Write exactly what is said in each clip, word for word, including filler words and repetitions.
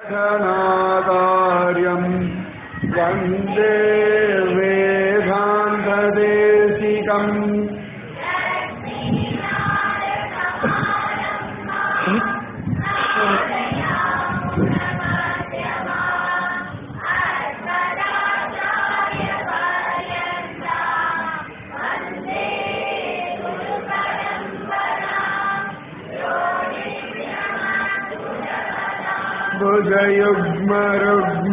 धनाकार्यम् वन्दे वेदान्तदेशिकम् भुजयुग्मरुग्म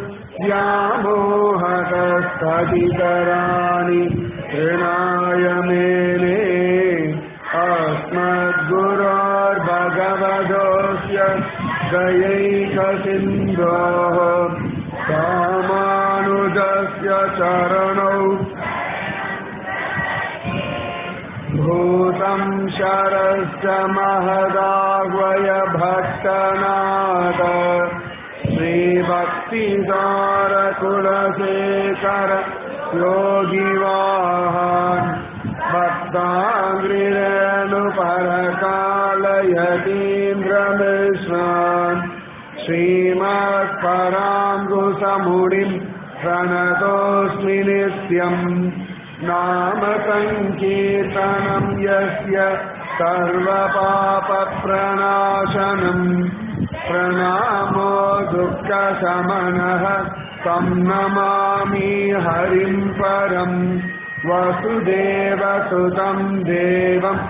व्यामोहतस्तदितराणि तृणाय मेने अस्मद्गुरोर्भगवतोऽस्य दयैकसिन्धोः रामानुजस्य चरणौ भूतं शरश्च महदाह्वय भट्टनाथ श्रीभक्तिसारकुलशेखर योगिवाहान् भक्ताङ्घ्रिरेणुपरकालयतीन्द्रमिश्रान् श्रीमत्पराङ्कुशमुनिं प्रणतोऽस्मि नित्यम् नाम संकीर्तनं यस्य सर्वपापप्रणाशनं प्रणामो दुःखशमनः तं नमामि हरिं परं वसुदेवसुतं देवं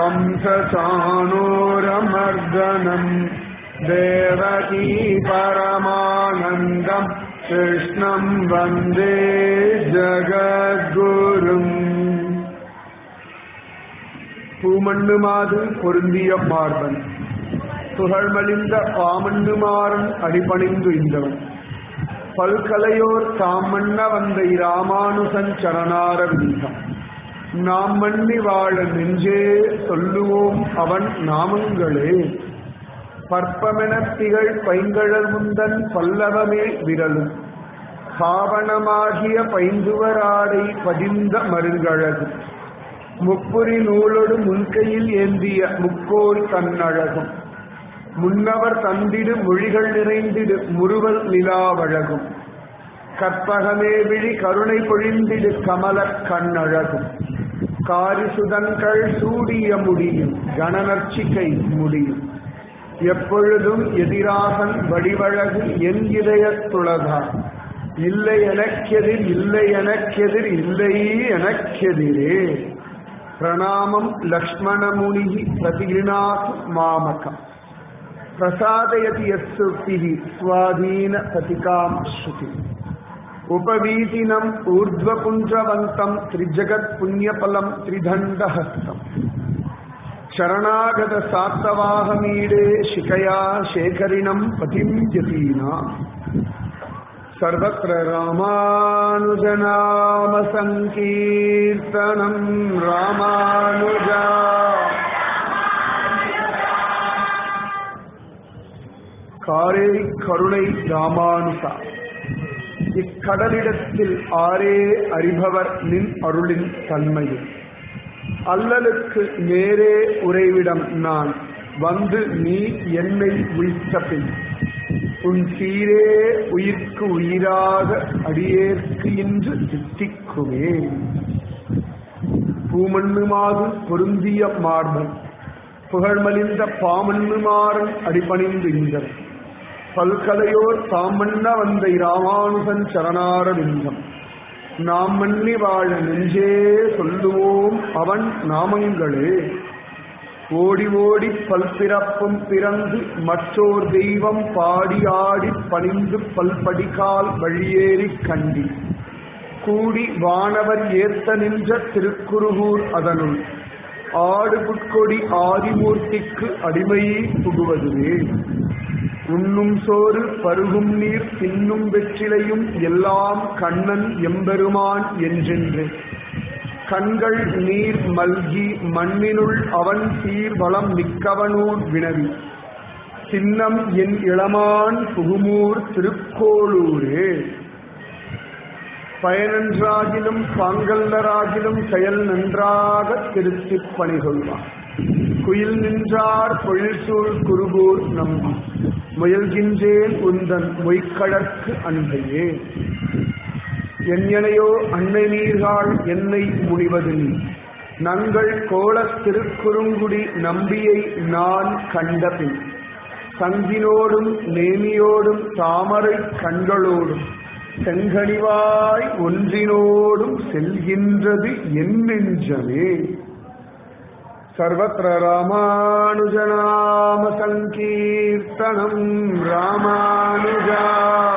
कंसचाणूरमर्दनं देवकी परमानन्दम् कृष्णं वन्दे ஜகத்குரும். பூமண்ணுமாது பொருந்திய மார்பன் புகழ்மலிந்த பாமண்ணுமாறன் அடிபணிந்து இந்தவன் பல்கலையோர் தாம் மன்ன வந்த இராமானுசன் சரணார விந்தம் நாம் மன்னி வாழ நெஞ்சே சொல்லுவோம் அவன் நாமங்களே. பற்பமெனத் திகழ் பைங்கழல் முந்தன் பல்லவமே விரலும் பாவனமாகிய பைந்துவராடை பதிந்த மருங்கழகு முப்புரி நூலொடு முன்கையில் ஏந்திய முக்கோல் தன்னழகும் முன்னவர் தந்திடு மொழிகள் நிறைந்திடு முறுவல் நிலாவழகும் கற்பகமே விழி கருணை பொழிந்திடு கமல கண்ணழகும் காரிசுதன்கள் சூடிய முடியும் கணநர்ச்சிகை முடியும் எப்பொழுதும் எதிராகன் வடிவழகு என் இதயத்துளதா இல்லை எனக்கெதிர் இல்லை எனக்கெதிர் இல்லை எனக்கெதிரே. பிரணாமம் லக்ஷ்மணமுனி பிரதிகிருணாத் மாமகம் பிரசாதயதி யஸ்ஸுக்திஹி ஸ்வாதீன பதிகாம் ஸ்ருதி உபவீதினம் ஊர்ಧ್ವபுஞ்சவந்தம் த்ரிஜகத் புண்ணியபலம் த்ரிதண்டஹஸ்தம் शरणागत सात्तवाहमीडे शिखया शेखरिणं पतिं यतीना सर्वत्र रामानुजनाम संकीर्तनं रामानुजा. காரே கருணை ராமானுசா இக்கடலிடத்தில் ஆரே அறிபவர் நின் அருளின் தன்மையில் அல்லலுக்கு நேரே உறைவிடம் நான் வந்து நீ என்னை உய்த்த பின் உன் சீரே உயிர்க்கு உயிராக அடியேற்கு இன்று தித்திக்குமே. பூமண்ணுமாது பொருந்திய மார்பன் புகழ்மலிந்த பாமண்ணுமாறன் அடிபணிந்து இந்தன் பல்கலையோர் தாமண்ண வந்த இராமானுசன் சரணார விந்தம் நாம் மன்னி வாழ நெஞ்சே சொல்லுவோம் அவன் நாமங்களே. ஓடி ஓடி பல்பிறப்பும் பிறந்து மற்றோர் தெய்வம் பாடி ஆடி பணிந்து பல்படிகால் வழியேறி கண்டி கூடி வானவர் ஏத்த நின்ற திருக்குருகூர் அதனுள் ஆடு புட்கொடி ஆதிமூர்த்திக்கு அடிமையை புகுவதுவே. உண்ணும் சோறு பருகும் நீர் தின்னும் வெற்றிலையும் எல்லாம் கண்ணன் எம்பெருமான் என்றென்று கண்கள் நீர் மல்கி மண்ணினுள் அவன் சீர் வளம் மிக்கவனூர் வினவி சின்னம் என் இளமான் புகுமூர் திருக்கோளூரே. பயனன்றாகிலும் பாங்கல்லராகிலும் செயல் நன்றாக திருத்திப் பணி கொள்வான் குயில் நின்றார் பொழில்சூழ் குருகூர் நம்பி முயல்கின்றேன் உந்தன் மொய்க்கழற்கு அன்பையே. எண்ணனையோ அன்னை நீர்காள் என்னை முனிவது நீ, நங்கள் கோலத் திருக்குறுங்குடி நம்பியை நான் கண்டபின், சங்கினோடும் நேமியோடும் தாமரை கண்களோடும் செங்கனிவாய் ஒன்றினோடும் செல்கின்றது என் நெஞ்சமே. சர்வத்ர ராமானுஜநாம சங்கீர்த்தனம், ராமானுஜா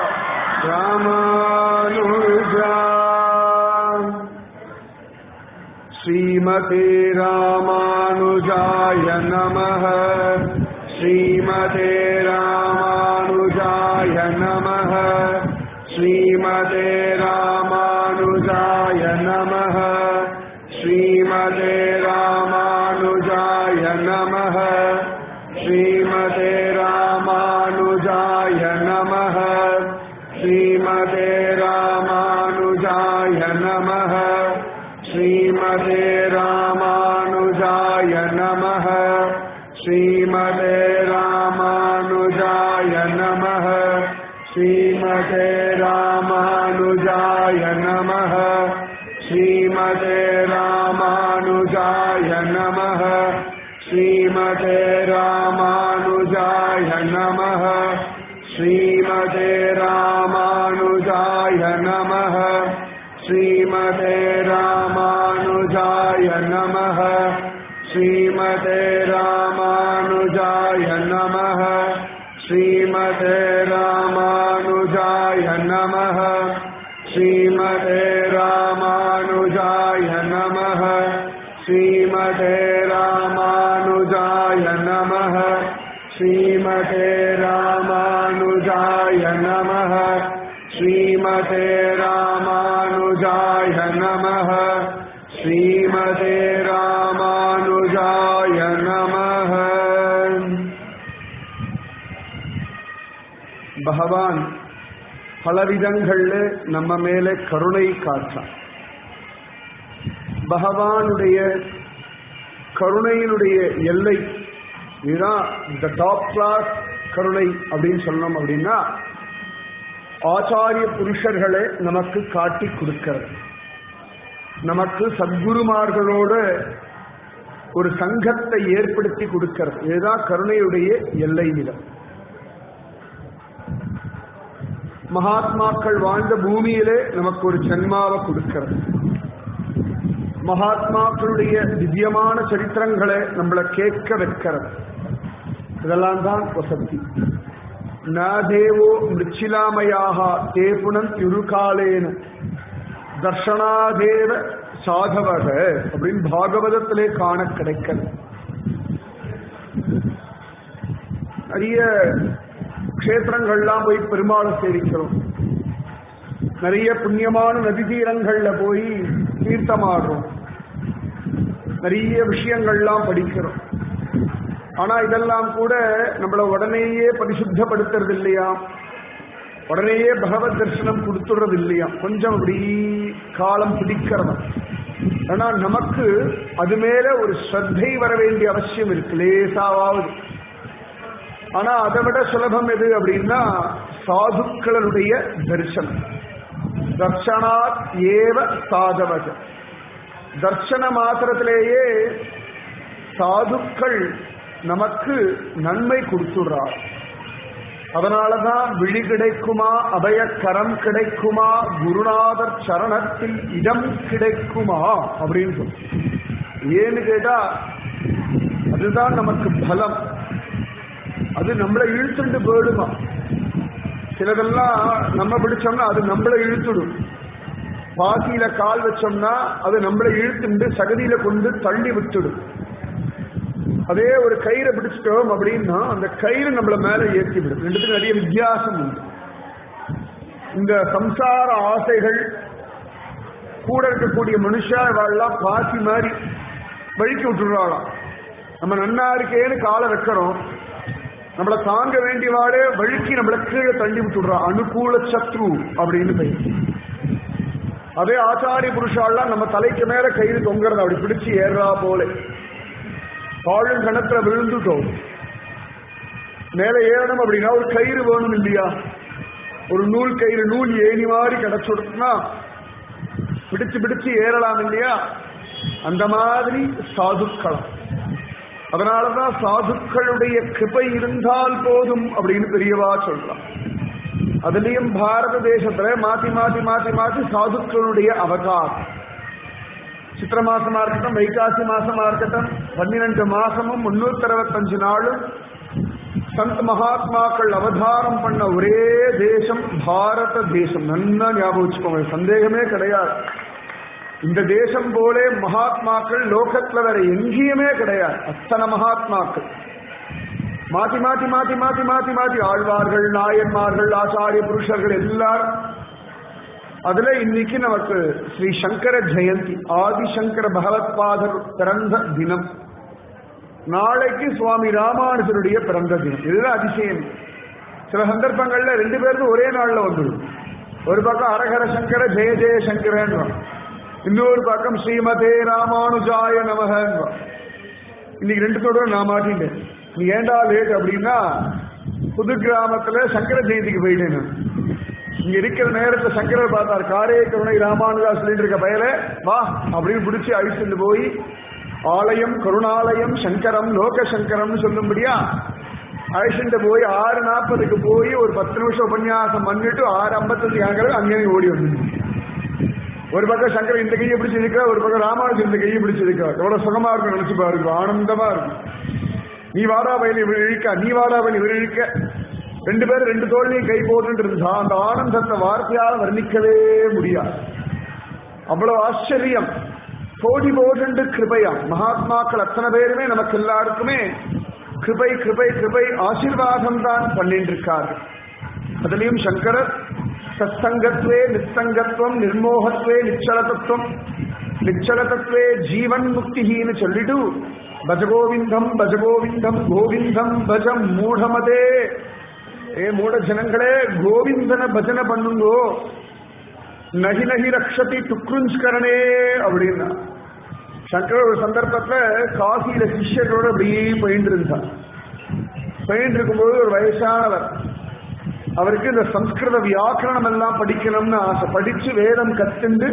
ராமானுஜா. ஸ்ரீமதே ராமானுஜாய நமஹ, ஸ்ரீமதே ராமானுஜாய நமஹ, ஸ்ரீமதே ராமானுஜாய நமஹ, ஸ்ரீமதே ராமானுஜாய நமஹ, ஸ்ரீமதே ராமானுஜாய நமஹ, ஸ்ரீமதே ராமானுஜாய நமஹ, ஸ்ரீமதே ராமானுஜாய நமஹ, ஸ்ரீமதே ராமானுஜாய நமஹ, ஸ்ரீமதே ராமானுஜாய நமஹ, ஸ்ரீமதே ராமானுஜாய நமஹ, ஸ்ரீமதே ராமானுஜாய நமஹ, ஸ்ரீமதே ராமானுஜாய நமஹ, ஸ்ரீமதே ராமானுஜாய நமஹ, ஸ்ரீமதே ராமானுஜாய நமஹ, ஸ்ரீமதே ராமானுஜாய நமஹ, ஸ்ரீமதே ராமானுஜாய நமஹ, ஸ்ரீமதே ராமானுஜாய நமஹ, ஸ்ரீமதே ராமானுஜாய நமஹ, ஸ்ரீமதே ராமானுஜாய நமஹ, ஸ்ரீமதே ராமானுஜாய நமஹ. பகவான் பலவிதங்கள்ல நம்ம மேல கருணை காட்டான். பகவானுடைய கருணையினுடைய எல்லை இதுதான். த டாப் கிளாஸ் கருணை அப்படின்னு சொல்லணும் அப்படின்னா ஆச்சாரிய புருஷர்களை நமக்கு காட்டி கொடுக்கிறது, நமக்கு சத்குருமார்களோட ஒரு சங்கத்தை ஏற்படுத்தி கொடுக்கிறது. இதுதான் கருணையுடைய எல்லை நிலம். மகாத்மாக்கள் வாழ்ந்த பூமியிலே நமக்கு ஒரு ஜன்மாவை கொடுக்கிறது. மகாத்மாக்களுடைய திவ்யமான சரித்திரங்களை நம்மளை கேட்க வைக்கிறது. இதெல்லாம் தான் வசதி. ந தேவோ மிருச்சிலாமயாக தே புனன் இருகாலேன தர்ஷனாதேவ சாதவக அப்படின்னு பாகவதத்திலே காண கிடைக்கிறது. நிறைய க்ஷேத்திரங்கள்லாம் போய் பெருமாளை சேவிக்கிறோம். நிறைய புண்ணியமான நதி தீரங்கள்ல போய் தீர்த்தமாடுறோம். நிறைய விஷயங்கள்லாம் படிக்கிறோம். ஆனா இதெல்லாம் கூட நம்மள உடனேயே பரிசுத்தப்படுத்துறது இல்லையா, உடனேயே பகவத் தரிசனம் கொடுத்துடுறது இல்லையா, கொஞ்சம் அப்படி காலம் பிடிக்கிறது. ஆனா நமக்கு அது மேல ஒரு ஸ்ரத்தை வர வேண்டிய அவசியம் இருக்கு, லேசாவது. ஆனா அதை விட சுலபம் எது அப்படின்னா சாதுக்களுடைய தரிசனம். தர்ஷனாத் ஏவ சாதவக. தர்சன மாத்திரத்திலேயே சாதுக்கள் நமக்கு நன்மை கொடுத்துடுறார். அதனாலதான் விழி கிடைக்குமா, அபயக்கரம் கிடைக்குமா, குருநாதர் சரணத்தில் இடம் கிடைக்குமா அப்படின்னு சொல்லு. ஏன்னு கேட்டா அதுதான் நமக்கு பலம். அது நம்மளை இழுத்துட்டு போயிடுமா. சிலதெல்லாம் நம்ம பிடிச்சோம்னா அது நம்மளை இழுத்துடும். பாசியில கால் வச்சோம்னா அது நம்மளை இழுத்துண்டு சகதியில கொண்டு தள்ளி விட்டுடும். அதே ஒரு கயிறை பிடிச்சிட்டோம் அப்படின்னா அந்த கயிறு நம்மள மேல ஏற்றி விடும். ரெண்டுத்துக்கு நிறைய வித்தியாசம் உண்டு. இந்த சம்சார ஆசைகள் கூட இருக்கக்கூடிய மனுஷா வாழலாம் பாசி மாதிரி வழிக்கு விட்டுடுறாளாம். நம்ம நன்னா இருக்கேன்னு காலை வைக்கிறோம், நம்மளை தாங்க வேண்டியவாடே வழுக்கி நம்மளை கீழே தள்ளி விட்டுடுறா. அனுகூல சத்ரு அப்படின்னு பெயர். அதே ஆச்சாரிய புருஷாலாம் நம்ம தலைக்கு மேல கயிறு தொங்குறத அப்படி பிடிச்சு ஏறா போல பாழும் கணத்துல விழுந்துட்டோம். மேலே ஏறணும் அப்படின்னா ஒரு கயிறு வேணும் இல்லையா? ஒரு நூல் கயிறு, நூல் ஏணி மாதிரி கிடைச்சுடுனா பிடிச்சு பிடிச்சு ஏறலாம் இல்லையா? அந்த மாதிரி சாதுக்கள். அதனாலதான் சாதுக்களுடைய கிருபை இருந்தால் போதும் அப்படின்னு பெரியவா சொல்றான். அதுலயும் பாரத தேசத்துல மாத்தி மாத்தி மாத்தி மாத்தி சாதுக்களுடைய அவதாரம். சித்திர மாசமா இருக்கட்டும், வைகாசி மாசமா இருக்கட்டும், பன்னிரண்டு மாசமும் முன்னூத்தி அறுபத்தஞ்சு நாளும் சந்த் மகாத்மாக்கள் அவதாரம் பண்ண ஒரே தேசம் பாரத தேசம். நல்லா ஞாபகம் வச்சுக்கோங்க, சந்தேகமே கிடையாது. இந்த தேசம் போலே மகாத்மாக்கள் லோகத்துல வேற எங்கேயுமே கிடையாது. அத்தனை மகாத்மாக்கள் மாத்தி மாத்தி மாத்தி மாத்தி மாத்தி மாத்தி ஆழ்வார்கள், நாயன்மார்கள், ஆச்சாரிய புருஷர்கள் எல்லாரும். அதுல இன்னைக்கு நமக்கு ஸ்ரீ சங்கர ஜெயந்தி, ஆதிசங்கர பகவத்பாதர் பிறந்த தினம். நாளைக்கு சுவாமி ராமானுஜருடைய பிறந்த தினம். இதுதான் அதிசயம். சில சந்தர்ப்பங்கள்ல ரெண்டு பேருக்கு ஒரே நாள்ல வந்துடும். ஒரு பக்கம் ஹரஹர சங்கர ஜெய ஜெய சங்கரன், இன்னொரு பக்கம் ஸ்ரீமதே ராமானுஜாய நமக. இன்னைக்கு ரெண்டுத்தோட நான் மாட்டிட்டேன். நீ ஏண்டா லேட் அப்படின்னா, புது கிராமத்துல சங்கர ஜெயந்திக்கு போயிட்டேன். இங்க இருக்கிற நேரத்தை சங்கரர் பார்த்தார். காரே கருணை ராமானுஜா சொல்லிட்டு இருக்க பயல வா அப்படின்னு பிடிச்சி அழிச்சுட்டு போய் ஆலயம் கருணாலயம் சங்கரம் லோக சங்கரம்னு சொல்லும்படியா அழிச்சுட்டு போய் ஆறு நாற்பதுக்கு போய் ஒரு பத்து நிமிஷம் உபன்யாசம் பண்ணிட்டு ஆறு ஐம்பத்தஞ்சு ஆகிறது அங்கேயும் ஓடி வந்து. ஒரு பக்கம் சங்கரன் இந்த கையை பிடிச்சிருக்கா, ஒரு பக்கம் ராமானுஜன் இந்த கையை பிடிச்சிருக்கா. எவ்வளவு சுகமா இருக்கும் நினைச்சு பாருங்க, ஆனந்தமா இருக்கும். நீ வாடா வயல் இவர் இழுக்க, நீ வாடா வயல் இவர் இழுக்க, ரெண்டு பேரும் ரெண்டு தோல்லையும் கை போட்டு இருந்தா அந்த ஆனந்தத்தை வார்த்தையால் வர்ணிக்கவே முடியாது. அவ்வளவு ஆச்சரியம். கோடி போட்டு கிருபையா மகாத்மாக்கள் அத்தனை பேருமே நமக்கு எல்லாருக்குமே கிருபை கிருபை கிருபை ஆசீர்வாதம் தான் பண்ணிட்டு இருக்காரு. அதுலயும் சங்கரர் சத்சங்கத்வே நிஸ்தங்கத்வம் நிர்மோகத்வே நிச்சலதத்துவம் நிச்சலதத்வே ஜீவன் முக்தின்னு சொல்லிட்டு பஜகோவிந்தம் பஜகோவிந்தம் கோவிந்தம் பஜம் மூடமதே. ஏ மூட ஜனங்களே, கோவிந்தன பஜனை பண்ணுங்கோ. நகி நகி ரக்ஷதி துக்ருஞ்ச்கரணே அப்படின்னா. சங்கர் ஒரு சந்தர்ப்பத்துல காசியில சிஷ்யர்களோட அப்படியே போயிட்டு இருந்தார். போயிட்டு இருக்கும்போது ஒரு வயசானவர், அவருக்கு இந்த சம்ஸ்கிருத வியாக்கரணம் எல்லாம் படிக்கணும்னு ஆசை. படிச்சு வேதம் கத்துண்டு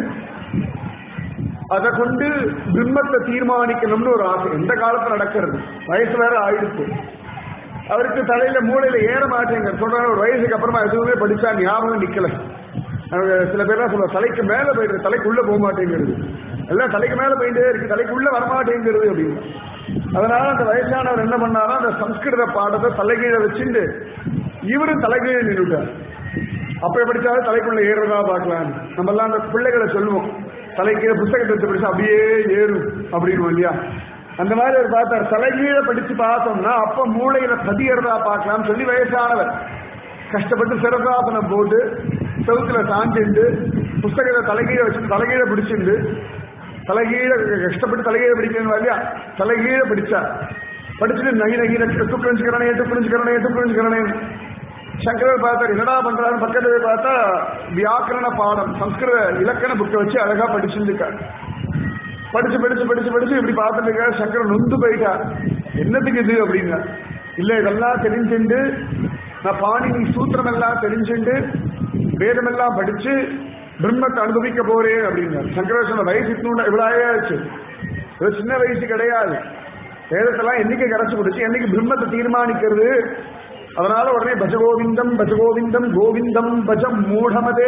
அதை கொண்டு பிரம்மத்தை தீர்மானிக்கணும்னு ஒரு ஆசை. எந்த காலத்துல நடக்கிறது, வயசு வேற ஆயிடுச்சு. அவருக்கு தலையில மூளையில ஏற மாட்டேங்க. சொல்றாங்க ஒரு வயசுக்கு அப்புறமா எதுவுமே படிச்சா ஞாபகம் நிக்கல. சில பேர்லாம் சொல்ல தலைக்கு மேல போயிடுது, தலைக்கு உள்ள போக மாட்டேங்கிறது, எல்லாம் தலைக்கு மேல போயிட்டே இருக்கு, தலைக்கு உள்ள வரமாட்டேங்கிறது அப்படின்னு. அதனால அந்த வயசானவர் என்ன பண்ணாரா, அந்த சம்ஸ்கிருத பாடத்தை தலைகீழ வச்சுட்டு இவரும் தலைகீழ நின்றுட்டார். அப்ப படிச்சாலும் தலைக்குள்ள ஏறுறதா பார்க்கலாம். நம்ம எல்லாம் அந்த பிள்ளைகளை சொல்லுவோம், தலைக்கீழ புத்தகத்தை வச்சு படிச்சா அப்படியே ஏறும் அப்படின்னு இல்லையா? அந்த மாதிரி அவர் பார்த்தார். தலைகீழ படிச்சு பார்த்தோம்னா அப்ப மூளையில பதியறதா பார்க்கலாம்னு சொல்லி வயசானவர் கஷ்டப்பட்டு சிரசாசனம் போட்டு செவுத்துல சாஞ்சிண்டு புஸ்தகத்தை தலைகீழ வச்சு தலைகீழ பிடிச்சிருந்து தலைகீழ கஷ்டப்பட்டு தலைகீழ பிடிக்கணும் இல்லையா, தலைகீழ படிச்சார். படிச்சுட்டு நகி நகி துக்குறிஞ்சுக்கிறனே துக்குறிஞ்சுக்கிறனே துக்குறிஞ்சுக்கிறனே. சங்கரர் பார்த்தார், என்னடா பண்றாரு. பக்கத்துல பார்த்தா வியாக்கரண பாடம் சம்ஸ்கிருத இலக்கண புக்கை வச்சு அழகா படிச்சுருக்கார். படிச்சு படிச்சு படிச்சு படிச்சு இப்படி பார்த்துட்டு இருக்காரு. சங்கரன் நொந்து போயிட்டார். என்னத்துக்கு இது அப்படின்னா, இல்ல இதெல்லாம் தெரிஞ்சுண்டு நான் பாணினி சூத்திரம் எல்லாம் தெரிஞ்சுண்டு வேதம் எல்லாம் படிச்சு பிரம்மத்தை அனுபவிக்க போறேன் அப்படின்னாரு. சங்கரர் சொன்ன வயசு இவ்வளவு ஆயாச்சு, சின்ன வயசு கிடையாது. வேதத்தெல்லாம் என்னைக்கு கரைச்சு கொடுச்சு, என்னைக்கு பிரம்மத்தை தீர்மானிக்கிறது. அதனால உடனே பஜகோவிந்தம் பஜகோவிந்தம் கோவிந்தம் பஜம் மூடமதே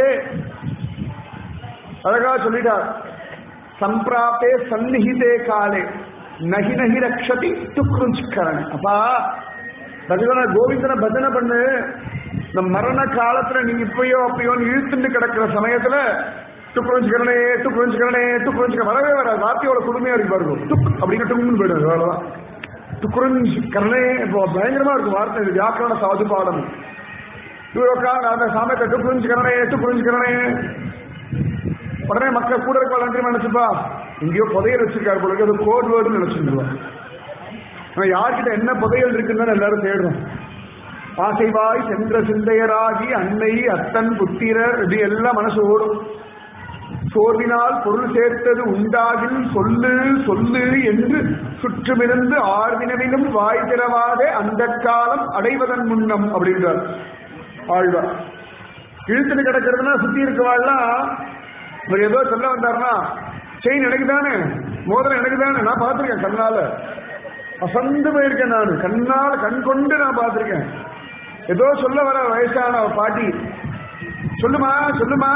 அழகா சொல்லிட்டார். சம்பிராப்தே சந்நிஹிதே காலே நகி நகி ரக்ஷதி துக்ருஞ்ச்கரண. அப்பா பகவான கோவிந்தனை பஜனை பண்ணு. இந்த மரண காலத்துல நீங்க இப்பயோ அப்பயோ இழுத்துட்டு கிடக்கிற சமயத்துல துக்ருஞ்ச்கரணே துக்ருஞ்ச்கரணே துக்ருஞ்ச்க வரவே வராது. வார்த்தையோட கொடுமையா இருக்கு பாருங்க. துக் அப்படின்னு டும்னு போயிடுது. அவ்வளவுதான். துக்ருஞ்ச்கரணே இப்போ பயங்கரமா இருக்கும் வார்த்தை. இது வியாக்கரண சாது பாடம். அந்த சாமத்தை துக்ருஞ்ச்கரணே துக்ருஞ்ச்கரணே. உடனே மக்கள் கூட இருக்க நன்றி நினைச்சுப்பா, எங்கேயோ புதையல் வச்சிருக்காரு போல அது கோட் வேர்டுன்னு நினைச்சுருவா. ஆனா யார்கிட்ட என்ன புதையல் இருக்குன்னு எல்லாரும் தேடுறோம். ஆசைவாய் சென்ற சிந்தையராகி அன்னை அத்தன் புத்திரர் இது எல்லாம் மனசு ஓடும். சோர்வினால் பொருள் சேர்த்தது உண்டாகில் சொல்லு சொல்லு என்று சுற்றுமிருந்து ஆர்வினவிலும் வாய் திறவாதே அந்த காலம் அடைவதன் முன்னம் அப்படின்றார் ஆழ்வார். இழுத்துட்டு கிடக்கிறதுனா சுத்தி இருக்கவாள்லாம் இவர் ஏதோ சொல்ல வந்தாருன்னா செயின் எனக்கு தானே, மோதிரம் எனக்கு தானே, நான் பார்த்திருக்கேன் கண்ணால, அசந்து போயிருக்கேன், நான் கண்ணால கண் கொண்டு நான் பார்த்திருக்கேன். ஏதோ சொல்ல வர வயசான பாட்டி, சொல்லுமா சொல்லுமா.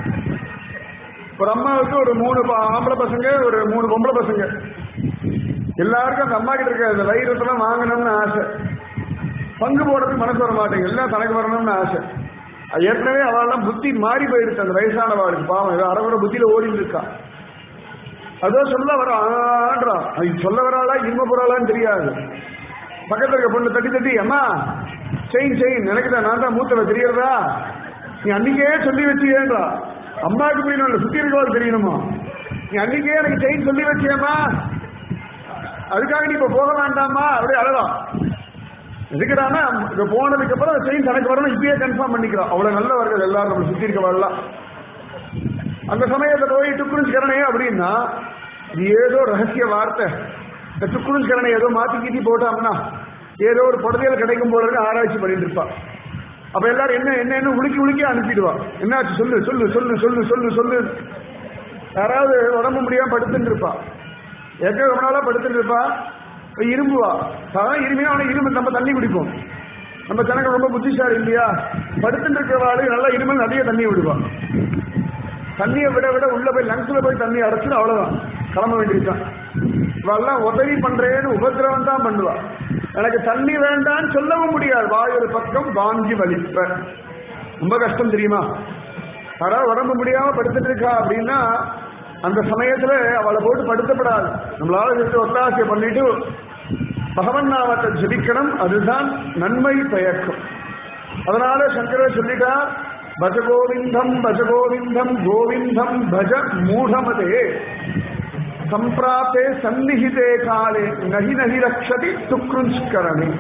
ஒரு அம்மாவுக்கு ஒரு மூணு ஆம்பளை பசங்க ஒரு மூணு பொம்பளை பசங்க. எல்லாருக்கும் அந்த அம்மா கிட்ட இருக்க அந்த வைரத்தெல்லாம் வாங்கணும்னு ஆசை, பங்கு போடுறதுக்கு மனசு வர மாட்டேங்க, எல்லாம் தனக்கு வரணும்னு ஆசை. ஏற்கனவே அவெல்லாம் புத்தி மாறி போயிடுச்சு அந்த வயசானவாளுக்கு, பாவம் ஏதோ அரைகுற புத்தியில ஓடிட்டு இருக்கா. அதோ சொல்ல வர ஆன்றா, சொல்ல வராளா இன்ப போறாளான்னு தெரியாது. பக்கத்துல இருக்க பொண்ணு தட்டி தட்டி, அம்மா செயின் செயின் எனக்கு தான், நான் தான் மூத்தவ தெரியறதா, நீ அன்னைக்கே சொல்லி வச்சியேன்றா. அம்மாவுக்கு போயிடும் சுத்தி இருக்கவாள் தெரியணுமா, நீ அன்னைக்கே எனக்கு செயின் சொல்லி வச்சியம்மா, அதுக்காக நீ இப்ப போக வேண்டாமா அப்படியே அழலாம். எதுக்குறானா இப்ப போனதுக்கு அப்புறம் செயின் தனக்கு வரணும் இப்பயே கன்ஃபார்ம் பண்ணிக்கிறோம். அவ்வளவு நல்லவர்கள் எல்லாரும் நம்ம சுத்தி இருக்கவாள்லாம். அந்த சமயத்தை போய் துக்குனுக்கரணை அப்படின்னா இது ஏதோ ரகசிய வார்த்தை. இந்த துக்குனுக்கரணை ஏதோ மாத்தி கீத்தி போட்டோம்னா ஏதோ ஒரு புடவையில் கிடைக்கும் போல ஆராய்ச்சி பண்ணிட்டு இருப்பா. அப்ப எல்லாரும் என்ன என்ன உலுக்கி உலுக்கி அனுப்பிடுவா. என்னாச்சு சொல்லு சொல்லு சொல்லு சொல்லு சொல்லு சொல்லு. யாராவது உடம்பு முடியாம படுத்துட்டு இருப்பா, எக்க ரொம்ப நாளா படுத்துட்டு இருப்பா, இரும்புவா. அதான் இருமினா அவனை இரும்பு நம்ம தண்ணி குடிப்போம். நம்ம ஜனங்கள் ரொம்ப புத்திசாலி இல்லையா, படுத்துட்டு இருக்கிறவாள் நல்லா இருமல் நிறைய தண்ணி விடுவா. தண்ணியை விட விட உள்ள போய் லங்ஸ்ல போய் தண்ணி அடைச்சு அவ்வளவுதான் கிளம்ப வேண்டியிருக்கான். இவெல்லாம் உதவி பண்றேன்னு உபதிரவம் தான் பண்ணுவா. எனக்கு தண்ணி வேண்டான்னு சொல்லவும் முடியாது, வாயொரு பக்கம் வாங்கி வலிப்ப. ரொம்ப கஷ்டம் தெரியுமா. யாராவது உடம்பு முடியாம படுத்துட்டு இருக்கா அப்படின்னா அந்த சமயத்துல அவளை போட்டு படுத்தப்படாது. நம்மளால இருந்து ஒத்தாசை பண்ணிட்டு பகவன் நாமத்தை ஜபிக்கணும், அதுதான் நன்மை பயக்கும். அதனால சங்கரர் சொல்லிட்டார், பஜ கோவிந்தம் பஜ கோவிந்தம் கோவிந்தம் பஜ மூఢமதே சம்பிராப்தே சந்நிஹிதே காலே நஹி நஹி ரக்ஷதி துக்ருஞ்ச்கரணே.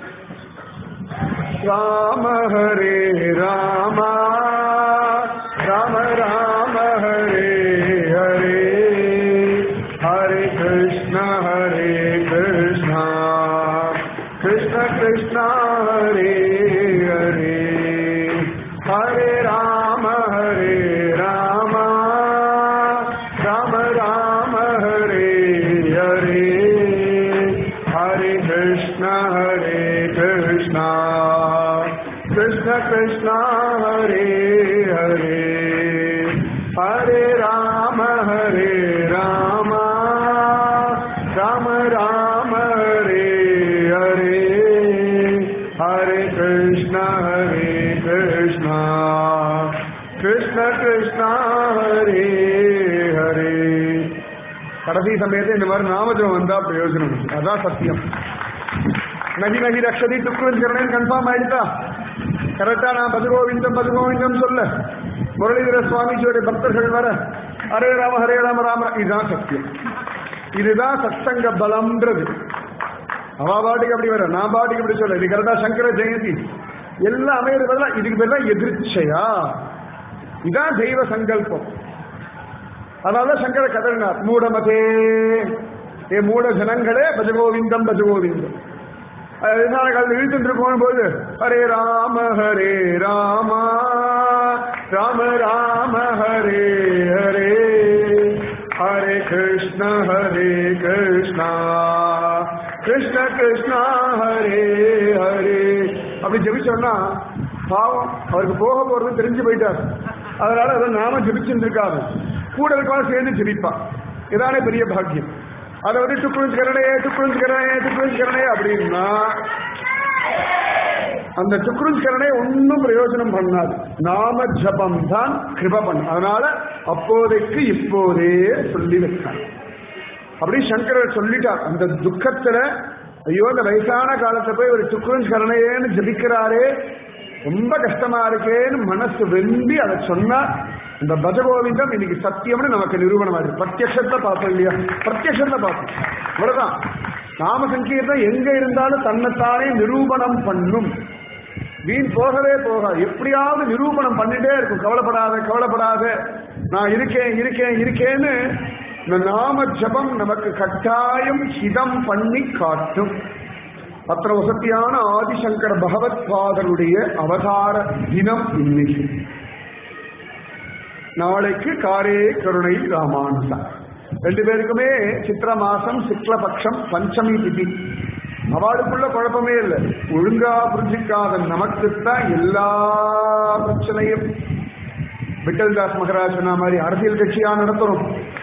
ராம ஹரே ராம ராம ராம ஹரே ஹரே ஹரே கிருஷ்ண ஹரே கிருஷ்ண கிருஷ்ண கிருஷ்ண ஹரே ஹரே ஹரே ராம ஹரே ராம ராம ராம ஹரே ஹரே ஹரே கிருஷ்ண ஹரே கிருஷ்ண கிருஷ்ண கிருஷ்ண ஹரே ஹரே ஹரே ராம ஹரே ராம ராம ராம ஹரே ஹரே ஹரே கிருஷ்ண ஹரே கிருஷ்ண கிருஷ்ண கிருஷ்ண ஹரே ஹரே. கடைசி சமயத்தை இந்த மாதிரி நாமஜம் வந்தா பிரயோஜனம், அதான் சத்தியம். நகி நகி ரக்ஷதி துக்குரன் கன்ஃபார்ம் ஆயிடுதா. கரெக்டா நான் பதுகோவிந்தம் பதுகோவிந்தம் சொல்ல முரளிதர சுவாமிஜியோட பக்தர்கள் வர ஹரே ராம ஹரே ராம ராம, இதுதான் சத்தியம். இதுதான் சத்சங்க பலம்ன்றது. அவா பாட்டுக்கு அப்படி வர, நான் பாட்டுக்கு அப்படி சொல்ல. இது கரெக்டா சங்கர ஜெயந்தி எல்லாம் அமையிறது பதிலா இதுக்கு பேர் தான் எதிர்ச்சையா. இதான் தெய்வ சங்கல்பம். அதனால சங்கர கதறினார், மூடமதே ஏ மூட ஜனங்களே பஜகோவிந்தம் பஜகோவிந்தம். காலத்தில் இழுத்துட்டு இருக்கும் போது ஹரே ராம ஹரே ராம ராம ராம ஹரே ஹரே ஹரே கிருஷ்ண ஹரே கிருஷ்ண கிருஷ்ண கிருஷ்ண ஹரே ஹரே அப்படி ஜெபிச்சோம்னா பாவம் அவருக்கு போக போறது தெரிஞ்சு போயிட்டார். அதனால அதை நாம ஜெபிச்சுட்டு இருக்காரு, கூட இருக்கவா சேர்ந்து ஜெபிப்பா. இதானே பெரிய பாக்கியம். அதை வந்து துக்குழுக்கரணே துக்குழுக்கரணே துக்குழுக்கரணே அப்படின்னா அந்த துக்குழுக்கரணை ஒன்னும் பிரயோஜனம் பண்ணாது. நாம ஜபம் தான் கிருப பண்ண. அதனால அப்போதைக்கு இப்போதே சொல்லி வைத்தார். அப்படி சங்கரர் சொல்லிட்டார். அந்த துக்கத்துல ஐயோ அந்த வயசான காலத்துல போய் ஒரு துக்குழுக்கரணையேன்னு ஜபிக்கிறாரே ரொம்ப கஷ்டமா இருக்கேன்னு மனசு வெம்பி அதை சொன்னா இந்த பஜகோவிந்தம் இன்னைக்கு சத்தியம்னு நமக்கு நிரூபணம் ஆயிடுது. பிரத்யக்ஷத்தை பார்த்தோம் இல்லையா, பிரத்யக்ஷத்தை பார்த்தோம். அவ்வளவுதான். நாம சங்கீர்த்தம் எங்க இருந்தாலும் தன்னைத்தானே நிரூபணம் பண்ணும். வீண் போகவே போகாது. எப்படியாவது நிரூபணம் பண்ணிட்டே இருக்கும். கவலைப்படாத கவலைப்படாத, நான் இருக்கேன் இருக்கேன் இருக்கேன்னு இந்த நாம ஜபம் நமக்கு கட்டாயம் ஹிதம் பண்ணி காட்டும். அத்தனை வசதியான ஆதிசங்கர பகவத் பாதருடைய அவதார தினம் இன்னைக்கு. நாளைக்கு காரே கருணை ராமானுஜா. ரெண்டு பேருக்குமே சித்திர மாசம் சிக்லபக்ஷம் பஞ்சமி திதி. அவளுக்குள்ள குழப்பமே இல்லை. ஒழுங்கா புரிஞ்சிக்காத நமக்குத்தான் எல்லா பிரச்சனையும். விட்டல்தாஸ் மகராஜ் சொன்ன மாதிரி அரசியல் கட்சியா நடத்துறோம்,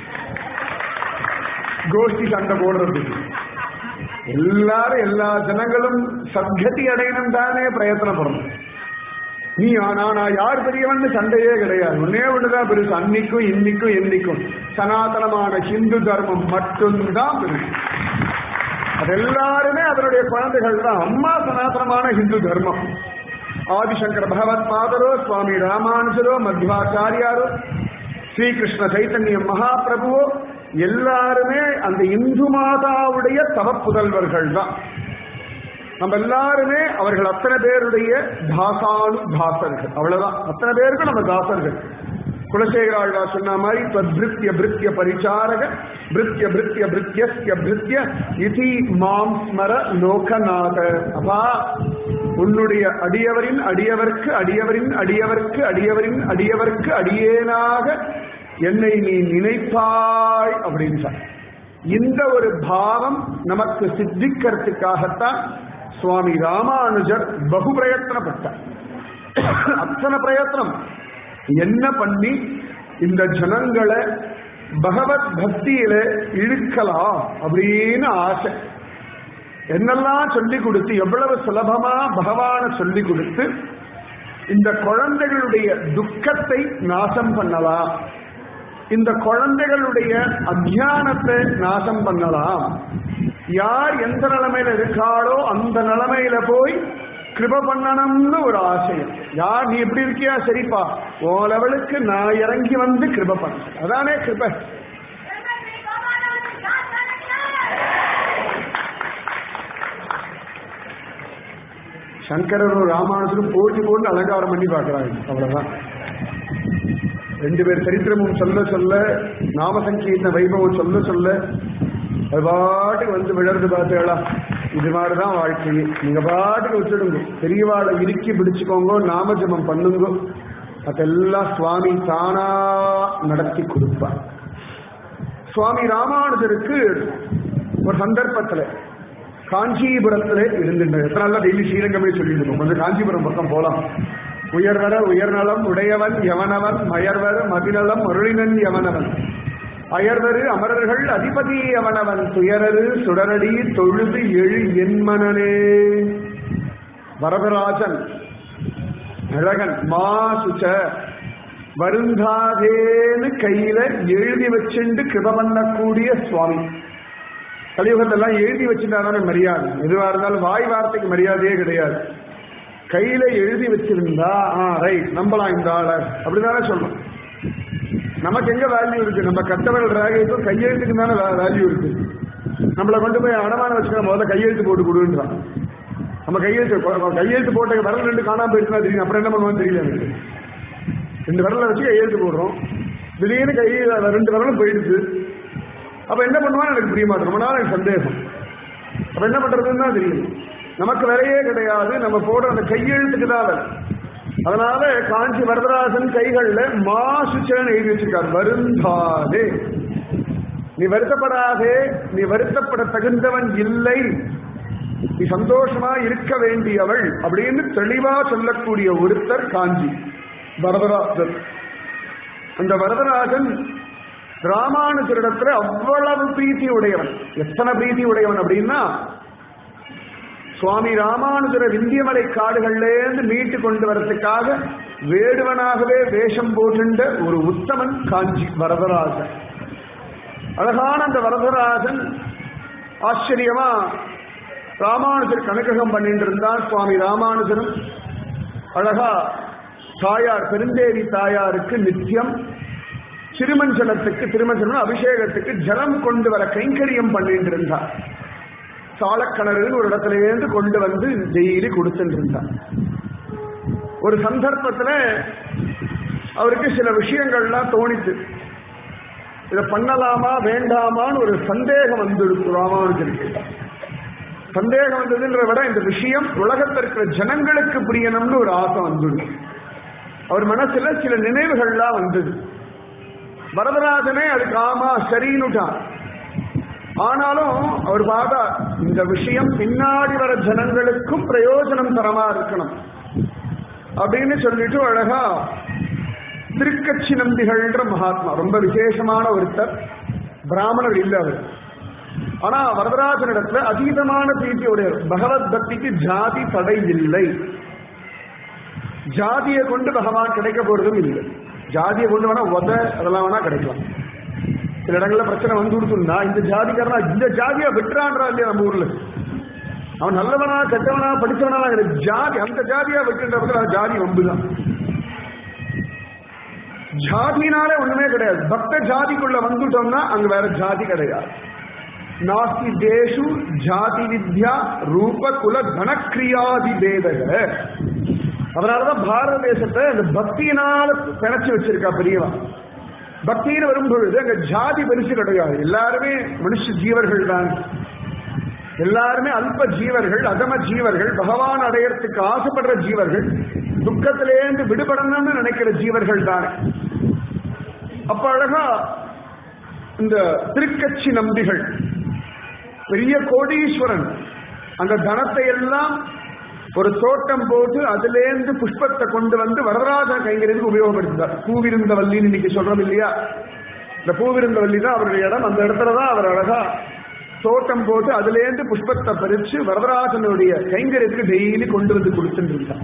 கோஷ்டி சண்டை போடுறது. எல்லாரும் எல்லா ஜனங்களும் சத்கதி அடையணும் தானே பிரயத்தனப்படணும். நீ ஆனா யார் பெரியவன் சண்டையே கிடையாது. ஒன்னே ஒண்ணுதான் பெருசு. அன்னைக்கும் இன்னைக்கும் என்னைக்கும் சனாதனமான ஹிந்து தர்மம் மட்டும்தான் பெருசு. அது எல்லாருமே அதனுடைய குழந்தைகள் தான். அம்மா சனாதனமான ஹிந்து தர்மம். ஆதிசங்கர பகவத் பாதரோ, சுவாமி ராமானுஜரோ, மத்வாச்சாரியாரோ, ஸ்ரீகிருஷ்ண சைத்தன்ய மகாபிரபுவோ எல்லாருமே அந்த இந்து மாதாவுடைய தவப்புதல்வர்கள் தான். நம்ம எல்லாருமே அவர்கள் அத்தனை பேருடைய தாசானு தாசர்கள். அவ்வளவுதான். அத்தனை பேருக்கும் நம்ம தாசர்கள். குலசேகராழ்வா சொன்ன மாதிரி பிருத்திய பிருத்திய பரிச்சாரக பிருத்திய பிருத்திய பிருத்திய பிருத்திய இதி மாம் ஸ்மர லோகநாத. அப்பா, உன்னுடைய அடியவரின் அடியவர்க்கு அடியவரின் அடியவர்க்கு அடியவரின் அடியவர்க்கு அடியேனாக என்னை நீ நினைப்பாய் அப்படின்னு சொல். இந்த ஒரு பாவம் நமக்கு சித்திக்கிறதுக்காகத்தான் சுவாமி ராமானுஜர் பகு பிரயத்தனப்பட்டார். அத்தனை பிரயத்தனம் என்ன பண்ணி இந்த ஜனங்களை பகவத் பக்தியில இழுக்கலாம் அப்படின்னு ஆசை. என்னெல்லாம் சொல்லி கொடுத்து, எவ்வளவு சுலபமா பகவான சொல்லி கொடுத்து இந்த குழந்தைகளுடைய துக்கத்தை நாசம் பண்ணலாம், இந்த குழந்தைகளுடைய அஜ்ஞானத்தை நாசம் பண்ணலாம். யார் எந்த நிலைமையில இருக்காளோ அந்த நிலைமையில போய் கிருப பண்ணணும்னு ஒரு ஆசையம். யார் நீ எப்படி இருக்கியா, சரிப்பா, ஓ லெவலுக்கு நான் இறங்கி வந்து கிருப பண்ண, அதானே கிருப. சங்கரரும் ராமானுஜரும் போட்டி போட்டு அலங்காரம் பண்ணி பார்க்கிறாங்க. அவ்வளவுதான். ரெண்டு பேர் சரித்திரமும் சொல்ல சொல்ல, நாம சங்கீர்த்தன வைபவம் சொல்ல சொல்ல அது பாட்டுக்கு வந்து விழறது பார்த்தேளா. இது மாதிரிதான் வாழ்க்கையே. நீங்க பாட்டுக்கு வச்சுடுங்க, பெரியவாளை இறுக்கி பிடிச்சுக்கோங்க, நாமஜபம் பண்ணுங்க, அதெல்லாம் சுவாமி தானா நடத்தி கொடுப்பார். சுவாமி ராமானுஜருக்கு ஒரு சந்தர்ப்பத்துல காஞ்சிபுரத்துல இருந்துட்டு, எத்தனால டெய்லி ஸ்ரீரங்கமே சொல்லிட்டு இருக்கோம், கொஞ்சம் காஞ்சிபுரம் பக்கம் போலாம். உயர்வர உயர்நலம் உடையவன் எவனவன், மயர்வர மதிநலம் அருளினன் எவனவன், அயர்வரு அமரர்கள் அதிபதி அவனவன், துயரரு சுடரடி தொழுது எழு என்மனே. வரதராஜன் அழகன் மா சுச்ச வருந்தாதேன்னு கையில எழுதி வச்சுண்டு கிருப பண்ணக்கூடிய சுவாமி. கலியுகத்தெல்லாம் எழுதி வச்சுட்டாதானே மரியாதை. எதுவா இருந்தாலும் வாய் வார்த்தைக்கு மரியாதையே கிடையாது. கையில எழுதி வச்சிருந்தா ஆ ரைட் நம்பலாம் இந்த ஆளை அப்படிதானே சொல்லணும். நமக்கு எங்க வேல்யூ இருக்கு? நம்ம கட்டவர்கள் ராகத்தும் கையெழுத்துக்கு தானே வேல்யூ இருக்கு. நம்மளை கொண்டு போய் அடமானம் வச்சுக்கிற முதல்ல கையெழுத்து போட்டு கொடுன்றான். நம்ம கையெழுத்து கையெழுத்து போட்ட விரல் ரெண்டு காணாம போயிடுச்சுன்னா தெரியும், அப்புறம் என்ன பண்ணுவோம்னு தெரியல. எனக்கு ரெண்டு விரலை வச்சு கையெழுத்து போடுறோம், திடீர்னு கையில் ரெண்டு விரலும் போயிடுச்சு. அப்ப என்ன பண்ணுவான்னு எனக்கு புரிய மாட்டேன். ரொம்ப நாள் எனக்கு சந்தேகம். அப்ப என்ன பண்றதுன்னு தான் தெரியும். நமக்கு வேலையே கிடையாது, நம்ம போடுற அந்த கையெழுத்துக்கு தான் வேலை. அதனால காஞ்சி வரதராஜன் கைகள்ல மாசுச்சன் எழுதி வச்சிருக்கார், வருந்தாதே, நீ வருத்தப்படாதே, நீ வருத்தப்பட தகுந்தவன் இல்லை, நீ சந்தோஷமா இருக்க வேண்டியவள் அப்படின்னு தெளிவா சொல்லக்கூடிய ஒருத்தர் காஞ்சி வரதராஜன். அந்த வரதராஜன் ராமானுஜரிடத்துல அவ்வளவு பிரீத்தி உடையவன். எத்தனை பிரீத்தி உடையவன் அப்படின்னா, சுவாமி ராமானுஜர விந்தியமலை காடுகள்லேருந்து மீட்டு கொண்டு வரதுக்காக வேடுவனாகவே வேஷம் போட்டுண்ட ஒரு உத்தமன் காஞ்சி வரதராஜன். அழகான அந்த வரதராஜன் ஆச்சரியமா ராமானுஜருக்கு அனுகிரகம் பண்ணிட்டு இருந்தார். சுவாமி ராமானுஜரும் அழகா தாயார் பெருந்தேவி தாயாருக்கு நித்தியம் திருமஞ்சனத்துக்கு திருமஞ்சனம் அபிஷேகத்துக்கு ஜலம் கொண்டு வர கைங்கரியம் பண்ணிட்டு இருந்தார். சாலக்கிணறு ஒரு இடத்துல இருந்து கொண்டு வந்து டெய்லி கொடுத்துட்டு இருந்தார். ஒரு சந்தர்ப்பத்துல அவருக்கு சில விஷயங்கள்லாம் தோணித்து. இதை பண்ணலாமா வேண்டாமான்னு ஒரு சந்தேகம் வந்துடுச்சு ராமானுஜருக்கு. சந்தேகம் வந்ததுன்ற விட இந்த விஷயம் உலகத்தில் இருக்கிற ஜனங்களுக்கு புரியணும்னு ஒரு ஆசை வந்துடுச்சு. அவர் மனசுல சில நினைவுகள்லாம் வந்தது. வரதராஜனே அதுக்கு ஆமா சரின்னுட்டான். ஆனாலும் அவர் பார்த்தா இந்த விஷயம் பின்னாடி வர ஜனங்களுக்கும் பிரயோஜனம் தரமா இருக்கணும் அப்படின்னு சொல்லிட்டு அழகா திருக்கட்சி நம்பிகள்ன்ற மகாத்மா, ரொம்ப விசேஷமான ஒருத்தர், பிராமணர் இல்லை அவர். ஆனா வரதராஜனிடத்துல அதீதமான பிரீத்தி உடையவர். பகவத் பக்திக்கு ஜாதி தடை இல்லை. ஜாதியை கொண்டு பகவான் கிடைக்க போறதும் இல்லை. ஜாதியை கொண்டு வேணா உத அதெல்லாம் வேணா கிடைக்கலாம். சில இடங்கள்ல பிரச்சனை வந்து கொடுத்துருந்தா இந்த ஜாதிக்காரனா இந்த ஜாதியா விட்டுறான்றா இல்லையா நம்ம ஊர்ல. அவன் நல்லவனா கெட்டவனா படிச்சவனா ஜாதி அந்த ஜாதியா விட்டுன்ற ஜாதி வம்புதான். ஜாதினாலே ஒண்ணுமே கிடையாது. பக்த ஜாதிக்குள்ள வந்துட்டோம்னா அங்க வேற ஜாதி கிடையாது. நாஸ்தி தேசு ஜாதி வித்யா ரூப குல கணக்கிரியாதி பேதக. அதனாலதான் பாரத தேசத்தை அந்த பக்தியினால பிணைச்சு வச்சிருக்கா பெரியவா. பக்தின்னு வரும்பொழுது அங்க ஜாதி பெருசு கிடையாது. எல்லாருமே மனுஷ ஜீவர்கள் தான். எல்லாருமே அல்ப ஜீவர்கள், அதம ஜீவர்கள், பகவான் அடையறதுக்கு ஆசைப்படுற ஜீவர்கள், துக்கத்திலேருந்து விடுபடணும்னு நினைக்கிற ஜீவர்கள் தானே. அப்ப அழகா இந்த திருக்கட்சி நம்பிகள் பெரிய கோடீஸ்வரன், அந்த தனத்தை எல்லாம் ஒரு தோட்டம் போட்டு அதிலேருந்து புஷ்பத்தை கொண்டு வந்து வரதராஜன் கைங்கிறதுக்கு உபயோகப்படுத்தினார். பூவிருந்த வல்லின்னு இன்னைக்கு சொல்றோம் இல்லையா, இந்த பூவிருந்த வல்லி தான் அவருடைய இடம். அந்த இடத்துலதான் அவர் அழகா தோட்டம் போட்டு அதிலேருந்து புஷ்பத்தை பறிச்சு வரதராஜனுடைய கைங்கரியத்துக்கு டெய்லி கொண்டு வந்து கொடுத்துட்டு இருந்தார்.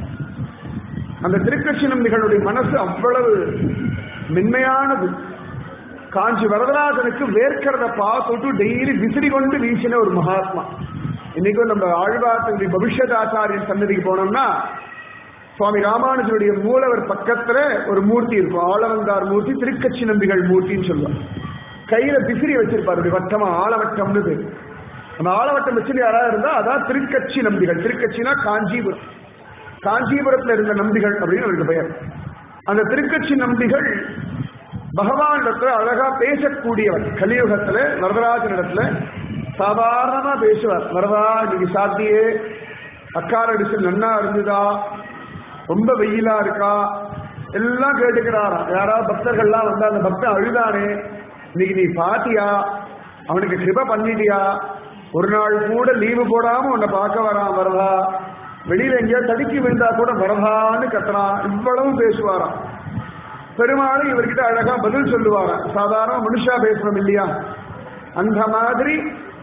அந்த திருக்கட்சி நம்பிகளுடைய மனசு அவ்வளவு மென்மையானது. காஞ்சி வரதராஜனுக்கு வேர்க்கிறத பார்த்துட்டு டெய்லி விசிறி கொண்டு வீசின ஒரு மகாத்மா. இன்னைக்கும் நம்ம ஆழ்வார்த்தனுடைய பவிஷ்யத் ஆச்சாரியன் சன்னதிக்கு போனோம்னா சுவாமி ராமானுஜருடைய மூலவர் பக்கத்துல ஒரு மூர்த்தி இருக்கும், ஆளவந்தார் மூர்த்தி, திருக்கட்சி நம்பிகள் மூர்த்தின்னு சொல்லுவாங்க. கையில விசிறி வச்சிருப்பாரு வட்டமா, ஆலவட்டம்னு பேரு. அந்த ஆலவட்டம் வச்சு யாராவது இருந்தா அதான் திருக்கட்சி நம்பிகள். திருக்கட்சினா காஞ்சிபுரம், காஞ்சிபுரத்துல இருந்த நம்பிகள் அப்படின்னு அவருக்கு பெயர். அந்த திருக்கட்சி நம்பிகள் பகவானிடத்துல அழகா பேசக்கூடியவர். கலியுகத்துல வரதராஜனிடத்துல சாதாரணமா பேசுவார். வரதா இன்னைக்கு சாத்தியே அக்கார அடிச்சல் நன்னா இருந்துதா, ரொம்ப வெயிலா இருக்கா, எல்லாம் கேட்டுக்கிறாராம். யாராவது பக்தர்கள்லாம் வந்தா அந்த பக்தன் அழுதானே இன்னைக்கு நீ பாத்தியா, அவனுக்கு கிருப பண்ணிட்டியா, ஒரு நாள் கூட லீவு போடாம உன்னை பார்க்க வரான் வரதா, வெளியில எங்கேயா தடுக்கி விழுந்தா கூட வரதான்னு கத்துறான். இவ்வளவும் பேசுவாராம். பெருமாளும் இவர்கிட்ட அழகா பதில் சொல்லுவாராம். சாதாரண மனுஷா பேசுறோம் இல்லையா, அந்த மாதிரி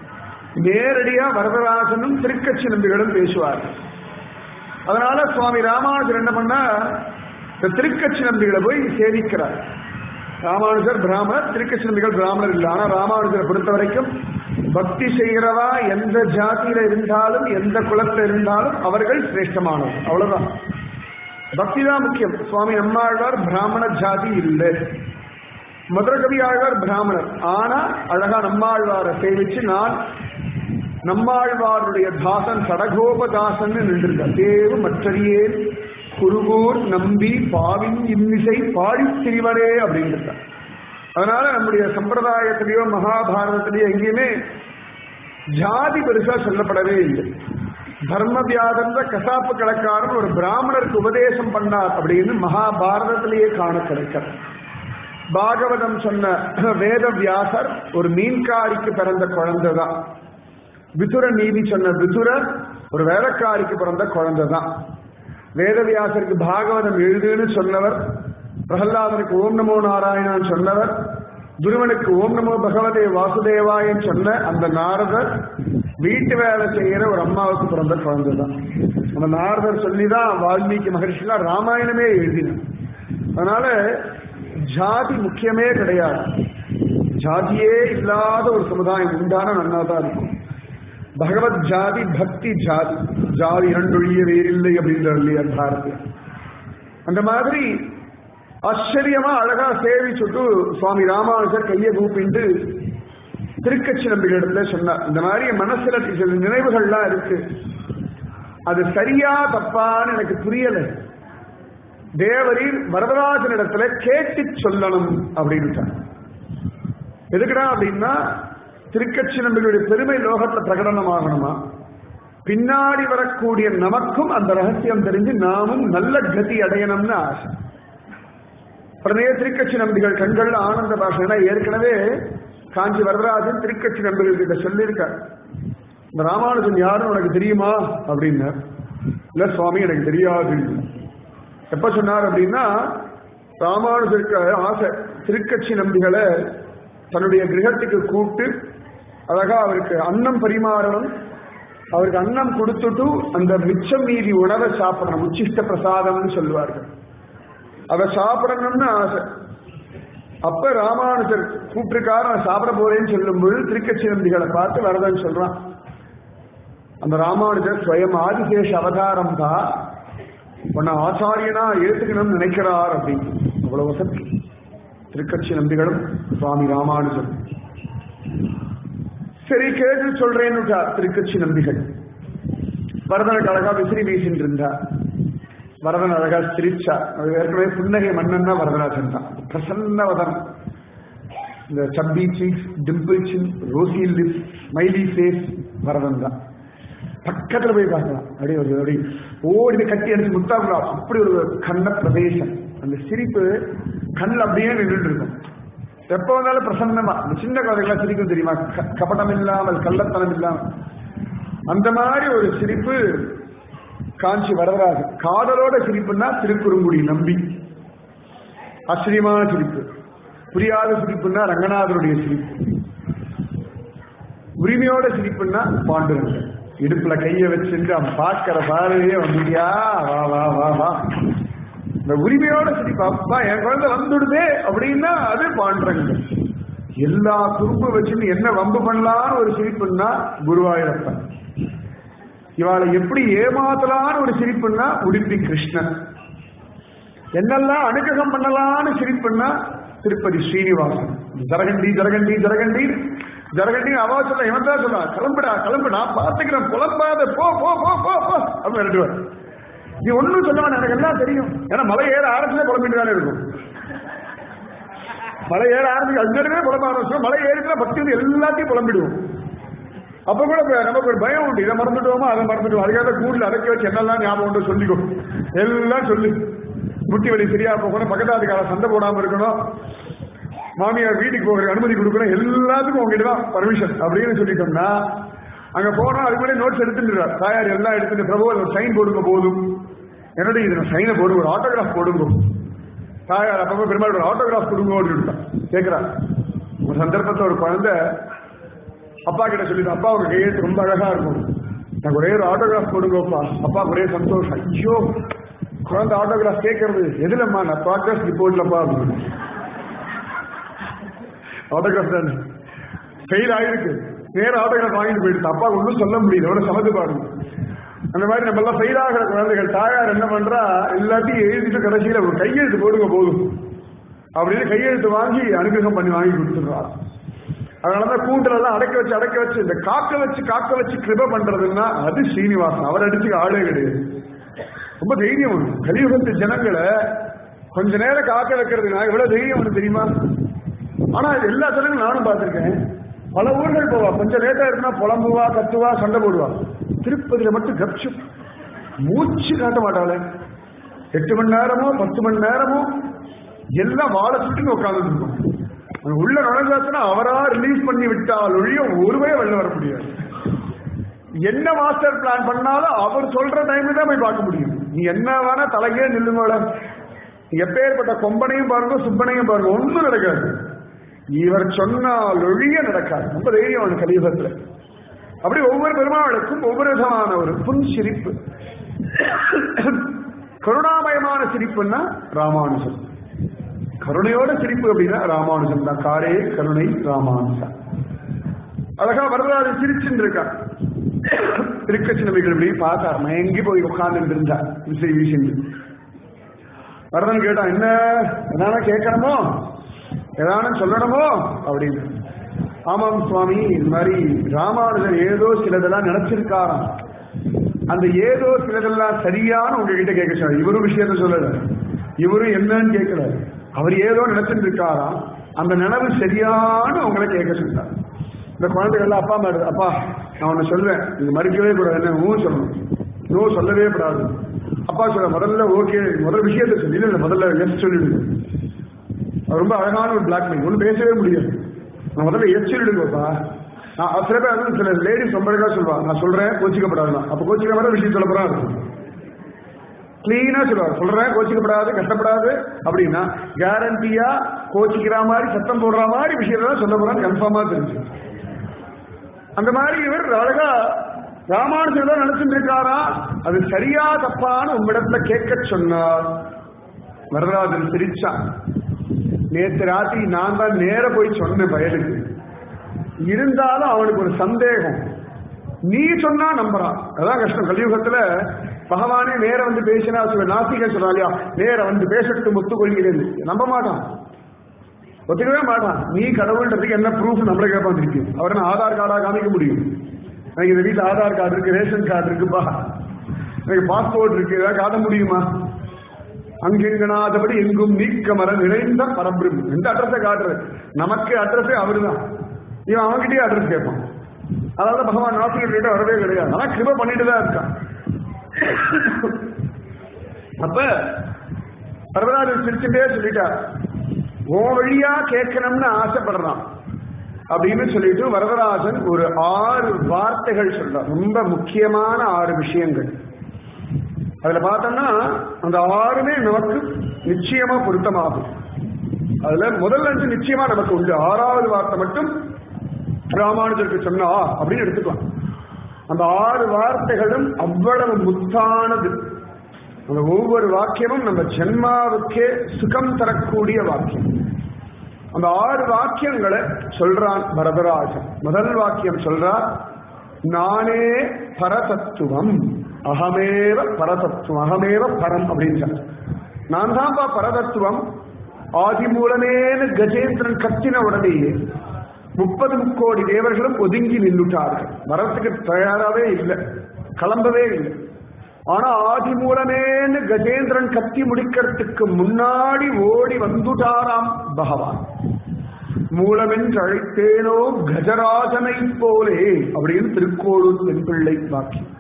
நேரடியா வரதராஜனும் திருக்கட்சி நம்பிகளும் பேசுவார். அதனால சுவாமி ராமானுஜர் என்ன பண்ணா இந்த திருக்கட்சி நம்பிகளை போய் சேவிக்கிறார். ராமானுஜர் பிராமணர், திருக்கட்சி நம்பிகள் பிராமணர் இல்லை. ஆனா ராமானுஜரை பொறுத்த வரைக்கும் பக்தி செய்கிறவா எந்த ஜாதியில இருந்தாலும் எந்த குலத்துல இருந்தாலும் அவர்கள் சிரேஷ்டமானவர். அவ்வளவுதான். பக்தி தான் முக்கியம். சுவாமி நம்மாழ்வார் பிராமண ஜாதி இல்லை. மதுரகவி ஆழ்வார் பிராமணர். ஆனா அழகா நம்மாழ்வாரை சேவிச்சு நான் நம்மாழ்வாருடைய தாசன் சடகோபதாசன் நின்றிருக்கார். தேவு மற்றறியேன் குருகூர் நம்பி பாவின் இன்னிசை பாடி திரிவரே அப்படின்னு இருக்கார். அதனால நம்முடைய சம்பிரதாயத்திலேயோ மகாபாரதத்திலேயோ எங்கேயுமே ஜாதி பெருசா சொல்லப்படவே இல்லை. தர்ம வியாதந்த கசாப்பு கலக்காரன் ஒரு பிராமணருக்கு உபதேசம் பண்ணார் அப்படின்னு மகாபாரதத்திலேயே காண கிடைக்கிறது. பாகவதம் சொன்ன வேத வியாசர் ஒரு மீன்காரிக்கு பிறந்த குழந்தை தான். விதுர நீதி சொன்ன விதுரர் ஒரு வேலைக்காரிக்கு பிறந்த குழந்தை தான். வேதவியாசருக்கு பாகவதம் எழுதுன்னு சொன்னவர், பிரகலாதனுக்கு ஓம் நமோ நாராயணான்னு சொன்னவர், துருவனுக்கு ஓம் நமோ பகவதே வாசுதேவாயன்னு சொன்ன அந்த நாரதர் வீட்டு வேலை செய்யற ஒரு அம்மாவுக்கு பிறந்த குழந்தை தான். அந்த நாரதர் சொல்லிதான் வால்மீகி மகர்ஷிலாம் ராமாயணமே எழுதினார். அதனால ஜாதி முக்கியமே கிடையாது. ஜாதியே இல்லாத ஒரு சமுதாயம் உண்டான நன்னாதான் இருக்கும். பகவத் ஜாதி பக்தி ஜாதி, ஜாதி இரண்டொழிய வேறில்லை அப்படின்றார் இல்லையா பாரதியார். அந்த மாதிரி ஆச்சரியமா அழகா சேவிச்சுட்டு சுவாமி ராமானுஜர் கையை கூப்பிட்டு திருக்கட்சி நம்பிகளிடத்துல சொன்னார், இந்த மாதிரி மனசுல சில நினைவுகள்லாம் இருக்கு, அது சரியா தப்பான்னு எனக்கு புரியல, தேவரீர் வரதராஜனிடத்துல கேட்டு சொல்லணும் அப்படின்னு. எதுக்குடா அப்படின்னா திருக்கட்சி நம்பிகளுடைய பெருமை லோகத்துல பிரகடனமாகணுமா, பின்னாடி வரக்கூடிய நமக்கும் அந்த ரகசியம் தெரிஞ்சு நாமும் நல்ல கதி அடையணும்னு ஆசை. உடனே திருக்கட்சி நம்பிகள் கண்கள் ஆனந்த பாஷை. ஏற்கனவே காஞ்சி வரதராஜன் திருக்கட்சி நம்பிகள் கிட்ட சொல்லியிருக்கார், இந்த ராமானுஜன் யாருன்னு உனக்கு தெரியுமா அப்படின்னா, இல்ல சுவாமி எனக்கு தெரியாது. எப்ப சொன்னார் அப்படின்னா, ராமானுஜருக்கு ஆசை திருக்கட்சி நம்பிகளை தன்னுடைய கிரகத்துக்கு கூப்பிட்டு அழகா அவருக்கு அன்னம் பரிமாறணும், அவருக்கு அன்னம் கொடுத்துட்டு அந்த மிச்சம் மீதி உணவை சாப்பிடணும், உச்சிஷ்ட பிரசாதம்னு சொல்லுவார்கள், அதை சாப்பிடணும்னு ஆசை. அப்ப ராமானுஜர் கூப்பிட்டுருக்காரு, நான் சாப்பிட போறேன்னு சொல்லும்போது திருக்கட்சி நம்பிகளை பார்த்து வரதன் சொல்றான், அந்த ராமானுஜர் ஸ்வயம் ஆதிசேஷ அவதாரம் தான் உன்னை ஆச்சாரியனா ஏத்துக்கணும்னு நினைக்கிறார் அப்படின்னு. அவ்வளவு வசதி திருக்கட்சி நம்பிகளும் சுவாமி ராமானுஜர். சரி கேட்டு சொல்றேன்னு திருக்கட்சி நம்பிகள். வரதனுக்கு அழகா விசிறி வீசின்னு இருந்தா, வரதன் அழகா சிரிச்சா. ஏற்கனவே புன்னகை மன்னன் தான் வரதராஜன் தான். பிரசன்னவதன், இந்த chubby cheeks, dimple chin, rosy lips, smiley face Varadan தான். பக்கத்துல போய் பார்க்கலாம், அப்படியே ஒரு அப்படி ஓடி கட்டி அடிச்சு முத்தாக்கலாம். அப்படி ஒரு கண்ண பிரதேசம், அந்த சிரிப்பு கண்ணில் அப்படியே நின்றுட்டு இருக்கும். எப்ப வந்தாலும் பிரசன்னமா. இந்த சின்ன குழந்தைகளாம் சிரிக்கும் தெரியுமா, கபடம் இல்லாமல் கள்ளத்தனம் இல்லாமல், அந்த மாதிரி ஒரு சிரிப்பு காஞ்சி வரதராஜன். காதலோட சிரிப்புன்னா திருக்குறுங்குடி நம்பி, ஆச்சரியமான சிரிப்பு. புரியாத சிரிப்புன்னா ரங்கநாதருடைய சிரிப்பு. உரிமையோட சிரிப்புன்னா பாண்டுரங்கன். இடுப்புல கைய வச்சுட்டு அவன் பார்க்கிற பார்வையே வந்துட்டியா, வா வா வா வா. இந்த உரிமையோட சிரிப்பு, அப்பா என் குழந்தை வந்துடுதே அப்படின்னா அது பாண்டுரங்கன். எல்லா துருப்பு வச்சுட்டு என்ன வம்பு பண்ணலான்னு ஒரு சிரிப்புன்னா குருவாயூரப்பன். இவாளை எப்படி ஏமாத்தலான்னு ஒரு சிரிப்புன்னா உடுப்பி கிருஷ்ணன். என்னெல்லாம் அனுகிரகம் பண்ணலான்னு சிரிப்புன்னா திருப்பதி ஸ்ரீனிவாசன். ஜரகண்டி ஜரகண்டி ஜரகண்டி ஜரகண்டி அவா சொல்ல, இவன் தான் சொல்ல, கிளம்புடா கிளம்பு, நான் பார்த்துக்கிறேன், புலம்பாத போ போ போ போ போ அப்படின்னு ரெண்டுவார். நீ ஒன்னும் சொல்லுவான், எனக்கு எல்லாம் தெரியும். ஏன்னா மலை ஏற ஆரம்பிச்சே புலம்பிட்டு தானே இருக்கும். மலை ஏற ஆரம்பிச்சு அங்கே புலம்ப ஆரம்பிச்சோம். மலை ஏறினா பக்தி வந்து எல்லாத்தையும் புலம்பிடுவோம். அப்ப கூட நமக்கு ஒரு பயம் உண்டு, இதை மறந்துட்டோமா அதை மறந்துட்டோம். அதுக்காக கூடுதல் அடக்கி வச்சு என்னெல்லாம் ஞாபகம் உண்டு சொல்லிக்கோ, எல்லாம் சொல்லு. முட்டி வலி சரியா போகணும், பக்கத்தாதுக்கார சண்டை போடாம இருக்கணும், மாமியார் வீட்டுக்கு போகிற அனுமதி கொடுக்கணும், எல்லாத்துக்கும் உங்ககிட்ட தான் பர்மிஷன் அப்படின்னு சொல்லிட்டோம்னா அங்க போனா அதுக்கு முன்னாடி நோட்ஸ் எடுத்துட்டு தாயார் எல்லாம் எடுத்துட்டு, பிரபு ஒரு சைன் போடுங்க போதும், என்னுடைய இது சைனை போடுங்க, ஒரு ஆட்டோகிராஃப் போடுங்க. தாயார் அப்பப்போ பெருமாள் ஒரு ஆட்டோகிராஃப் கொடுங்க அப்படின்னு கேட்கிறார். ஒரு சந்தர்ப்பத்தில் ஒரு குழந்தை அப்பா கிட்ட சொல்லிட்டு, அப்பா உங்க கையெழுத்து ரொம்ப அழகா இருக்கும், எனக்கு ஒரே ஒரு ஆட்டோகிராஃப் கொடுங்கப்பா. அப்பா ஒரே சந்தோஷம். ஐயோ குழந்தை ஆட்டோகிராஃப் கேட்கறது எதுலம்மா, நான் ப்ராக்ரஸ் ரிப்போர்ட்லப்பா அப்படின்னு. ஆட்டோகிராஃப் தான் ஃபெயில் ஆயிருக்கு, நேர ஆட்டோகிராஃப் வாங்கிட்டு போயிடுச்சு. அப்பா ஒன்றும் சொல்ல முடியல, எவ்வளவு சமத்து பாருங்க. அந்த மாதிரி நம்ம எல்லாம் ஃபெயில் ஆகிற குழந்தைகள் தாயார் என்ன பண்றா, எல்லாத்தையும் எழுதிட்டு கடைசியில ஒரு கையெழுத்து போடுங்க போதும் அப்படின்னு கையெழுத்து வாங்கி அனுகிரகம் பண்ணி வாங்கி கொடுத்துடுறா. அதனாலதான் கூண்டுல எல்லாம் அடக்க வச்சு அடக்க வச்சு இந்த காக்க வச்சு காக்க வச்சு கிருப பண்றதுன்னா அது ஸ்ரீனிவாசன். அவர் அடிச்சு ஆளே கிடையாது. ரொம்ப தைரியம். கலியுகத்து ஜனங்களை கொஞ்ச நேரம் காக்க வைக்கிறது நான் எவ்வளவு தைரியம் தெரியுமா? ஆனா எல்லா ஜனங்களும் நானும் பார்த்திருக்கேன். பல ஊர்கள் போவா, கொஞ்சம் லேட்டா இருந்தா புலம்புவா, கத்துவா, சண்டை போடுவா. திருப்பதியில மட்டும் கப்சு மூச்சு காட்ட மாட்டாளே. எட்டு மணி நேரமோ பத்து மணி நேரமோ எல்லாம் வாழை சுட்டுன்னு உட்கார்ந்து இருக்கும். உள்ள நுழைஞ்சாச்சுன்னா அவரா ரிலீஸ் பண்ணி விட்டால் ஒழிய ஒருவே வெளில வர முடியாது. என்ன மாஸ்டர் பிளான் பண்ணாலும் அவர் சொல்ற டைம் தான் போய் பார்க்க முடியும். நீ என்ன வேணா தலையே நில்லுங்கள, எப்பேற்பட்ட கொம்பனையும் பாருங்க சுப்பனையும் பாருங்க, ஒன்றும் நடக்காது. இவர் சொன்னால் ஒழிய நடக்காது. ரொம்ப தைரியம் அவனுக்கு கலியுகத்துல. அப்படி ஒவ்வொரு பெருமாளுக்கும் ஒவ்வொரு விதமான ஒரு புன் சிரிப்பு. கருணாமயமான சிரிப்புன்னா ராமானுஜன். கருணையோட சிரிப்பு அப்படின்னா ராமானுஜன் தான். காரே கருணை ராமானுஜன். அழகா வரலாறு சிரிச்சுட்டு இருக்கான். திருக்கட்சி நம்பிகள் இப்படி பார்த்தார், மயங்கி போய் உட்கார்ந்து இருந்தார். விசை வீசிண்டு வரதன் கேட்டா, என்ன எதான கேட்கணுமோ எதான சொல்லணுமோ அப்படின்னு. ஆமாம் சுவாமி, இந்த மாதிரி ராமானுஜன் ஏதோ சிலதெல்லாம் நினைச்சிருக்காராம். அந்த ஏதோ சிலதெல்லாம் சரியான உங்ககிட்ட கேட்க சொன்னார். இவரும் விஷயத்த சொல்லல, இவரும் என்னன்னு கேட்கிறாரு. அவர் ஏதோ நினைச்சுட்டு இருக்காராம். அந்த நினைவு சரியான உங்களை கேட்க சொல்றாரு. இந்த குழந்தைகள் அப்பா அம்மா அப்பா நான் ஒன்னு சொல்றேன், நீங்க மறுக்கவே கூடாது, என்ன ஊ சொல்லணும், நோ சொல்லவே கூடாது. அப்பா சொல்ல முதல்ல ஓகே, முதல் விஷயத்த சொல்லி இல்லை முதல்ல எஸ் சொல்லிடுங்க. அது ரொம்ப அழகான ஒரு பிளாக்மெயில், ஒன்றும் பேசவே முடியாது. நான் முதல்ல எஸ் சொல்லிடுங்கப்பா. நான் சில பேர் வந்து சில லேடிஸ் ரொம்ப அழகா சொல்லுவாங்க, நான் சொல்றேன் கோச்சிக்கப்படாதுலாம். அப்ப கோச்சிக்கப்படாத விஷயம் சொல்ல போறா இருக்கும், கிளீனா சொல்லுவாங்க, சொல்றேன் கோச்சிக்கப்படாது கஷ்டப்படாது அப்படின்னா கேரண்டியா கோச்சிக்கிற மாதிரி சத்தம் போடுற மாதிரி விஷயத்தான் சொல்ல போறான்னு கன்ஃபார்மா தெரிஞ்சு. அந்த மாதிரி இவர் அழகா ராமானுஜர் தான் நினைச்சுட்டு இருக்காரா, அது சரியா தப்பான உங்களிடத்துல கேட்க சொன்னார். வரராஜன் சிரிச்சான். நேற்று ராத்திரி நான் தான் நேர போய் சொன்னேன் பயலுக்கு, இருந்தாலும் அவனுக்கு ஒரு சந்தேகம், நீ சொன்னா நம்புறான். அதான் கஷ்டம் கலியுகத்துல. பகவானே நேர வந்து பேசினா நாசிகன் சொல்றாளியா, நேர வந்து பேசட்டு முத்து கொள்கிறேன், நம்ப மாட்டான், ஒத்துக்கவே மாட்டான். நீ கடவுள்ன்றதுக்கு என்ன ப்ரூஃப் நம்மளை கேட்பான் இருக்கு. அவர் என்ன ஆதார் கார்டா காமிக்க முடியும்? எனக்கு இந்த வீட்டில் ஆதார் கார்டு இருக்கு, ரேஷன் கார்டு இருக்குப்பா, எனக்கு பாஸ்போர்ட் இருக்கு, ஏதாவது காட்ட முடியுமா? அங்கெங்கனாதபடி எங்கும் நீக்க மர நிறைந்த பரபிரம் எந்த அட்ரஸை காட்டுறது? நமக்கு அட்ரஸே அவரு தான், இவன் அவன்கிட்டயே அட்ரஸ் கேட்பான். அதாவது பகவான் நாசிகிட்ட வரவே கிடையாது, ஆனா கிருப பண்ணிட்டு தான் இருக்கான். அப்ப பரவராஜன் சிரிச்சுட்டே சொல்லிட்டார், ஓ வழியா கேட்கணும்னு ஆசைப்படுறான் அப்படின்னு சொல்லிட்டு வரதராஜன் ஒரு ஆறு வார்த்தைகள் சொல்றார், ரொம்ப முக்கியமான ஆறு விஷயங்கள். அதுல பார்த்தோம்னா அந்த ஆறுமே நமக்கு நிச்சயமா பொருத்தமாகும். அதுல முதல் அஞ்சு நிச்சயமா நமக்கு உண்டு, ஆறாவது வார்த்தை மட்டும் ராமானுஜருக்கு சொன்னா அப்படின்னு எடுத்துக்கலாம். அந்த ஆறு வார்த்தைகளும் அவ்வளவு முத்தானது. அந்த ஒவ்வொரு வாக்கியமும் நம்ம ஜென்மாவுக்கே சுகம் தரக்கூடிய வாக்கியம். அந்த ஆறு வாக்கியங்களை சொல்றான் வரதராஜன். முதல் வாக்கியம் சொல்றார், நானே பரதத்துவம், அகமேவ பரதத்துவம், அகமேவ பரம் அப்படின்றார். நான் தான்ப்பா பரதத்துவம். ஆதி மூலமேனு கஜேந்திரன் கத்தின உடனேயே முப்பது கோடி தேவர்களும் ஒதுங்கி நின்றுட்டார்கள். வரத்துக்கு தயாராகவே இல்லை, கிளம்பவே இல்லை. ஆனா ஆதி மூலமேன்னு கஜேந்திரன் கத்தி முடிக்கிறதுக்கு முன்னாடி ஓடி வந்துட்டாராம் பகவான். மூலமென்று அழைத்தேனோ கஜராஜனை போலே அப்படின்னு திருக்கோளூர் வெண்பிள்ளை வாக்கியம்.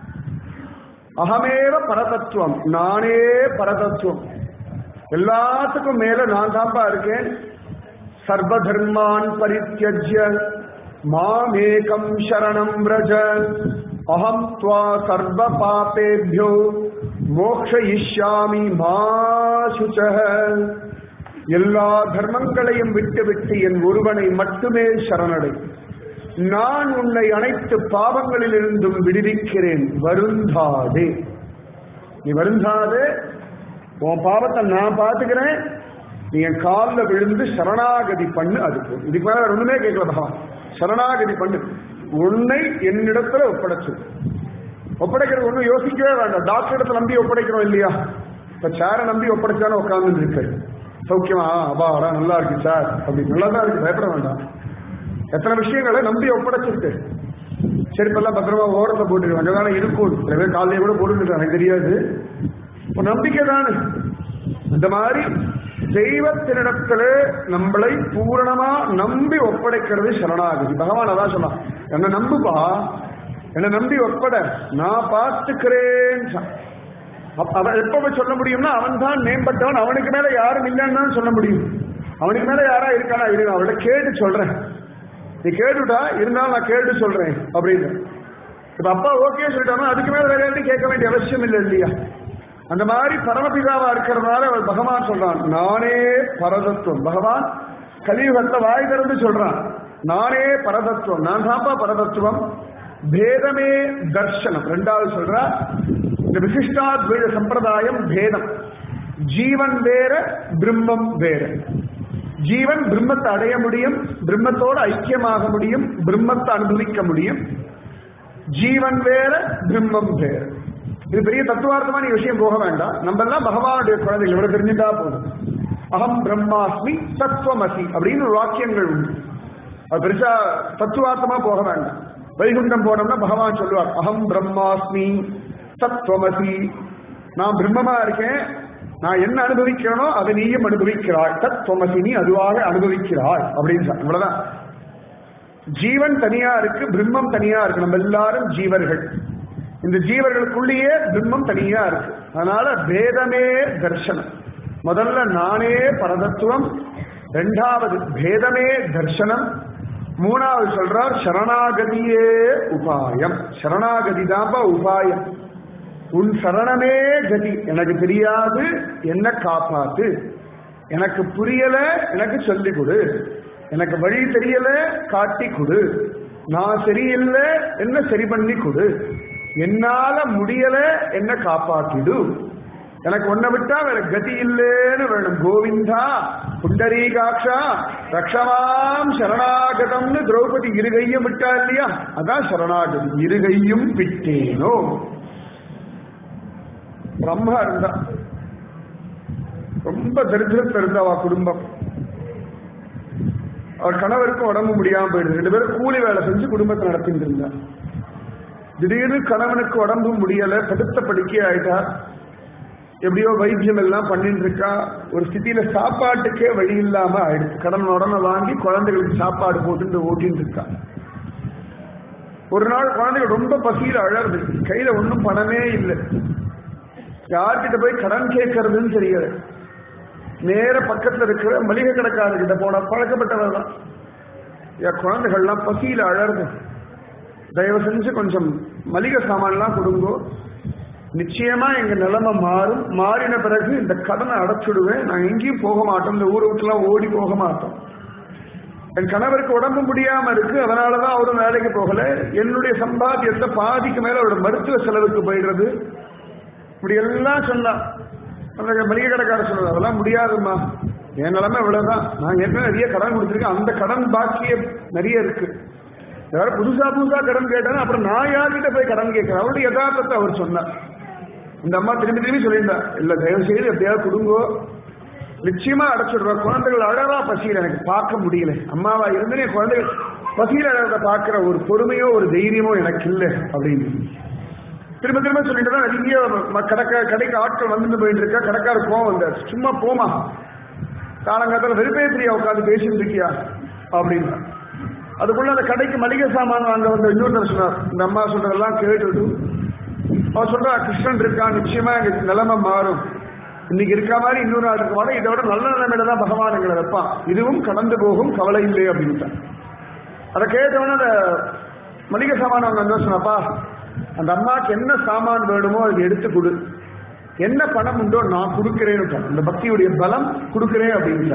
அகமேவ பரதத்துவம், நானே பரதத்துவம், எல்லாத்துக்கும் மேல நான் தான்ப்பா இருக்கேன். சர்வ தர்மான் பரித்யஜ்ய மாமேகம் சரணம் வ்ரஜ அஹம் த்வா சர்வ பாபேப்யோ மோக்ஷயிஷ்யாமி மா சுசஹ. எல்லா தர்மங்களையும் விட்டுவிட்டு என் ஒருவனை மட்டுமே சரணடை, நான் உன்னை அனைத்து பாவங்களிலிருந்தும் விடுவிக்கிறேன், வருந்தாதே. நீ வருந்தாதே, உன் பாவத்தை நான் பார்த்துக்கிறேன், நீ என் காலில் விழுந்து சரணாகதி பண்ணு. அது போதும், இதுக்கு மேல வேற ஒண்ணுமே கேட்கல பகவான். சரணாகதி பண்ணு, உன்னை என்னிடத்துல ஒப்படைச்சு. ஒப்படைக்கிறது ஒன்றும் யோசிக்கவே வேண்டாம். டாக்டர் இடத்துல நம்பி ஒப்படைக்கிறோம் இல்லையா? இப்ப சேரை நம்பி ஒப்படைச்சாலும் உட்கார்ந்து இருக்கு, சௌக்கியமா அபாடா நல்லா இருக்கு சார் அப்படி நல்லா தான் இருக்கு, பயப்பட வேண்டாம். எத்தனை விஷயங்களை நம்பி ஒப்படைச்சிருக்கு. செருப்பெல்லாம் பத்திரமா ஓரத்தை போட்டுருக்காங்க, அங்கதானே இருக்கும். சில பேர் காலையில கூட போட்டுருக்காங்க, எனக்கு தெரியாது. ஒரு நம்பிக்கை தானே. இந்த மாதிரி தெய்வத்தினிடத்துல நம்மளை பூரணமா நம்பி ஒப்படைக்கிறது சரணாகதி. பகவான் அதான் சொன்னான், என்ன நம்புப்பா, என்ன நம்பி ஒப்பட, நான் பார்த்துக்கிறேன். அவன் எப்ப சொல்ல முடியும்னா அவன் தான் மேம்பட்டவன், அவனுக்கு மேல யாரும் இல்லைன்னு தான் சொல்ல முடியும். அவனுக்கு மேல யாரா இருக்கானா இருக்கு, அவளை கேட்டு சொல்றேன், நீ கேட்டுட்டா இருந்தாலும் நான் கேட்டு சொல்றேன் அப்படின்னு. இப்ப அப்பா ஓகே சொல்லிட்டாங்க, அதுக்கு மேல வேற யாரும் கேட்க வேண்டிய அவசியம் இல்லை இல்லையா? அந்த மாதிரி பரமபிதாவா இருக்கிறதுனால அவர் பகவான் சொல்றான், நானே பரதத்துவம். பகவான் கலியுகத்தை வாய் திறந்து சொல்றான், நானே பரதத்துவம், நான் தான்ப்பா பரதத்துவம். பேதமே தர்சனம். ரெண்டாவது சொல்றா, இந்த விசிஷ்டாத்வைத சம்பிரதாயம் பேதம். ஜீவன் வேற, பிரம்மம் வேற. ஜீவன் பிரம்மத்தை அடைய முடியும், பிரம்மத்தோடு ஐக்கியமாக முடியும், பிரம்மத்தை அனுபவிக்க முடியும். ஜீவன் வேற, பிரம்மம் வேற. இது பெரிய தத்துவார்த்தமான விஷயம் போக வேண்டாம். நம்ம எல்லாம் பகவானுடைய குழந்தைகள், இவ்வளவு தெரிஞ்சுட்டா போதும். அகம் பிரம்மாஸ்மி தத்துவமசி அப்படின்னு ஒரு வாக்கியங்கள் உண்டு. அது பெருசா தத்துவார்த்தமா போக வேண்டாம். வைகுண்டம் போனோம்னா பகவான் சொல்லுவார், அகம் பிரம்மாஸ்மி தத்துவமசி, நான் பிரம்மமா இருக்கேன், நான் என்ன அனுபவிக்கிறேனோ அதை நீயும் அனுபவிக்கிறாய். தத் தொமசி, நீ அதுவாக அனுபவிக்கிறாய் அப்படின்னு. இவ்வளவுதான். ஜீவன் தனியா இருக்கு, பிரம்மம் தனியா இருக்கு. நம்ம எல்லாரும் ஜீவர்கள். இந்த ஜீவர்களுக்குள்ளேயே பிரம்மம் தனியா இருக்கு. அதனால பேதமே தர்சனம். முதல்ல நானே பரதத்துவம், இரண்டாவது பேதமே தர்சனம், மூணாவது சொல்றார் சரணாகதியே உபாயம். சரணாகதி தான்ப்பா உபாயம். உன் சரணமே கதி. எனக்கு தெரியாது, என்ன காப்பாத்து. எனக்கு புரியல, எனக்கு சொல்லிக் கொடு. எனக்கு வழி தெரியல, காட்டி கொடு. நான் சரியில்லை, என்ன சரி பண்ணி கொடு. என்னால முடியல, என்ன காப்பாத்திடு. எனக்கு ஒன்ன விட்டா வேற கதி இல்லேன்னு வேணும். கோவிந்தா புண்டரீகாட்சா ரக்ஷமாம் சரணாகதம்னு திரௌபதி இருகையும் விட்டா இல்லையா? அதான் சரணாகதி. இருகையும் விட்டேனோ. பிரம்மா இருந்தா, ரொம்ப தரித்திரத்தில் இருந்தாவா குடும்பம். அவர் கணவருக்கு உடம்பு முடியாம போயிடுது. ரெண்டு பேரும் கூலி வேலை செஞ்சு குடும்பத்தை நடத்திட்டு இருந்தா. திடீர்னு கணவனுக்கு உடம்பு முடியல, படுத்த படுக்கை ஆயிட்டார். எப்படியோ வைத்தியம் எல்லாம் பண்ணிட்டு இருக்கா. ஒரு ஸ்திதியில சாப்பாட்டுக்கே வழி இல்லாம ஆயிடுச்சு. கடன் உடனே வாங்கி குழந்தைகளுக்கு சாப்பாடு போட்டு ஓட்டின்னு இருக்கா. ஒரு நாள் குழந்தைகள் ரொம்ப பசியில அழறது. கையில ஒன்றும் பணமே இல்லை. யார்கிட்ட போய் கடன் கேட்கறதுன்னு தெரியல. நேர பக்கத்துல இருக்கிற மளிகை கடைக்காரர்கிட்ட போன பழக்கப்பட்டவர் தான். என் குழந்தைகள்லாம் பசியில அழறது, தயவு செஞ்சு கொஞ்சம் மளிகை சாமான்லாம் கொடுங்கோ, நிச்சயமா எங்க நிலைமை மாறும். மாறின பிறகு இந்த கடனை அடைச்சுடுவேன். நான் எங்கேயும் போக மாட்டோம், இந்த ஊரை விட்டுலாம் ஓடி போக மாட்டோம். என் கணவருக்கு உடம்பு முடியாம இருக்கு, அதனாலதான் அவரும் வேலைக்கு போகல. என்னுடைய சம்பாத்தியத்தை பாதிக்கு மேல அவரோட மருத்துவ செலவுக்கு போயிடுறது. இப்படி எல்லாம் சொன்னா அந்த மளிகை கடைக்கார சொல்றது, அதெல்லாம் முடியாதுமா, என் நிலைமை இவ்வளவுதான். நான் ஏற்கனவே நிறைய கடன் கொடுத்துருக்கேன், அந்த கடன் பாக்கிய நிறைய இருக்கு. யாரும் புதுசா புதுசா கடன் கேட்டாலும் அப்புறம் நான் யார்கிட்ட போய் கடன் கேட்கிறேன். அவருடைய யதார்த்தத்தை அவர் சொன்னார். இந்த அம்மா திரும்பி திரும்பி சொல்லியிருந்தா, இல்ல தயவு செய்து எப்படியாவது கொடுங்கோ, நிச்சயமா அடைச்சிடுறா. குழந்தைகள் அழகா பசியில எனக்கு பார்க்க முடியல. அம்மாவா இருந்தே குழந்தைகள் பசியில அழகத்தை பார்க்கிற ஒரு பொறுமையோ ஒரு தைரியமோ எனக்கு இல்லை அப்படின்னு திரும்ப திரும்ப சொல்லிட்டு தான் நிறைய கடக்க கடைக்கு ஆட்கள் வந்துட்டு போயிட்டு இருக்கா. கடைக்கார கோவம் வந்தார். சும்மா போமா, காலங்காலத்தில் வெறுப்பேத்திரியா உட்காந்து பேசிட்டு இருக்கியா அப்படின்னா. அதுக்குள்ள அந்த கடைக்கு மளிகை சாமான் வாங்க வந்த இன்னொருத்தர் சொன்னார். இந்த அம்மா சொல்றதெல்லாம் கேட்டுட்டு அவர் சொல்றா, கிருஷ்ணன் இருக்கா, நிச்சயமா எங்க நிலைமை மாறும். இன்னைக்கு இருக்கா மாதிரி இன்னொரு நாள் இருக்க மாட்டோம், இதோட நல்ல நிலைமையில தான் பகவான் எங்களை வைப்பான். இதுவும் கடந்து போகும், கவலை இல்லை அப்படின்ட்டான். அதை கேட்டவன அந்த மளிகை சாமான் அவங்க வந்து சொன்னப்பா, அந்த அம்மாவுக்கு என்ன சாமான் வேணுமோ அதை எடுத்து கொடு, என்ன பணம் உண்டோ நான் கொடுக்கிறேன்னு. இந்த பக்தியுடைய பலம் கொடுக்கிறேன் அப்படின்னு.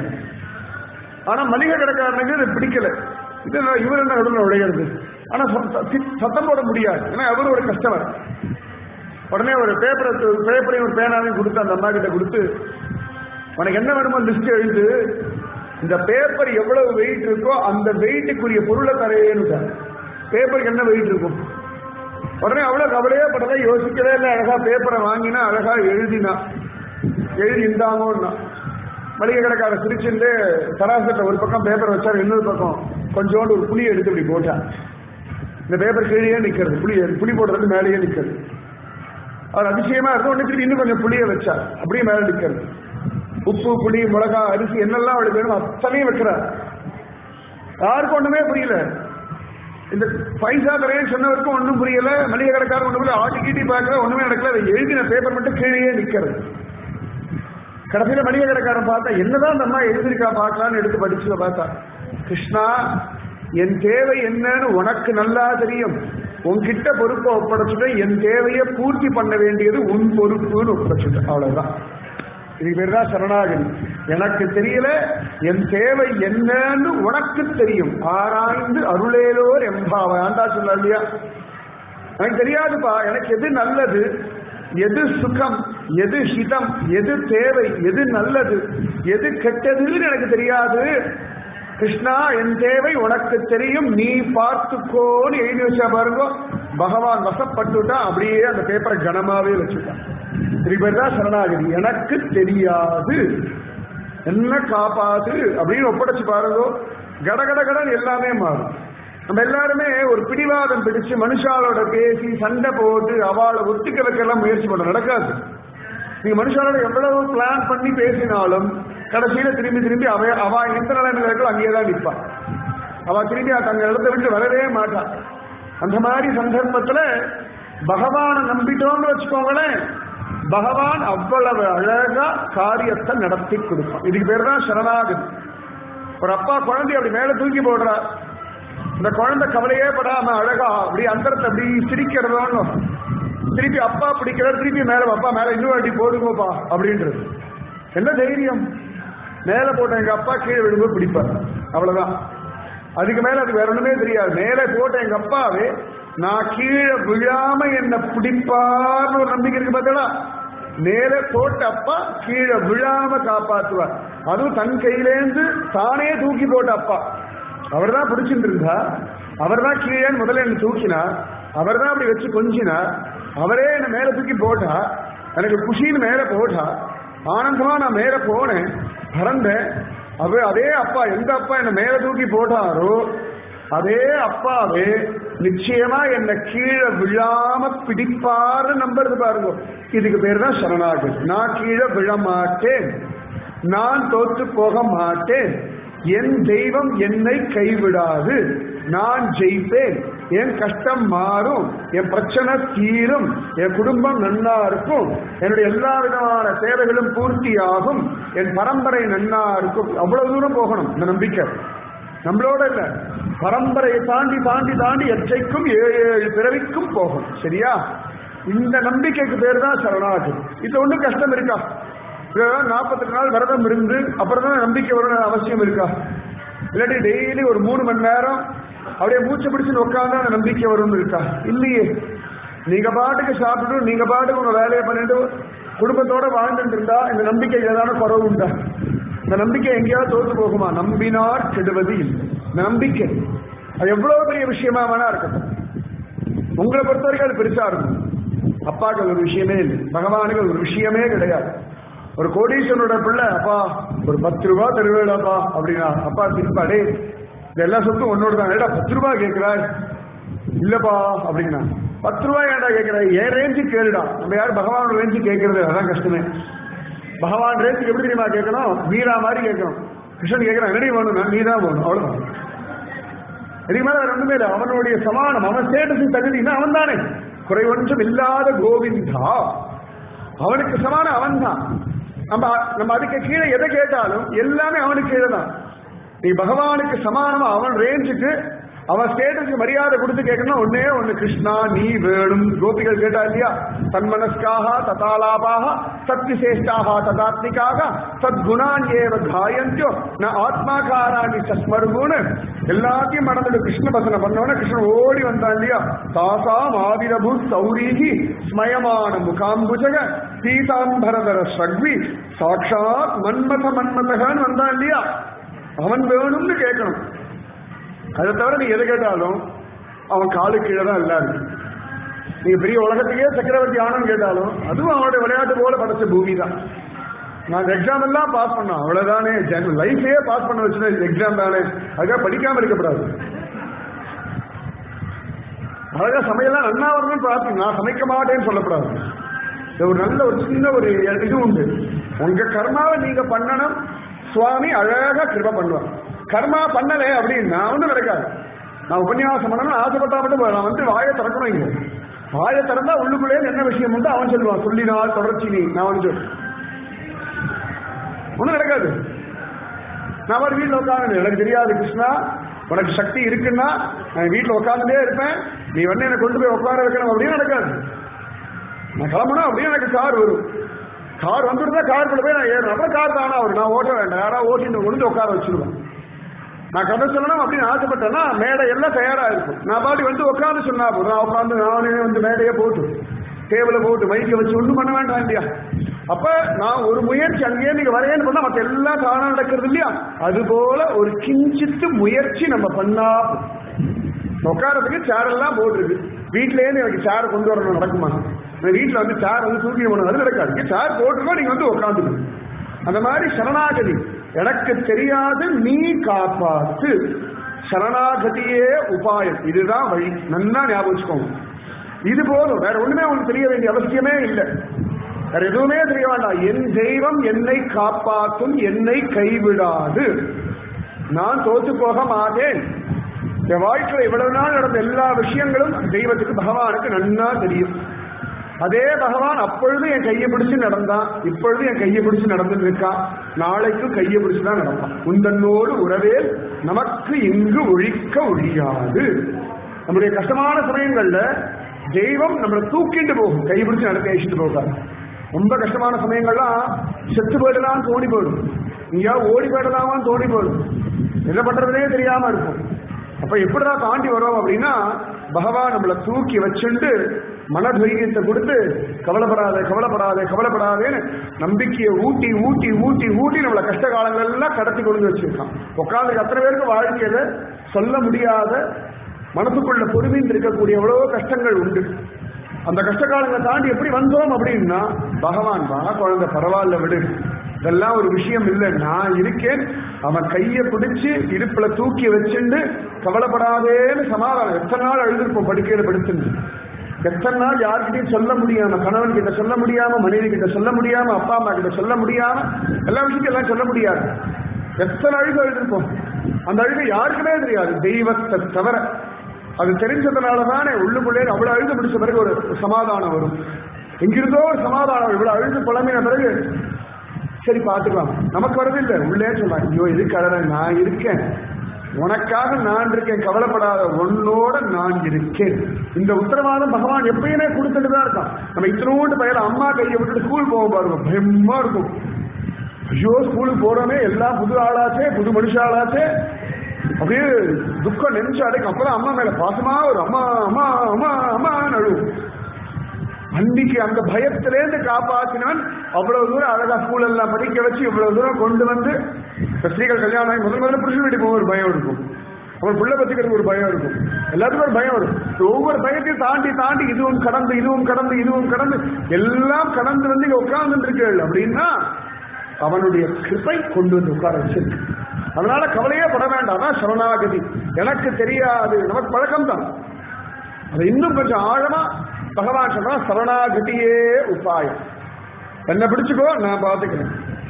ஆனா மளிகை கடைக்காரனுக்கு இது பிடிக்கல. இது இவர் என்ன நடுவில் உடைகிறது. ஆனா சத்தம் போட முடியாது, ஏன்னா அவரு ஒரு கஸ்டமர். உடனே ஒரு பேப்பரை பேப்பரையும் ஒரு பேனாவையும் கொடுத்து அந்த அம்மா கிட்ட கொடுத்து, உனக்கு என்ன வேணுமோ லிஸ்ட் எழுது, இந்த பேப்பர் எவ்வளவு வெயிட் இருக்கோ அந்த வெயிட்டுக்குரிய பொருளை தரையேன்னு. பேப்பருக்கு என்ன வெயிட் இருக்கும். உடனே அவ்வளவு கவலையே படல, யோசிக்கவே இல்லை. அழகா பேப்பரை வாங்கினா, அழகா எழுதினா, எழுதி இருந்தாங்கன்னா மளிகை கடைக்கார சிரிச்சுட்டு சராசரிட்ட ஒரு பக்கம் பேப்பர் வச்சாரு, இன்னொரு பக்கம் கொஞ்சோண்டு ஒரு புளியை எடுத்து இப்படி போட்டா. இந்த பேப்பர் கீழே நிக்கிறது, புளி புளி போடுறது மேலேயே நிக்கிறது. அவர் அதிசயமா இருக்கும். ஒன்று திருப்பி இன்னும் கொஞ்சம் புளியை வச்சார், அப்படியே மேலே நிக்கிறது. உப்பு, புளி, மிளகா, அரிசி என்னெல்லாம் அவளுக்கு வேணும் அத்தனையும் வைக்கிறார். யாருக்கும் ஒண்ணுமே புரியல. இந்த பைசா தரையன்னு சொன்னவருக்கும் ஒன்றும் புரியல. மளிகை கடைக்காரர் ஒண்ணு புரியல. ஆட்டி கீட்டி பார்க்கல, ஒண்ணுமே நடக்கல. அதை எழுதின பேப்பர் மட்டும் கீழே நிக்கிறது. கடைசியில மளிகை கடைக்காரன் பார்த்தா, என்னதான் அந்த அம்மா எழுதிருக்கா பார்க்கலான்னு எடுத்து படிச்சு பார்த்தா, கிருஷ்ணா, என் தேவை என்னன்னு உனக்கு நல்லா தெரியும். உன்கிட்ட பொறுப்பை ஒப்படைச்சுட்டு என் தேவையை பூர்த்தி பண்ண வேண்டியது உன் பொறுப்புன்னு ஒப்படைச்சுட்டு, அவ்வளவுதான். இதுக்கு பேர் தான் சரணாகதி. எனக்கு தெரியல, என் தேவை என்னன்னு உனக்கு தெரியும், ஆராய்ந்து அருளேலோர் எம்பாவை. ஆண்டா சொல்ல இல்லையா, எனக்கு தெரியாதுப்பா, எனக்கு எது நல்லது, எது சுகம், எது ஹிதம், எது தேவை, எது நல்லது, எது கெட்டதுன்னு எனக்கு தெரியாது. கிருஷ்ணா, என் தேவை உனக்கு தெரியும், நீ பார்த்துக்கோன்னு எழுதி வச்சா பாருங்க. பகவான் வசப்பட்டுட்டா, அப்படியே அந்த பேப்பரை கனமாவே வச்சுட்டான். இது பேர் தான் சரணாகதி. எனக்கு தெரியாது, என்ன காப்பாது அப்படின்னு ஒப்படைச்சு பாருங்க. கடகட கடன் எல்லாமே மாறும். நம்ம எல்லாருமே ஒரு பிடிவாதம் பிடிச்சு மனுஷாலோட பேசி சண்டை போட்டு அவளை ஒத்துக்க வைக்கலாம் முயற்சி பண்ண நடக்காது. நீங்க மனுஷனோட எவ்வளவு பிளான் பண்ணி பேசினாலும் கடைசியில திரும்பி திரும்பி அவ அவ எந்த நிலைமையில இருக்கோ அங்கேயேதான் நிற்பா. அவ திரும்பி தங்க இடத்தை விட்டு வரவே மாட்டா. அந்த மாதிரி சந்தர்ப்பத்துல பகவானை நம்பிட்டோம்னு வச்சுக்கோங்களேன், பகவான் அவ்வளவு அழகா காரியத்தை நடத்தி கொடுப்பான். இதுக்கு பேர் தான் சரணாகதி. ஒரு அப்பா குழந்தை அப்படி மேல தூக்கி போடுறார், இந்த குழந்தை கவலையே படாம அழகா அப்படி அந்தரத்தை அப்படி சிரிக்கிறதோன்னு திருப்பி அப்பா பிடிக்கிறார், திருப்பி மேல அப்பா மேல இன்னும் அடி போடுங்கப்பா அப்படின்றது. என்ன தைரியம்? மேல போட்ட எங்க அப்பா கீழே விழும்போது பிடிப்பார், அவ்வளவுதான். அதுக்கு மேல அது வேற ஒண்ணுமே தெரியாது. மேல போட்ட எங்க அப்பாவே நான் கீழே விழாம என்ன பிடிப்பார்னு ஒரு நம்பிக்கை இருக்கு பார்த்தா. மேல போட்ட அப்பா கீழே விழாம காப்பாற்றுவார். அதுவும் தன் கையிலேந்து தானே தூக்கி போட்ட அப்பா. அவர் தான் பிடிச்சிட்டு இருந்தா, அவர் தான் கீழே முதல்ல என்ன தூக்கினார், அவர் தான் அப்படி வச்சு கொஞ்சினார், அவரே என்ன மேல தூக்கி போட்டா, எனக்கு குஷின்னு மேல போட்டா, ஆனந்தமா நான் மேல போனேன், பறந்தேன். அவர் அதே அப்பா, எந்த அப்பா என்ன மேல தூக்கி போட்டாரோ அதே அப்பாவே நிச்சயமா என்ன கீழே விழாம பிடிப்பாரு நம்புறது பாருங்க. இதுக்கு பேர் தான் சரணாகதி. நான் கீழே விழ மாட்டேன், நான் தோற்று போக மாட்டேன், என் தெய்வம் என்னை கைவிடாது, நான் ஜெயிப்பேன், என் கஷ்டம் மாறும், என் பிரச்சனை தீரும், என் குடும்பம் நன்னா இருக்கும், என்னுடைய எல்லா விதமான தேவைகளும் பூர்த்தியாகும், என் பரம்பரை நன்னா இருக்கும். அவ்வளவு தூரம் போகணும் இந்த நம்பிக்கை. நம்மளோட இல்ல, பரம்பரையை தாண்டி தாண்டி தாண்டி எச்சைக்கும் ஏழு ஏழு பிறவிக்கும் போகணும். சரியா? இந்த நம்பிக்கைக்கு பேர் தான் சரணாகதி. இது ஒன்றும் கஷ்டம் இருக்கா? நாற்பத்தெட்டு நாள் விரதம் இருந்து அப்புறம் தான் நம்பிக்கை வரணும் அவசியம் இருக்கா? இல்லாட்டி டெய்லி ஒரு மூணு மணி நேரம் அப்படியே மூச்சை பிடிச்சுன்னு உட்காந்து அந்த நம்பிக்கை வரும்னு இருக்கா? இல்லையே. நீங்க பாட்டுக்கு சாப்பிட்டு நீங்க பாட்டுக்கு உங்க வேலையை பண்ணிட்டு குடும்பத்தோட வாழ்ந்துட்டு இருந்தா இந்த நம்பிக்கை ஏதான குறவு உண்டா? இந்த நம்பிக்கை எங்கேயாவது தோற்று போகுமா? நம்பினார் கெடுவது இல்லை. இந்த நம்பிக்கை அது எவ்வளவு பெரிய விஷயமா வேணா இருக்கட்டும். உங்களை பொறுத்த வரைக்கும் அது பெருசா இருக்கும். அப்பாக்கள் ஒரு விஷயமே இல்லை, பகவானுக்கு ஒரு விஷயமே கிடையாது. ஒரு கோடீஸ்வரனோட பிள்ளை, அப்பா ஒரு பத்து ரூபா தருவேடாப்பா அப்படின்னா அப்பா திருப்பாடே இந்த எல்லா சொத்தும் ஒன்னோடு தான், ஏடா பத்து ரூபா கேட்கிறாய்? இல்லப்பா அப்படின்னா பத்து ரூபாய் ஏடா கேட்கிறாய்? ஏன் ரேஞ்சு கேளுடா. நம்ம யாரும் பகவானோட ரேஞ்சு கேட்கறது அதான் கஷ்டமே. பகவான் ரேஞ்சுக்கு எப்படி தெரியுமா கேட்கணும்? வீரா மாதிரி கேட்கணும். கிருஷ்ணன் கேட்கிறான், என்னடி வேணும்? நீ தான் வேணும், அவ்வளவுதான். இதுக்கு மேல ரெண்டுமே இல்லை. அவனுடைய சமானம், அவன் ஸ்டேட்டஸ் தகுதினா அவன் தானே, குறைவொன்றும் இல்லாத கோவிந்தா, அவனுக்கு சமானம் அவன் தான். நம்ம நம்ம அதுக்கு கீழே எதை கேட்டாலும் எல்லாமே அவனுக்கு கீழே தான். நீ பகவானுக்கு சமானமா அவன் ரேஞ்சுக்கு அவன் ஸ்டேட்டஸ்க்கு மரியாதை கொடுத்து கேட்கணும். ஒன்னே ஒண்ணு, கிருஷ்ணா நீ வேணும். கோபிகள் கேட்டா இல்லையா? தன்மனஸ்காக ததாலாபாக சத்விசேஷ்டாக ததாத்மிகாக சத்குணான் ஏவ காயந்தியோ ந ஆத்மாகாராணி சஸ்மருகுன்னு எல்லாத்தையும் மறந்துட்டு கிருஷ்ண பசனை பண்ணோன்னு கிருஷ்ணன் ஓடி வந்தான் இல்லையா? தாசாம் ஆதிரபு சௌரீகி ஸ்மயமான முகாம்புஜக பீதாம்பரதர ஸ்ரக்வி சாட்சாத் மன்மத மன்மதகன்னு வந்தான் இல்லையா? அவன் வேணும்னு கேட்கணும். அதை தவிர நீ எதை கேட்டாலும் அவன் காலு கீழே தான் எல்லாரும். நீங்க பெரிய உலகத்துக்கே சக்கரவர்த்தி ஆனன்னு கேட்டாலும் அதுவும் அவனுடைய விளையாட்டு போல படைச்ச பூமி தான். நான் எக்ஸாம் எல்லாம் பாஸ் பண்ணோம், அவ்வளவுதானே. லைஃபே பாஸ் பண்ண வச்சுன்னா எக்ஸாம் தானே, அதுக்காக படிக்காம இருக்கப்படாது. அழகா சமையல்லாம் நன்னா வரணும்னு பார்த்து நான் சமைக்க மாட்டேன்னு சொல்லக்கூடாது. ஒரு நல்ல ஒரு சின்ன ஒரு இது உண்டு, உங்க கர்மாவை நீங்க பண்ணணும், சுவாமி அழகா கிருபை பண்ணுவான். கர்மா பண்ணலை அப்படின்னா ஒன்றும் நடக்காது. நான் உபன்யாசம் பண்ணணும்னு ஆசைப்பட்டா மட்டும் நான் வந்து வாயை திறக்கணும். இங்க வாயை திறந்தா உள்ளுக்குள்ளே என்ன விஷயம் உண்டு அவன் சொல்லுவான், சொல்லினால் தொடர்ச்சி நீ நான் வந்து ஒன்றும் நடக்காது. நான் மாதிரி வீட்டில் உட்காந்து எனக்கு தெரியாது கிருஷ்ணா உனக்கு சக்தி இருக்குன்னா நான் வீட்டில் உட்காந்துட்டே இருப்பேன், நீ வந்து என்னை கொண்டு போய் உட்கார வைக்கணும் அப்படின்னு நடக்காது. நான் கிளம்பணும் அப்படின்னு எனக்கு கார் வரும், கார் வந்துருந்தா காருக்குள்ள போய் நான் ஏறணும். அப்புறம் கார் தானா வரும், நான் ஓட்ட வேண்டாம், யாராவது ஓட்டிட்டு கொண்டு உட்கார வச்சிருவேன். நான் கதை சொல்லணும் அப்படின்னு ஆசைப்பட்டேன்னா மேடை எல்லாம் தயாரா இருக்கும். நான் பாட்டி வந்து உட்காந்து சொன்னா போதும், நான் உட்காந்து நானே வந்து மேடையை போட்டு டேபிளை போட்டு மைக்கை வச்சு ஒன்றும் பண்ண வேண்டாம் இல்லையா? அப்ப நான் ஒரு முயற்சி அங்கேயே நீங்க வரையன்னு பண்ணா மற்ற எல்லாம் தானா நடக்கிறது இல்லையா? அது போல ஒரு கிஞ்சித்து முயற்சி நம்ம பண்ணா உட்காரத்துக்கு சேர் எல்லாம் போட்டுருக்கு. வீட்லேயே எனக்கு சேர் கொண்டு வரணும் நடக்குமா? வீட்டில் வந்து சேர் வந்து தூக்கி போகணும், அது நடக்காது. சேர் போட்டுருக்கோம், நீங்க வந்து உட்காந்துக்கணும். அந்த மாதிரி சரணாகதி எனக்கு தெரியாது நீ காப்பாத்து, சரணாகதியே உபாயம், இதுதான் வழி. நல்லா ஞாபகம் வச்சுக்கோங்க. இது போதும், வேற ஒண்ணுமே உங்களுக்கு தெரிய வேண்டிய அவசியமே இல்லை. வேற எதுவுமே தெரிய வேண்டாம். என் தெய்வம் என்னை காப்பாற்றும், என்னை கைவிடாது, நான் தோத்து போக மாட்டேன். என் வாழ்க்கையில இவ்வளவு நாள் நடந்த எல்லா விஷயங்களும் தெய்வத்துக்கு பகவானுக்கு நன்னா தெரியும். அதே பகவான் அப்பொழுது என் கையை பிடிச்சு நடந்தான், இப்பொழுது என் கையை பிடிச்சு நடந்துட்டு இருக்கான், நாளைக்கும் கையை பிடிச்சுதான் நடப்பான். உந்தன்னோடு உறவே நமக்கு இங்கு ஒழிக்க ஒழியாது. நம்முடைய கஷ்டமான சமயங்கள்ல தெய்வம் நம்மளை தூக்கிட்டு போகும், கை பிடிச்சு நடக்க அழிச்சுட்டு போகாது. ரொம்ப கஷ்டமான சமயங்கள்லாம் செத்து போயிடலாம் தோணி போயிடும், இங்கேயா ஓடி போயிடலாமான்னு தோணி போயிடும், என்ன பண்றதுனே தெரியாம இருக்கும். அப்ப எப்படிதான் தாண்டி வரோம் அப்படின்னா, பகவான் நம்மளை தூக்கி வச்சுட்டு மனதைரியத்தை கொடுத்து கவலைப்படாத கவலைப்படாத கவலைப்படாதேன்னு நம்பிக்கையை ஊட்டி ஊட்டி ஊட்டி ஊட்டி நம்மளை கஷ்ட காலங்கள் எல்லாம் கடத்தி கொண்டு வச்சிருக்கான். உட்காந்து அத்தனை பேருக்கு வாழ்க்கையில சொல்ல முடியாத மனசுக்குள்ள பொறுமையில் இருக்கக்கூடிய எவ்வளவோ கஷ்டங்கள் உண்டு. அந்த கஷ்ட காலங்களை தாண்டி எப்படி வந்தோம் அப்படின்னா, பகவான் வா குழந்தை பரவாயில்ல விடு, இதெல்லாம் ஒரு விஷயம் இல்லை, நான் இருக்கேன், அவன் கையை பிடிச்சு இடுப்புல தூக்கி வச்சுண்டு கவலைப்படாதேன்னு சமாதானம். எத்தனை நாள் அழுதுருப்போம் படுக்கையில படுத்துட்டு, எத்தனை நாள் யார்கிட்டையும் சொல்ல முடியாம, கணவன் கிட்ட சொல்ல முடியாம, மனைவி கிட்ட சொல்ல முடியாம, அப்பா அம்மா கிட்ட சொல்ல முடியாம, எல்லா விஷயத்தையும் எல்லாம் சொல்ல முடியாது. எத்தனை அழுகு அழுதுருப்போம். அந்த அழுகு யாருக்குமே தெரியாது, தெய்வத்தை தவிர. அது தெரிஞ்சதுனாலதானே உள்ளுக்குள்ளே அவ்வளவு அழுது முடிச்ச பிறகு ஒரு சமாதானம் வரும். எங்கிருந்தோ ஒரு சமாதானம். இவ்வளவு அழுது புலம்பின பிறகு சரி பார்த்துக்கலாம், நமக்கு வரதில்லை. உள்ளே சொல்லலாம், ஐயோ இதுக்கு அழற, நான் இருக்கேன், உனக்காக நான் இருக்கேன், கவலைப்படாத, உன்னோட நான் இருக்கேன். இந்த உத்தரவாதம் பகவான் எப்பயுமே கொடுத்துட்டு தான் இருக்கான். நம்ம இத்தனோண்டு பையன் அம்மா கையை விட்டுட்டு ஸ்கூல் போக பாருங்க, பயமா இருக்கும். ஐயோ ஸ்கூலுக்கு போறோமே, எல்லாம் புது ஆளாச்சே, புது மனுஷாளாச்சே, அப்படியே துக்கம் நெஞ்சு அடைக்கும். அப்பதான் அம்மா மேல பாசமா ஒரு அம்மா அம்மா அம்மா அம்மா அழுவும். அன்னைக்கு அந்த பயத்திலேருந்து காப்பாற்றினவன் அவ்வளவு தூரம் அழகா ஸ்கூல் எல்லாம் படிக்க வச்சு இவ்வளவு தூரம் கொண்டு வந்து, ஸ்திரீகள் கல்யாணம் ஆகி முதல் முதல்ல புருஷன் வீட்டுக்கு போக ஒரு பயம் இருக்கும், அவன் பிள்ளை பத்திக்கிறதுக்கு ஒரு பயம் இருக்கும், எல்லாத்துக்கும் ஒரு பயம் வரும். ஒவ்வொரு பயத்தையும் தாண்டி தாண்டி இதுவும் கடந்து இதுவும் கடந்து இதுவும் கடந்து எல்லாம் கடந்து வந்து இங்க உட்கார்ந்து இருக்கீர்கள் அப்படின்னா அவனுடைய கிருபை கொண்டு வந்து உட்கார வச்சிருக்கு. அதனால கவலையே பட வேண்டாம். தான் சரணாகதி. எனக்கு தெரியாது, நமக்கு பழக்கம் தான். அதை இன்னும் கொஞ்சம் ஆழமா பகவான் சொன்னா, சரணாகதியே உபாயம், என்ன பிடிச்சுக்கோ நான் பார்த்துக்கிறேன்.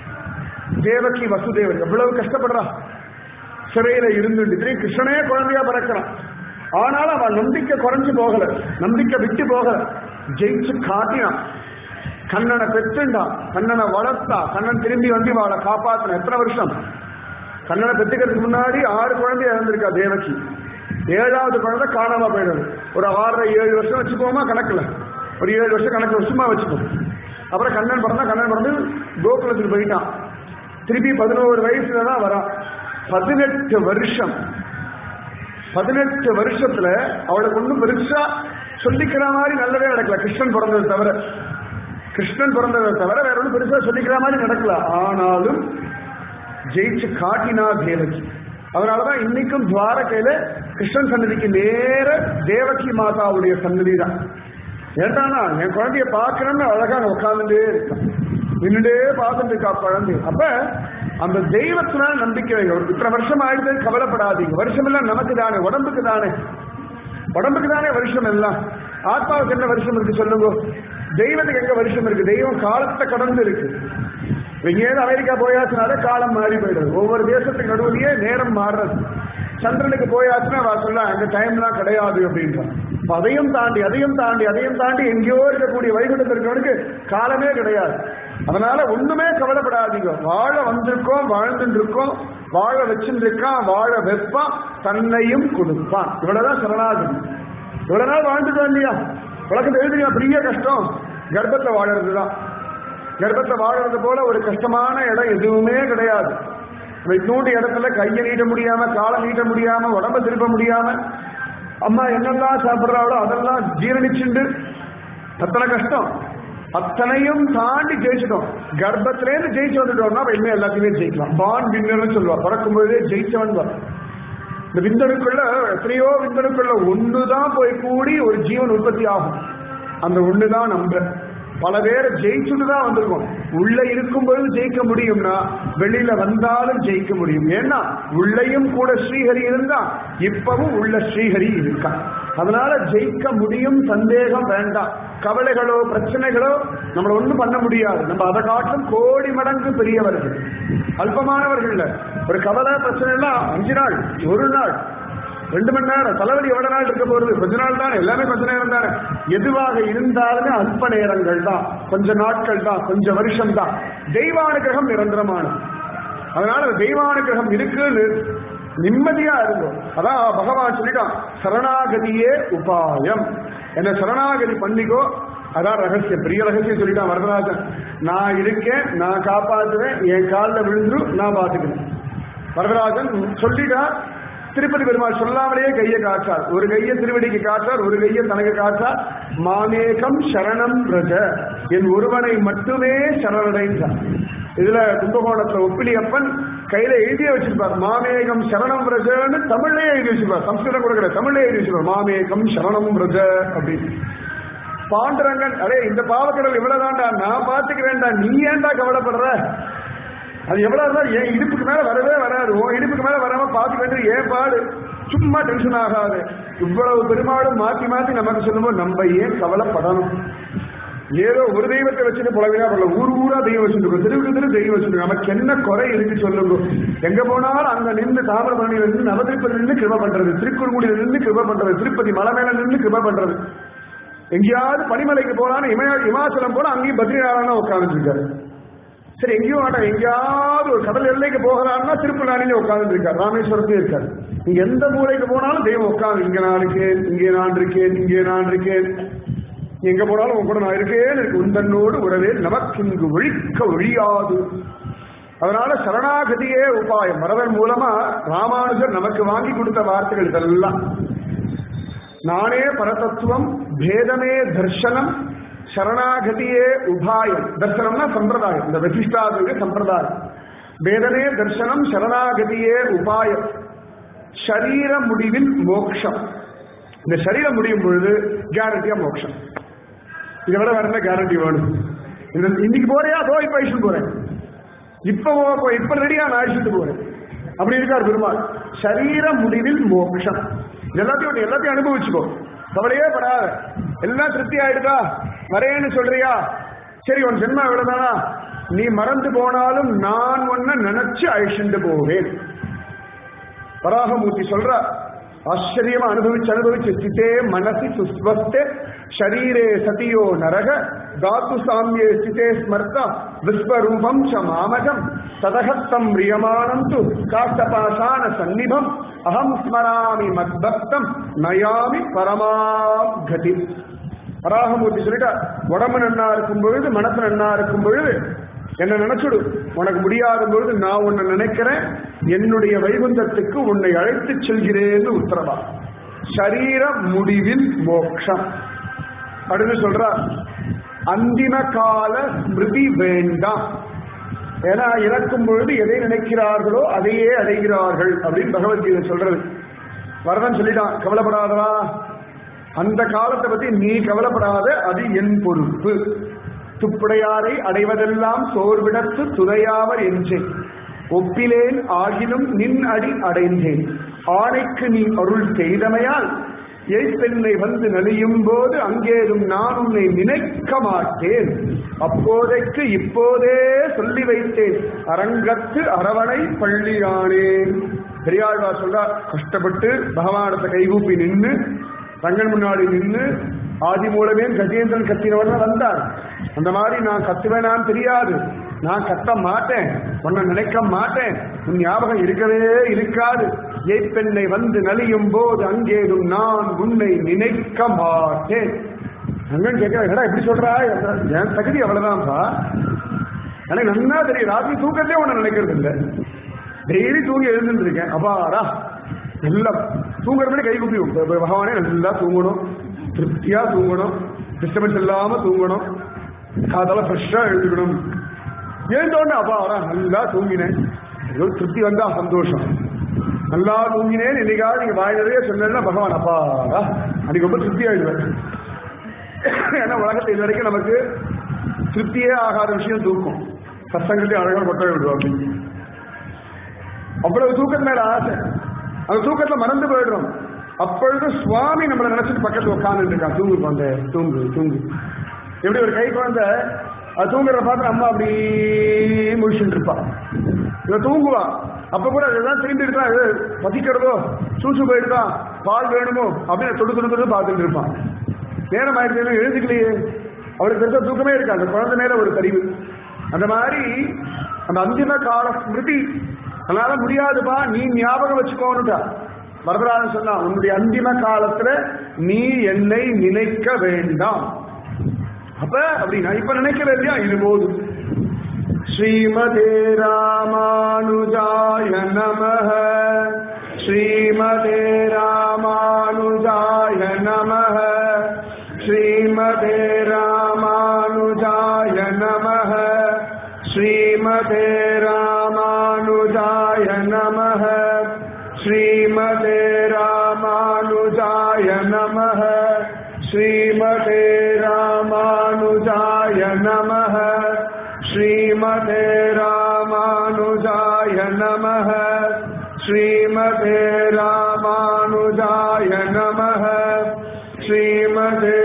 தேவகி வசுதேவர் எவ்வளவு கஷ்டப்படுறா, சிறையில இருந்துட்டு கிருஷ்ணனே குழந்தையா பிறக்கிறான். ஆனாலும் அவன் நம்பிக்கை குறைஞ்சு போகல, நம்பிக்கை விட்டு போகல, ஜெயிச்சு காட்டினான். கண்ணனை பெற்றுண்டான், கண்ணனை வளர்த்தா, கண்ணன் திரும்பி வந்து அவளை காப்பாத்தின. எத்தனை வருஷம் கண்ணனை பெற்றுக்கிறதுக்கு முன்னாடி ஆறு குழந்தை இறந்திருக்கா தேவகி. ஏழாவது குழந்தை காணாம போயிடுது. ஒரு ஆறரை ஏழு வருஷம் வச்சுக்கோமா கணக்குல, ஒரு ஏழு வருஷம் கணக்கு வருஷமா வச்சுக்கோம். அப்புறம் கண்ணன் பிறந்தா, கண்ணன் பிறந்து கோகுலத்துக்கு போயிட்டான். திருப்பி பதினோரு வயசுல தான் வரான். பதினெட்டு வருஷம் பதினெட்டு வருஷத்துல அவளுக்கு ஒன்றும் பெருசா சொல்லிக்கிற மாதிரி நல்லதே நடக்கல. கிருஷ்ணன் பிறந்தது தவிர கிருஷ்ணன் பிறந்ததை தவிர வேற ஒன்றும் பெருசா சொல்லிக்கிற மாதிரி நடக்கல. ஆனாலும் ஜெயிச்சு காட்டினா தேவகி. அதனாலதான் இன்னைக்கும் துவாரகையில கிருஷ்ணன் சன்னதிக்கு நேர தேவகி மாதாவுடைய சன்னதி தான். ஏன்டானா என் குழந்தைய பார்க்கணும்னு அழகா உட்கார்ந்துட்டே இருக்கான், நின்றுட்டே பார்த்துட்டு இருக்கா குழந்தை. அப்ப அந்த தெய்வத்தினால நம்பிக்கை வைங்க. ஒரு இத்தனை வருஷம் ஆயிடுது கவலைப்படாதீங்க. வருஷம் எல்லாம் நமக்கு தானே, உடம்புக்கு தானே, உடம்புக்கு தானே வருஷம் எல்லாம். ஆத்மாவுக்கு என்ன வருஷம் இருக்கு சொல்லுங்க? தெய்வத்துக்கு எங்க வருஷம் இருக்கு? தெய்வம் காலத்தை கடந்து இருக்கு. எங்கேயாவது அமெரிக்கா போயாச்சுனாலே காலம் மாறி போயிடுது. ஒவ்வொரு தேசத்துக்கு நடுவுலயே நேரம் மாறுறது. சந்திரனுக்கு போயாச்சுன்னா சொல்ல அங்க டைம்லாம் கிடையாது அப்படின்றான். அதையும் தாண்டி அதையும் தாண்டி அதையும் தாண்டி எங்கேயோ இருக்கக்கூடிய வைகுண்டத்தில் இருக்கிறவனுக்கு காலமே கிடையாது. அதனால ஒண்ணுமே கவலைப்படாதீங்க. வாழ வந்திருக்கோம், வாழ்ந்துட்டு இருக்கோம், வாழ வச்சுருக்கான், வாழ வைப்பான், தன்னையும் கொடுப்பான். இவ்வளவுதான் சரணாகதி. இவ்வளவு நாள் வாழ்ந்துட்டோம் இல்லையா? உலகத்தை எழுதுங்க, பெரிய கஷ்டம் கர்ப்பத்தை வாழறதுதான். கர்ப்பத்தை வாழறது போல ஒரு கஷ்டமான இடம் எதுவுமே கிடையாது. நூண்டு இடத்துல கையை நீட்ட முடியாம, காலை நீட்ட முடியாம, உடம்ப திருப்ப முடியாம, அம்மா என்னெல்லாம் சாப்பிட்றாளோ அதெல்லாம் ஜீரணிச்சுண்டு அத்தனை கஷ்டம். அத்தனையும் தாண்டி ஜெயிச்சிட்டோம். கர்ப்பத்திலேருந்து ஜெயிச்சு வந்துட்டோம்னா இனிமே எல்லாத்தையுமே ஜெயிக்கலாம். பான் விண்ணர்னு சொல்லுவா. பிறக்கும் பொழுதே ஜெயிச்சவன் தான். இந்த விந்தணுக்குள்ள எத்தனையோ விந்தணுக்குள்ள ஒண்ணுதான் போய் கூடி ஒரு ஜீவன் உற்பத்தி ஆகும். அந்த ஒண்ணுதான் நம்ப. பல பேரை ஜெயிச்சுட்டு தான் வந்திருக்கோம். உள்ள இருக்கும்போது ஜெயிக்க முடியும்னா வெளியில வந்தாலும் ஜெயிக்க முடியும். ஏன்னா உள்ளேயும் கூட ஸ்ரீஹரி இருந்தா இப்பவும் உள்ள ஸ்ரீஹரி இருக்கா. அதனால ஜெயிக்க முடியும், சந்தேகம் வேண்டாம். கவலைகளோ பிரச்சனைகளோ நம்மள ஒண்ணும் பண்ண முடியாது. நம்ம அதை காட்டும் கோடி மடங்கு பெரியவர்கள், அல்பமானவர்கள். ஒரு கவலை பிரச்சனைனா அஞ்சு நாள், ஒரு நாள், ரெண்டு மணி நேரம், தலைவலி எவ்வளவு நாள் இருக்க போறது? கொஞ்ச நாள் தான், எல்லாமே கொஞ்ச நேரம் தானே. எதுவாக இருந்தாலுமே அல்ப நேரங்கள் தான், கொஞ்ச நாட்கள் தான், கொஞ்ச வருஷம் தான். தெய்வானுகிரகம் நிரந்தரமானது. அதனால தெய்வானுகிரகம் இருக்குன்னு நிம்மதியா இருக்கும். அதான் பகவான் சொல்லிட்டான், சரணாகதியே உபாயம். என்ன சரணாகதி பண்ணிக்கோ, அதான் ரகசியம், பெரிய ரகசியம் சொல்லிட்டான் வரதராஜன். நான் இருக்கேன், நான் காப்பாற்றுவேன், என் காலில் விழுந்து நான் பார்த்துக்கிறேன். வரதராஜன் சொல்லிட்டான். திருப்பதி பெருமாள் சொல்லாமலேயே கையை காற்றார். ஒரு கையை திருவடிக்கு காற்றார், ஒரு கையை தனக்கு காற்றார். மாமேகம் சரணம் ரஜ, என் ஒருவனை மட்டுமே சரணடைந்தார். இதுல கும்பகோணத்துல ஒப்பிலியப்பன் கையில எழுதிய வச்சிருப்பார், மாமேகம் சரணம் ரஜன்னு தமிழ்லயே எழுதி வச்சிருப்பார். சம்ஸ்கிருதம் கூட கிடையாது, தமிழ்லயே எழுதி வச்சிருப்பார், மாமேகம் சரணம் ரஜ அப்படின்னு. பாண்டரங்கன், அரே இந்த பாவக்கடல் இவ்வளவுதான்டா, நான் பாத்துக்கிறேன்டா, நீ ஏன்டா கவலைப்படுற? அது எவ்வளவு இருந்தாலும் என் இடுப்புக்கு மேல வரவே வராது, உன் இடுப்புக்கு மேல வராம பார்த்து வேண்டிய ஏன் பாடு, சும்மா டென்ஷன் ஆகாது. இவ்வளவு பெருமாளும் மாத்தி மாத்தி நமக்கு சொல்லும்போது நம்ம ஏன் கவலைப்படணும்? ஏதோ ஒரு தெய்வத்தை வச்சுட்டு புலவினா போல, ஊர் ஊரா தெய்வம் வச்சுருக்கோம், தெருவுக்கு தெரு தெய்வம் வச்சுருக்கோம். நமக்கு என்ன குறை இருக்கு சொல்லுங்க? எங்க போனாலும் அங்க நின்று தாமிரபரணியில நின்று நவதிருப்பதி நின்று கிருப பண்றது, திருக்குறுங்குடியில நின்று கிருப பண்றது, திருப்பதி மலை மேல நின்று கிருப பண்றது. எங்கேயாவது பனிமலைக்கு போனாலும் இமய இமாச்சலம் போனா அங்கேயும் பத்ரிநாராயணா உட்கார்ந்து இருக்காரு. சரி, எங்கேயும் வேண்டாம், எங்கேயாவது ஒரு கடல் எல்லைக்கு போகிறாருன்னா திருப்பநாளிலே உட்கார்ந்து இருக்காரு, ராமேஸ்வரத்தையும் இருக்காரு. நீங்க எந்த மூலைக்கு போனாலும் தெய்வம் உட்கார்ந்து, இங்க நான் இருக்கேன், இங்கே நான் இருக்கேன், இங்கே நான் இருக்கேன், எங்க போனாலும் உங்க கூட நான் இருக்கேன் இருக்கு. உந்தன்னோடு உறவே நமக்கு இங்கு ஒழிக்க ஒழியாது. அதனால சரணாகதியே உபாயம். வரதன் மூலமா ராமானுஜர் நமக்கு வாங்கி கொடுத்த வார்த்தைகள் இதெல்லாம். நானே பரதத்துவம், பேதமே தர்சனம், சரணாகதியே உபாயம். தர்சனம்னா சம்பிரதாயம், இந்த வசிஷ்டாதுக்கு சம்பிரதாயம். வேதனே தர்சனம், சரணாகதியே உபாயம். சரீர முடிவில் மோட்சம். இந்த சரீரம் முடியும் பொழுது கேரண்டியா மோட்சம். இதை விட வேற என்ன கேரண்டி வேணும்? இன்னைக்கு போறியா? அதோ இப்ப அழிச்சுட்டு போறேன், இப்ப இப்ப ரெடியா நான் அழிச்சுட்டு போறேன், அப்படி இருக்கார் பெருமாள். சரீர முடிவில் மோட்சம். எல்லாத்தையும் எல்லாத்தையும் அனுபவிச்சுக்கோ, கவலையே படாத. எல்லாம் திருப்தி ஆயிடுதா? வரேன்னு சொல்றியா? சரி, உன் ஜென்மா எவ்வளவுதானா? நீ மறந்து போனாலும் நான் ஒன்ன நினைச்சு அழிச்சுட்டு போவேன். வராகமூர்த்தி சொல்ற, ஆச்சரியமா அனுபவிச்சு அனுபவிச்சு சித்தே மனசி சுஸ்வஸ்தே ஷரீரே சதியோ நரக தாத்து சாமியே சித்தே ஸ்மர்த்தா விஸ்வரூபம் ச மாமகம் ததகத்தம் ரியமானம் து காஷ்டபாஷான சந்நிபம் அகம் ஸ்மராமி மத்பக்தம் நயாமி பரமாம் கதி. வராகமூர்த்தி சொல்லிட்டா, உடம்பு நன்னா இருக்கும் பொழுது, மனசு நன்னா இருக்கும் பொழுது என்ன நினைச்சுடு, உனக்கு முடியாத பொழுது நான் உன்னை நினைக்கிறேன், என்னுடைய வைகுந்தத்துக்கு உன்னை அழைத்து செல்கிறேன்னு உத்தரவா. சரீர முடிவில் மோட்சம். அப்படின்னு சொல்ற, அந்திம கால ஸ்மிருதி வேண்டாம். ஏன்னா இறக்கும் பொழுது எதை நினைக்கிறார்களோ அதையே அடைகிறார்கள் அப்படின்னு பகவத்கீதை சொல்றது. வரதன் சொல்லிட்டான், கவலைப்படாதவா, அந்த காலத்தை பத்தி நீ கவலைப்படாத, அது என் பொறுப்பு. துப்புடையாரை அடைவதெல்லாம் சோர்விடத்து துறையாவர் என்றேன், ஒப்பிலேன் ஆகிலும் நின் அடி அடைந்தேன், ஆணைக்கு நீ அருள் செய்தமையால் எய்ப்பெண்ணை வந்து நலியும் போது அங்கேயும் நான் உன்னை நினைக்க மாட்டேன், அப்போதைக்கு இப்போதே சொல்லி வைத்தேன், அரங்கத்து அரவணை பள்ளியானேன். பெரியாழ்வார் சொல்றார், கஷ்டப்பட்டு பகவானத்தை கைகூப்பி நின்று ரங்கன் முன்னாடி நின்று ஆதி மூலமே கஜேந்திரன் கத்தினவன் வந்தார். அந்த மாதிரி நான் கத்துவேனான்னு தெரியாது, நான் கத்த மாட்டேன், உன்னை நினைக்க மாட்டேன், உன் ஞாபகம் இருக்கவே இருக்காது, எய்ப்பெண்ணை வந்து நலியும் போது அங்கேயும் நான் உன்னை நினைக்க மாட்டேன். ரங்கன் கேட்கிறா, எப்படி சொல்றா? என் தகுதி அவ்வளவுதான்ப்பா, எனக்கு நன்னா தெரியும், ராத்திரி தூக்கத்தே உன்னை நினைக்கிறது இல்லை, டெய்லி தூங்கி எழுந்துட்டு இருக்கேன். அப்பாடா, எல்லாம் தூங்குறதுமே கை குப்பியும், பகவானே நல்லா தூங்கணும், திருப்தியா தூங்கணும், டிஸ்டர்பன்ஸ் இல்லாம தூங்கணும், காதால ஃப்ரெஷ்ஷா எழுதுக்கணும். எழுந்தோடனே அப்பாடா நல்லா தூங்கினேன், ஏதோ திருப்தி வந்தா சந்தோஷம், நல்லா தூங்கினேன் இன்னைக்காவது நீங்க வாய் நிறைய சொன்னா பகவான் அப்பாடா அன்னைக்கு ரொம்ப திருப்தி ஆயிடுவேன். ஏன்னா உலகத்தை இது வரைக்கும் நமக்கு திருப்தியே ஆகாத விஷயம் தூக்கம். சத்தங்களையும் அழகா கொட்டை விடுவாங்க. அவ்வளவு தூக்கத்து மேல ஆசை. அந்த தூக்கத்துல மறந்து போயிடுறோம். அப்பொழுது சுவாமி நம்மளை நினைச்சிட்டு பக்கத்துல உட்கார்ந்து இருக்கான். தூங்கு குழந்தை, தூங்கு தூங்கு. எப்படி ஒரு கை குழந்தை அது தூங்குறத பார்த்து அம்மா அப்படி முடிச்சுட்டு இருப்பா. இவ தூங்குவா. அப்ப கூட அதுதான் திரும்பி இருக்கா, பசிக்கிறதோ சூசு போயிடுதா, பால் வேணுமோ அப்படின்னு தொடு தொடு தொடு பார்த்துட்டு இருப்பான். நேரம் ஆயிடுச்சு எழுதுக்கலையே, அவளுக்கு பெருசா தூக்கமே இருக்கு. அந்த குழந்தை மேல ஒரு கறிவு. அந்த மாதிரி அந்த அந்திம கால ஸ்மிருதி அதனால முடியாதுப்பா, நீ ஞாபகம் வச்சுக்கோன்னுட்டா. வரதராஜன் சொன்னா, உன்னுடைய அந்திம காலத்துல நீ என்னை நினைக்க வேண்டாம். அப்ப அப்படின்னா இப்ப நினைக்கவே இல்லையா, இது போதும். ஸ்ரீமதே ராமானுஜாய நமஹ, ஸ்ரீமதே ராமானுஜாய நமஹ, ஸ்ரீமதே ராமானுஜாய நமஹ, ஸ்ரீமதே ராமானுஜாய நமஹ, ஸ்ரீமதே ராமானுஜாய நமஹ, ஸ்ரீமதே ராமானுஜாய நமஹ, ஸ்ரீமதே ராமானுஜாய நமஹ, ஸ்ரீமதே ராமானுஜாய நமஹ, ஸ்ரீமதே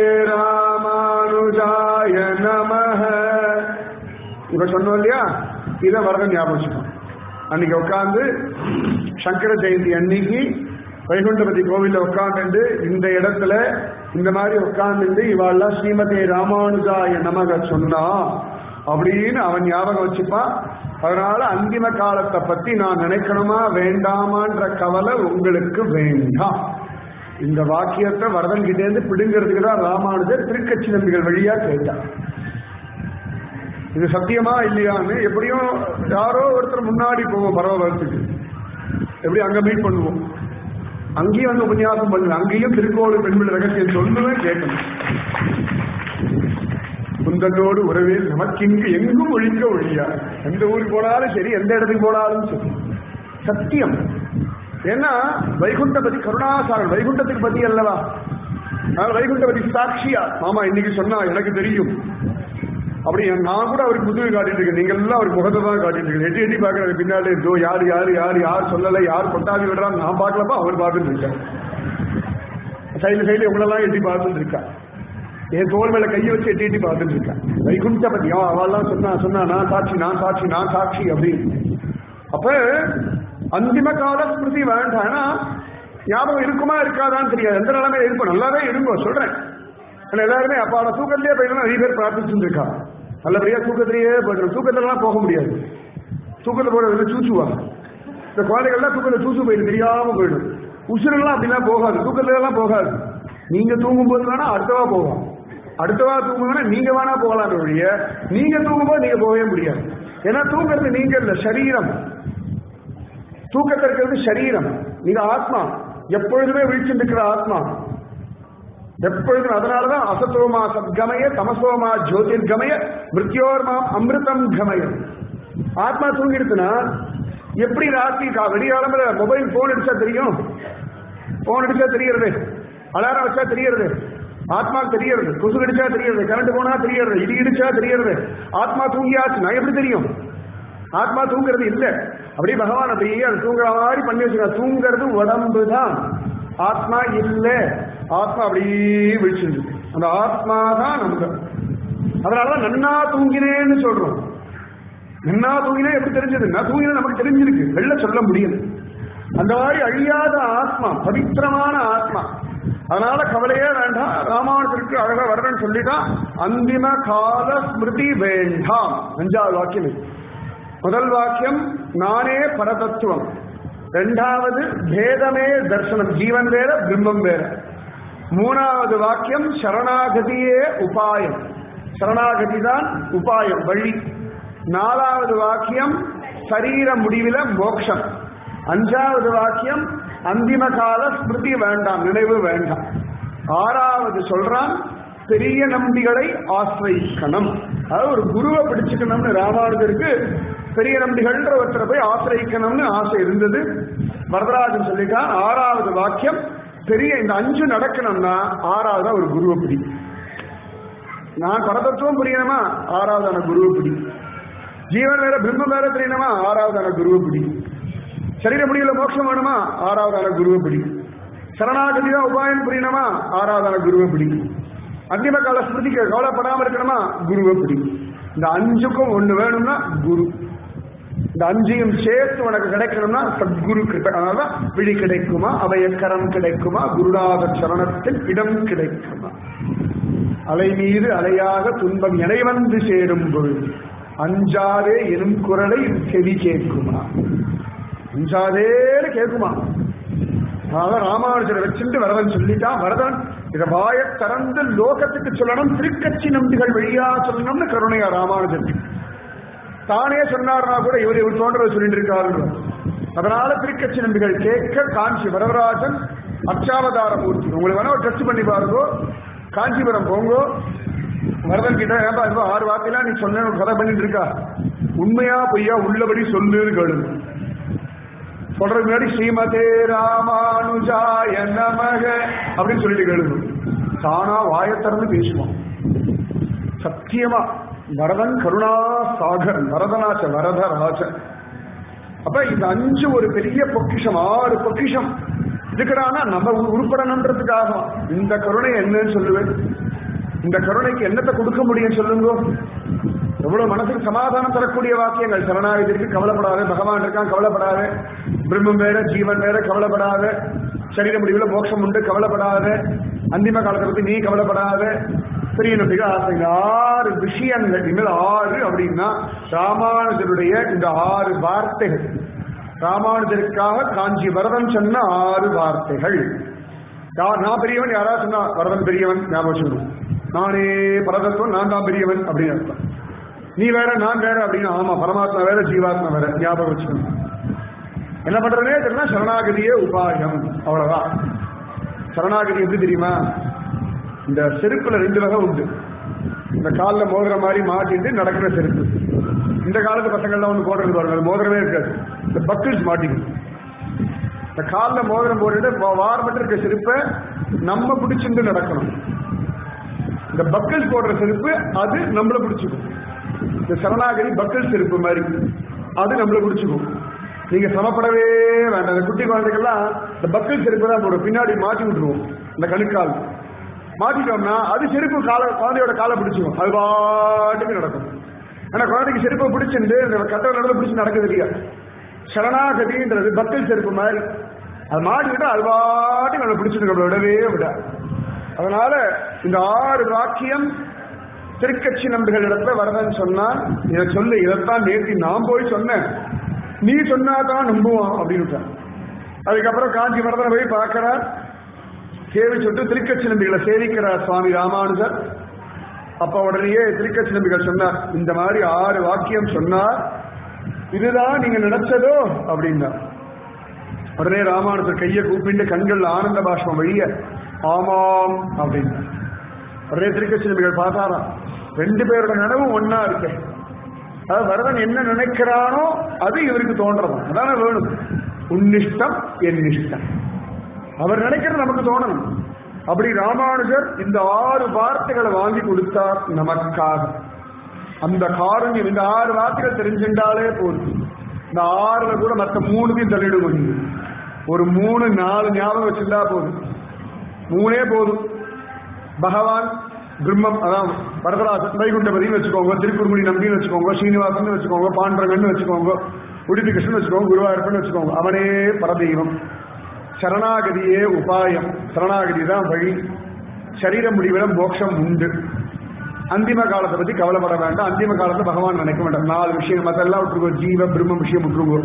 ராமானுஜாய நமஹ. இப்ப சொன்னோம் இல்லையா, இதை வரத ஞாபகம் வச்சுக்கணும். அன்னைக்கு உட்காந்து சங்கர ஜெயந்தி அன்னைக்கு வைகுண்டபதி கோவில்ல உட்காந்து இந்த இடத்துல இந்த மாதிரி உட்கார்ந்து இவாள்லாம் ஸ்ரீமதே ராமானுஜாய நமக சொன்னா அப்படின்னு அவன் ஞாபகம் வச்சுப்பான். அதனால அந்திம காலத்தை பத்தி நான் நினைக்கணுமா வேண்டாமான்ற கவலை உங்களுக்கு வேண்டாம். இந்த வாக்கியத்தை வரதன் கிட்டே இருந்து பிடுங்கிறதுக்கு தான் ராமானுஜர் திருக்கட்சி நம்பிகள் வழியா கேட்டார். இது சத்தியமா இல்லையான்னு எப்படியும் யாரோ ஒருத்தர் முன்னாடி போவோம் பரவத்துக்கு, எப்படி அங்க மீட் பண்ணுவோம், அங்கேயும் வந்து உபன்யாசம் பண்ணுவேன், அங்கேயும் திருக்கோவில் பெண்பிள்ளை ரகசியம் சொல்லுவேன், கேட்கணும். குந்தனோடு உறவே நமக்கு இங்கு எங்கும் ஒழிக்க ஒழியா, எந்த ஊருக்கு போனாலும் சரி, எந்த இடத்துக்கு போனாலும் சரி சத்தியம். ஏன்னா வைகுண்டபதி கருணாசாரன், வைகுண்டத்துக்கு பத்தி அல்லவா, வைகுண்டபதி சாட்சியா. மாமா இன்னைக்கு சொன்னா எனக்கு தெரியும் அப்படி நான் கூட அவருக்கு முதுகு காட்டிட்டு இருக்கேன், நீங்க எல்லாம் அவருக்கு முகத்தை தான் காட்டிட்டு இருக்கேன். எட்டி எட்டி பாக்குற பின்னாடி இருக்கோ யாரு யாரு யாரு யார் சொல்லலை, யார் கொட்டாதி விடுறான்னு நான் பார்க்கலப்பா, அவர் பார்த்துட்டு இருக்கேன். சைடு சைடு உங்களெல்லாம் எட்டி பார்த்துட்டு இருக்கா, என் தோல் மேல கையை வச்சு எட்டி எட்டி பார்த்துட்டு இருக்கா. வைகுண்டபதி அவெல்லாம் சொன்னா சொன்னா நான் சாட்சி நான் சாட்சி நான் சாட்சி அப்படின்னு. அப்ப அந்திம கால ஸ்மிருதி வேண்டாம்னா ஞாபகம் இருக்குமா இருக்காதான்னு தெரியாது, எந்த நிலைமை இருக்கும். நல்லாவே இருக்கும் சொல்றேன். எல்லாருமே அப்பாவோட தூக்கத்திலேயே போயிடணும். நிறைய பேர் பிரார்த்திச்சுட்டு இருக்கா, நல்லபடியா தூக்கத்திலேயே போயிடணும். தூக்கத்திலாம் போக முடியாது, தூக்கத்தை போறது சூச்சுவாங்க. இந்த குழந்தைகள்லாம் தூக்கத்தை சூச்சு போயிடும், தெரியாம போயிடும். உசுரெல்லாம் அப்படிலாம் போகாது, தூக்கத்துல எல்லாம் போகாது. நீங்க தூங்கும் போது வேணா அடுத்தவா போகும், அடுத்தவா தூங்குனா நீங்க வேணா போகலாம் ஒழிய நீங்க தூங்கும்போது நீங்க போகவே முடியாது. ஏன்னா தூங்குறது நீங்க இல்ல, சரீரம். தூக்கத்தை இருக்கிறது சரீரம், நீங்க ஆத்மா, எப்பொழுதுமே விழிச்சுட்டு இருக்கிற ஆத்மா எப்பொழுதும். அதனாலதான் அசத்தோமா சத்கமய தமசோமா ஜோதிர்கமய மிருத்யோர்மா அமிர்தம் கமயம். ஆத்மா தூங்கிடுச்சுன்னா எப்படி ராத்திரி வெடிகாலம்புல மொபைல் போன் அடிச்சா தெரியும், போன் அடிச்சா தெரியறது, அலாரம் வச்சா தெரியறது, ஆத்மா தெரியறது, கொசு கடிச்சா தெரியறது, கரண்ட் போனா தெரியறது, இடி இடிச்சா தெரியறது. ஆத்மா தூங்கியாச்சுன்னா எப்படி தெரியும்? ஆத்மா தூங்குறது இல்ல. அப்படியே பகவான் அப்படியே அது தூங்குற மாதிரி பண்ணி வச்சுக்க. தூங்குறது உடம்பு தான், ஆத்மா இல்ல. ஆத்மா அப்படியே விழிச்சு, அந்த ஆத்மா தான் நமக்கு. அதனாலதான் நன்னா தூங்கினேன்னு சொல்றோம். நன்னா தூங்கினே எப்படி தெரிஞ்சது? நான் தூங்கினே நமக்கு தெரிஞ்சிருக்கு, வெளில சொல்ல முடியும். அந்த மாதிரி அழியாத ஆத்மா, பவித்திரமான ஆத்மா. அதனால கவலையே வேண்டாம். ராமானுஜருக்கு அழகா வரணும்னு சொல்லிட்டான். அந்திம கால ஸ்மிருதி வேண்டாம். அஞ்சாவது வாக்கியம். முதல் வாக்கியம் நானே பரதத்துவம், இரண்டாவது பேதமே தர்சனம், ஜீவன் வேற பிரம்மம் வேற. மூணாவது வாக்கியம் சரணாகதியே உபாயம், சரணாகதி தான் உபாயம் வழி. நாலாவது வாக்கியம் சரீர முடிவில மோட்சம். அஞ்சாவது வாக்கியம் அந்திம கால ஸ்மிருதி வேண்டாம், நினைவு வேண்டாம். ஆறாவது சொல்றான் பெரிய நம்பிகளை ஆசிரியிக்கணும். அதாவது ஒரு குருவை பிடிச்சுக்கணும்னு ராமானுஜருக்கு பெரிய நம்பிகள்ன்ற ஒருத்தரை போய் ஆசிரியிக்கணும்னு ஆசை இருந்தது. வரதராஜன் சொல்லிட்டான் ஆறாவது வாக்கியம் பெரிய இந்த அஞ்சு நடக்கணும்னா ஆறாவது ஒரு குருவை பிடி. நான் பரதத்துவம் புரியணுமா ஆறாவதான குருவை பிடி. ஜீவன் வேற பிரம்மம் வேற தெரியணுமா ஆறாவதான குருவை பிடி. சரீர முடிவுல மோட்சம் வேணுமா ஆறாவதான குருவை பிடி. சரணாகதி தான் உபாயம் புரியணுமா ஆறாவதான குருவை பிடி. அந்திம கால ஸ்மிருதிக்கு கவலைப்படாம இருக்கணுமா குருவை பிடி. இந்த அஞ்சுக்கும் ஒண்ணு வேணும்னா குரு. இந்த அஞ்சையும் சேர்த்து உனக்கு கிடைக்கணும்னா சத்குரு கிருபை. அதனாலதான் விழி கிடைக்குமா அபயக்கரம் கிடைக்குமா குருநாத சரணத்தில் இடம் கிடைக்குமா. அலை மீது அலையாக துன்பம் எனை வந்து சேரும் பொழுது அஞ்சாதே எனும் குரலை செவி கேட்குமா. அஞ்சாதேன்னு கேட்குமா. அதான் ராமானுஜரை வச்சுட்டு வரதன் சொல்லிட்டான். வரதன் இத வாய திறந்து லோகத்துக்கு சொல்லணும், திருக்கட்சி நம்பிகள் வழியா சொல்லணும்னு கருணையா ராமானுஜன் தானே சொன்னார்னா கூட இவர் இவர் தோன்றதை சொல்லிட்டு இருக்காரு. அதனால திருக்கட்சி நம்பிகள் கேட்க காஞ்சி வரவராஜன் அச்சாவதார மூர்த்தி. உங்களுக்கு வேணா ஒரு டெஸ்ட் பண்ணி பாருங்கோ. காஞ்சிபுரம் போங்கோ, வரதன் கிட்ட ஏன்பா இப்போ ஆறு வார்த்தையெல்லாம் நீ சொன்ன கதை பண்ணிட்டு இருக்கா, உண்மையா பொய்யா உள்ளபடி சொல்லுன்னு கேளு. சொல்றது முன்னாடி ஸ்ரீமதே ராமானுஜாய நமக அப்படின்னு சொல்லிட்டு கேளுங்க. தானா வாயத்திறந்து பேசுவான். சத்தியமா வரதன் கருணா சாகர் வரதனாச்ச வரதராஜன். அப்ப இந்த அஞ்சு ஒரு பெரிய பொக்கிஷம், ஆறு பொக்கிஷம் இதுக்கடானா நம்ம உருப்படணுன்றதுக்காக. இந்த கருணை என்னன்னு சொல்லுவேன். இந்த கருணைக்கு என்னத்தை கொடுக்க முடியும் சொல்லுங்க. எவ்வளவு மனசுக்கு சமாதானம் தரக்கூடிய வாக்கியங்கள். சரணாகதிக்கு கவலைப்படாத, பகவான் இருக்கான் கவலைப்படாத, பிரம்மம் வேற ஜீவன் வேற கவலைப்படாத, சரீர முடிவுல மோட்சம் உண்டு கவலைப்படாத, அந்திம காலத்தை பத்தி நீ கவலைப்படாத, பெரிய நம்பிக்கை ஆசை. ஆறு விஷயங்கள். இனிமேல் ஆறு அப்படின்னா ராமானுஜருடைய இந்த ஆறு வார்த்தைகள். ராமானுஜருக்காக காஞ்சி வரதன் சொன்ன ஆறு வார்த்தைகள். நான் பெரியவன் யாராவது சொன்னா வரதன் பெரியவன் ஞாபகம் வச்சுக்கணும். நானே பரதத்துவம் நான் தான் பெரியவன் அப்படின்னு அர்த்தம். நீ வேற நான் வேற அப்படின்னா ஆமா பரமாத்மா வேற ஜீவாத்மா வேற ஞாபகம் வச்சுக்கணும். என்ன பண்றதுனே தெரியுமா, சரணாகதியே உபாயம். அவ்வளவுதான். சரணாகதி எப்படி தெரியுமா, இந்த செருப்புல ரெண்டு வகை உண்டு. இந்த காலில் மோதிர மாதிரி மாட்டிட்டு நடக்கிற செருப்பு. இந்த காலத்து பசங்கள்லாம் ஒன்று போடுறது பாருங்க, அது மோதிரமே இருக்காது. இந்த பக்கிள்ஸ் மாட்டிக்கணும். இந்த காலில் மோதிரம் போட்டுட்டு வாரப்பட்டு இருக்க செருப்பை நம்ம பிடிச்சிட்டு நடக்கணும். இந்த பக்கிள்ஸ் போடுற செருப்பு அது நம்மள பிடிச்சிக்கும். இந்த சரணாகதி பக்கிள் செருப்பு மாதிரி அது நம்மள பிடிச்சிக்கும். நீங்க சமப்படவே வேண்டாம். இந்த குட்டி குழந்தைகள்லாம் இந்த பக்கிள் செருப்பு தான் போடும், பின்னாடி மாட்டி விட்டுருவோம். இந்த கணுக்கால் மாட்டிட்டோம்னா அது செருப்பு கால குழந்தையோட காலை பிடிச்சிக்கும், அது பாட்டுக்கு நடக்கும். ஆனா குழந்தைக்கு செருப்பை பிடிச்சிருந்து இந்த கட்டளை நடந்து பிடிச்சி நடக்குது இல்லையா. சரணாகதின்றது பக்கிள் செருப்பு மாதிரி, அது மாட்டிக்கிட்டா அது பாட்டுக்கு நம்ம பிடிச்சிட்டு நம்மளை விடவே விட. அதனால இந்த ஆறு வாக்கியம் திருக்கட்சி நம்பிகள் இடத்துல வரதன் சொன்னா, இதை சொல்லு, இதைத்தான் நேர்த்தி நான் போய் சொன்னேன், நீ சொன்னாதான் நம்புவான் அப்படின்னு. அதுக்கப்புறம் காஞ்சி வரதனை போய் பார்க்கிறார், சேவை சொல்லிட்டு திருக்கட்சி நம்பிகளை சேவிக்கிறார் சுவாமி ராமானுஜர். அப்ப உடனேயே திருக்கட்சி நம்பிகள் சொன்னார், இந்த மாதிரி ஆறு வாக்கியம் சொன்னார், இதுதான் நீங்க நினைச்சதோ அப்படின்னா. உடனே ராமானுஜர் கையை கூப்பிட்டு கண்கள் ஆனந்த பாஷ்பம் வழிய ஆமாம் அப்படின்னா. உடனே திருக்கட்சி நம்பிகள் பார்த்தாராம், ரெண்டு பேரோட நினைவும் ஒன்னா இருக்கு. அதாவது வரதன் என்ன நினைக்கிறானோ அது இவருக்கு தோன்றதான், அதான வேணும். உன்னிஷ்டம் என் இஷ்டம், அவர் நினைக்கிறது நமக்கு தோணணும். அப்படி ராமானுஜர் இந்த ஆறு வார்த்தைகளை வாங்கி கொடுத்தார் நமக்காக. அந்த காரண்யம், இந்த ஆறு வார்த்தைகள் தெரிஞ்சின்றாலே போதும். இந்த ஆறுல கூட மற்ற மூணுத்தையும் தள்ளிடுவோம். ஒரு மூணு நாலு ஞாபகம் வச்சிருந்தா போதும், மூணே போதும். பகவான் பிரம்மம், அதான் வரதராஜன் வைகுண்டபதினு வச்சுக்கோங்க, திருக்குறுங்குடி நம்பின்னு வச்சுக்கோங்க, ஸ்ரீனிவாசன் வச்சுக்கோங்க, பாண்டரங்கன்னு வச்சுக்கோங்க, உடுப்பி கிருஷ்ணன் வச்சுக்கோங்க, குருவாயூரப்பன் வச்சுக்கோங்க, அவனே பரதெய்வம். சரணாகதியே உபாயம், சரணாகதி தான் வழி. சரீர முடிவில மோட்சம் உண்டு. அந்திம காலத்தை பத்தி கவலைப்பட வேண்டாம். அந்திம காலத்தை பகவான் நினைக்க வேண்டாம். நாலு விஷயம் மத்தெல்லாம் விட்டுருக்கோம், ஜீவ பிரம்ம விஷயம் விட்டுருக்கோம்.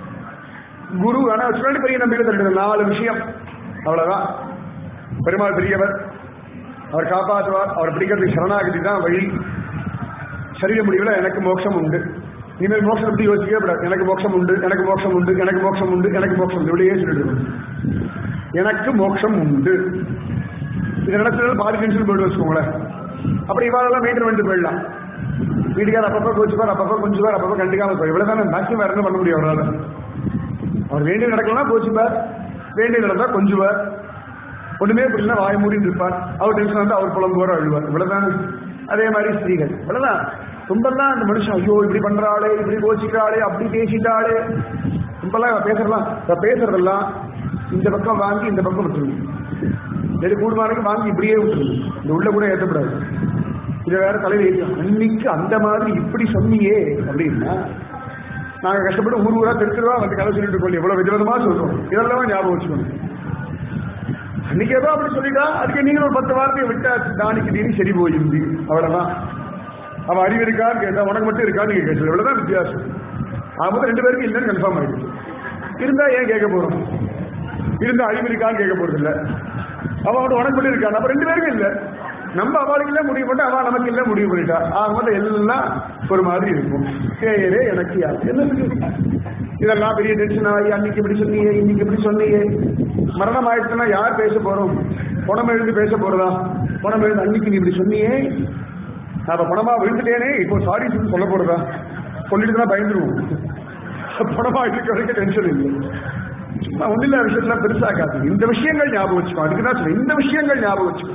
குரு ஆனா வச்சுக்காண்டி பெரிய நம்பிக்கை தருது, நாலு விஷயம் அவ்வளவுதான். பெருமாள் பெரியவர், அவர் காப்பாற்றுவார், அவர் பிடிக்கிறதுக்கு சரணாகதி தான் வழி. சரீர முடிவுல எனக்கு மோட்சம் உண்டு. இனிமேல் மோட்சம் பத்தி யோசிக்கவே கூடாது. எனக்கு மோட்சம் உண்டு, எனக்கு மோட்சம் உண்டு, எனக்கு மோட்சம் உண்டு, எனக்கு மோட்சம் உண்டு, இப்படியே சொல்லிட்டு எனக்கு மோட்சம் உண்டு. இது நடத்துறது பாதி டென்ஷன் போயிட்டு வச்சுக்கோங்களேன். அப்படி இவாளெல்லாம் மெயின்டைன் பண்ணிட்டு போயிடலாம். வீட்டுக்கார அப்பப்போ கோச்சுப்பார், அப்பப்போ கொஞ்சுவார், அப்பப்போ கண்டிக்காம போய் இவ்வளவுதானே மேக்ஸிமம் வேற என்ன பண்ண முடியும் அவரால். அவர் வேண்டிய நடக்கலாம் கோச்சுப்பார், வேண்டிய நடந்தா கொஞ்சுவார், ஒண்ணுமே புரியல வாய மூடிட்டு இருப்பார். அவர் டென்ஷன் வந்து அவர் புலம்புவார், அழுவார், இவ்வளவுதானே. அதே மாதிரி ஸ்திரீகள் அவ்வளவுதான். ரொம்பலாம் அந்த மனுஷன் ஐயோ இப்படி பண்றாளே, இப்படி கோச்சிக்கிறாளே, அப்படி பேசிட்டாளே, ரொம்பலாம் பேசுறலாம் பேசுறதெல்லாம் இந்த பக்கம் வாங்கி இந்த பக்கம் விட்டுருங்க. எது கூடுமானக்கு வாங்கி இப்படியே விட்டுருங்க. இந்த உள்ள கூட ஏற்றக்கூடாது. இதை வேற தலைவர் அன்னைக்கு அந்த மாதிரி இப்படி சொன்னியே அப்படின்னா நாங்கள் கஷ்டப்பட்டு ஊர் ஊரா திருக்கிறவா வந்து கதை சொல்லிட்டு இருக்கோம். எவ்வளவு விதவிதமா சொல்றோம். இதெல்லாம் ஞாபகம் வச்சுக்கணும். அன்னைக்கு ஏதோ அப்படி சொல்லிட்டா அதுக்கு நீங்க ஒரு பத்து வார்த்தையை விட்டா தானிக்கு நீ சரி போயிருந்து அவ்வளவுதான். அவன் அறிவு இருக்கான்னு கேட்டா உனக்கு மட்டும் இருக்கான்னு நீங்க கேட்டு இவ்வளவுதான் வித்தியாசம். ஆகும்போது ரெண்டு பேருக்கு இல்லைன்னு கன்ஃபார்ம் ஆயிடுச்சு. இருந்தா ஏன் கேட்க போறோம்? இருந்தா அறிவு இருக்கான்னு கேட்க போறது இல்லை. அவனோட உனக்கு மட்டும் இருக்கான். அப்ப ரெண்டு பேருக்கும் இல்லை. நம்ம அவளுக்கு இல்ல முடிவு பண்ணா அவன் நமக்கு இல்ல முடிவு பண்ணிட்டா. ஆகும்போது எல்லாம் ஒரு மாதிரி இருக்கும். கேரே எனக்கு யார் என்ன இதெல்லாம் பெரிய டென்ஷன் ஆகி அன்னைக்கு இப்படி சொன்னியே, இன்னைக்கு இப்படி சொன்னியே. மரணம் ஆயிடுச்சுன்னா யார் பேச போறோம்? பணம் எழுந்து பேச போறதா? பணம் எழுந்து அன்னைக்கு நீ இப்படி சொன்னியே, நான் பணமா விழுந்துட்டேனே, இப்போ சாரி சொல்லி சொல்ல போறதா? சொல்லிட்டு தான் பயந்துருவோம். பணமா இருக்க வரைக்கும் டென்ஷன் இல்லை. ஒன்றும் இல்ல விஷயத்துல பெருசாக்காது. இந்த விஷயங்கள் ஞாபகம் வச்சுக்கோ. அதுக்கு தான் சொல்ல இந்த விஷயங்கள் ஞாபகம் வச்சுக்கோ.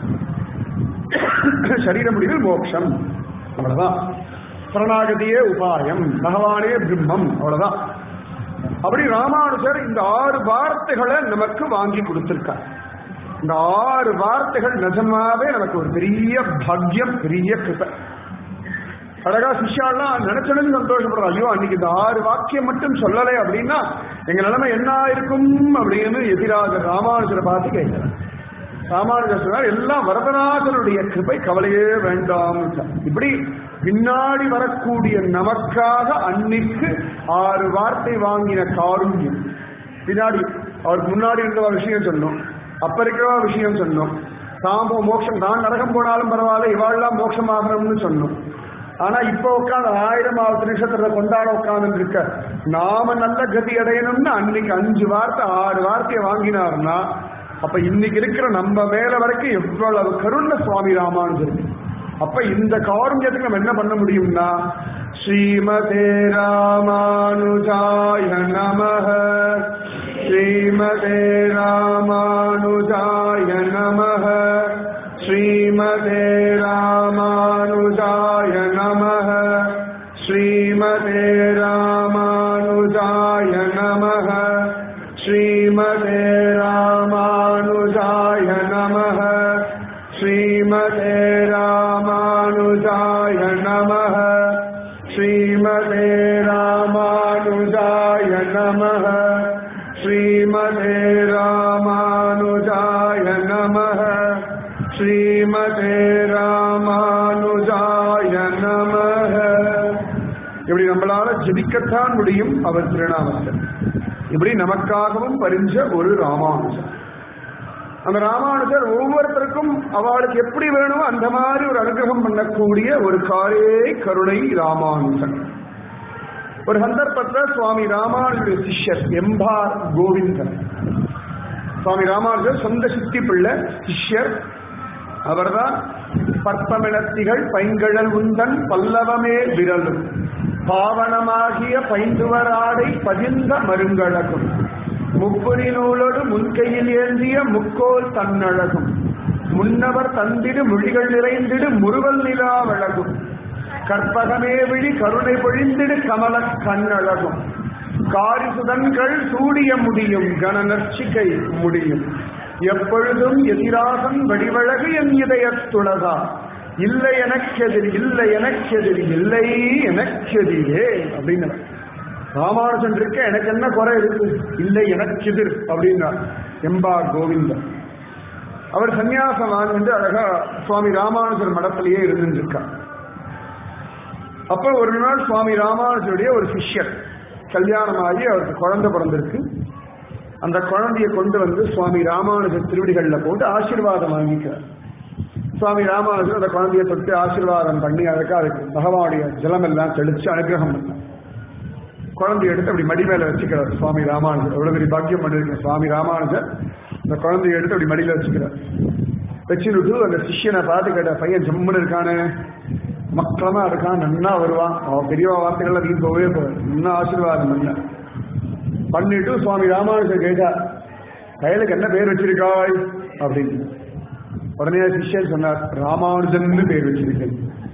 சரீர முடிவில் மோட்சம் அவ்வளவுதான். சரணாகதியே உபாயம், பகவானே பிரம்மம் அவ்வளவுதான். அப்படி ராமானுஜர் இந்த ஆறு வார்த்தைகளை நமக்கு வாங்கி கொடுத்திருக்கார். இந்த ஆறு வார்த்தைகள் நிஜமாவே நமக்கு ஒரு பெரிய பாக்கியம், பெரிய கிருபை. அழகா சிஷ்யாலாம் நினைச்சனு சந்தோஷப்படுறோம். ஐயோ அன்னைக்கு இந்த ஆறு வாக்கியம் மட்டும் சொல்லலை அப்படின்னா எங்க நிலைமை என்ன இருக்கும் அப்படின்னு எதிராக ராமானுஜரை பார்த்து கேட்கிறேன். ராமானுஜர் சொன்னார் எல்லாம் வரதராஜனுடைய கிருபை, கவலையே வேண்டாம். இப்படி பின்னாடி வரக்கூடிய நமக்காக அன்னைக்கு ஆறு வார்த்தை வாங்கின காருண்யம். பின்னாடி அவருக்கு முன்னாடி இருந்த விஷயம் சொன்னோம், அப்ப இருக்கிற விஷயம் சொன்னோம். தாம்போ மோட்சம் தான் நரகம் போனாலும் பரவாயில்ல, இவாள்லாம் மோட்சம் ஆகணும்னு சொன்னோம். ஆனா இப்ப உட்காந்து ஆயிரமாவது நிமிஷத்துல கொண்டாட உட்கார்ந்து இருக்க நாம நல்ல கதி அடையணும்னு அன்னைக்கு அஞ்சு வார்த்தை ஆறு வார்த்தையை வாங்கினார்னா அப்ப இன்னைக்கு இருக்கிற நம்ம மேல வரைக்கும் எவ்வளவு கருணை சுவாமி ராமானுஜர். அப்ப இந்த காருண்யத்துக்கு நம்ம என்ன பண்ண முடியும்னா ஸ்ரீமதே ராமானுஜாய நமஹ, ஸ்ரீமதே ராமானுஜாய நமஹ, ஸ்ரீமதே ராமானுஜாய நமஹ, ஸ்ரீமதே ராமானுஜாய நமஹ, ஸ்ரீமதே ராமானுஜாய நமஹ, ஸ்ரீமதே ராமானுஜாய நமஹ, ஸ்ரீமதே ராமானுஜாய நமஹ, ஸ்ரீமதே ராமானுஜாய நமஹ, ஸ்ரீமதே ராமானுஜாய நமஹ. இப்படி நம்மளால ஜெபிக்கத்தான் முடியும் அவர் திருநாமத்தில். இப்படி நமக்காகவும் பரிஞ்ச ஒரு ராமானுஜர். அந்த ராமானுஜர் ஒவ்வொருத்தருக்கும் அவளுக்கு எப்படி வேணுமோ அந்த மாதிரி ஒரு அனுகிரகம் பண்ணக்கூடிய ஒரு காரே கருணை ராமானுஜன். ஒரு சந்தர்ப்பத்தில் சுவாமி ராமானுஜருடைய சிஷ்யர் எம்பார் கோவிந்தன். சுவாமி ராமானுஜர் சொந்த சித்தி பிள்ளை சிஷ்யர். அவர்தான் பற்பமிழத்திகள் பைங்கழல் உந்தன் பல்லவமே விரலும் பாவனமாகிய பைந்துவராடை பதிந்த மருங்கழகும் முப்புரி நூலோடு முன்கையில் ஏந்திய முக்கோல் தன்னழகும் முன்னவர் தந்திடு மொழிகள் நிறைந்திடு முருவல் நிலாவழகும் கற்பகமே விழி கருணை பொழிந்திடு கமல கண்ணழகும் காரிசுதன்கள் சூடிய முடியும் கணநர்ச்சிகை முடியும் எப்பொழுதும் எதிராகன் வடிவழகு என் இதயத்துளதா இல்லை எனக்கெதிரி இல்லை எனக்கெதிரி இல்லை எனக்கெதிரே அப்படின்னு ராமானுஜன் இருக்க எனக்கு என்ன குறை இருக்கு, இல்லை எனக்கெதிர் அப்படின்னா எம்பார் கோவிந்தன். அவர் சன்னியாசம் வாங்கிட்டு அழகா சுவாமி ராமானுஜர் மடத்திலேயே இருந்துருக்கார். அப்ப ஒரு நாள் சுவாமி ராமானுஜருடைய ஒரு சிஷ்யர் கல்யாணமாகி அவருக்கு குழந்தை பிறந்திருக்கு. அந்த குழந்தைய கொண்டு வந்து சுவாமி ராமானுஜர் திருவடிகள்ல போட்டு ஆசீர்வாதம் வாங்கிக்கிறார். சுவாமி ராமானுஜர் அந்த குழந்தைய தொட்டு ஆசீர்வாதம் பண்ணி அதுக்கு அதுக்கு பகவானுடைய ஜலம் எல்லாம் தெளிச்சு அனுகிரகம் பண்ணார். குழந்தைய எடுத்து அப்படி மடி மேல வச்சுக்கிறார் சுவாமி ராமானுஜர். எவ்வளவு பெரிய பாக்கியம் பண்ணிருக்கேன். சுவாமி ராமானுஜர் அந்த குழந்தைய எடுத்து அப்படி மடியில வச்சுக்கிறார். வச்சுட்டு அந்த சிஷ்யனை பார்த்து கேட்ட, பையன் ஜம்முன்னு இருக்கானே, மக்களமா இருக்கான், நன்னா வருவான், அவன் பெரியவா வார்த்தைகள்லாம் வீண் போகவே போவார், இன்னும் ஆசீர்வாதம் பண்ண பண்ணிட்டு சுவாமி ராமானுஜர் கேட்டா, கையலுக்கு என்ன பேர் வச்சிருக்காய் அப்படின்னு. உடனே சிஷ்யன் சொன்னார், ராமானுஜன் பேர் வச்சிருக்கேன்.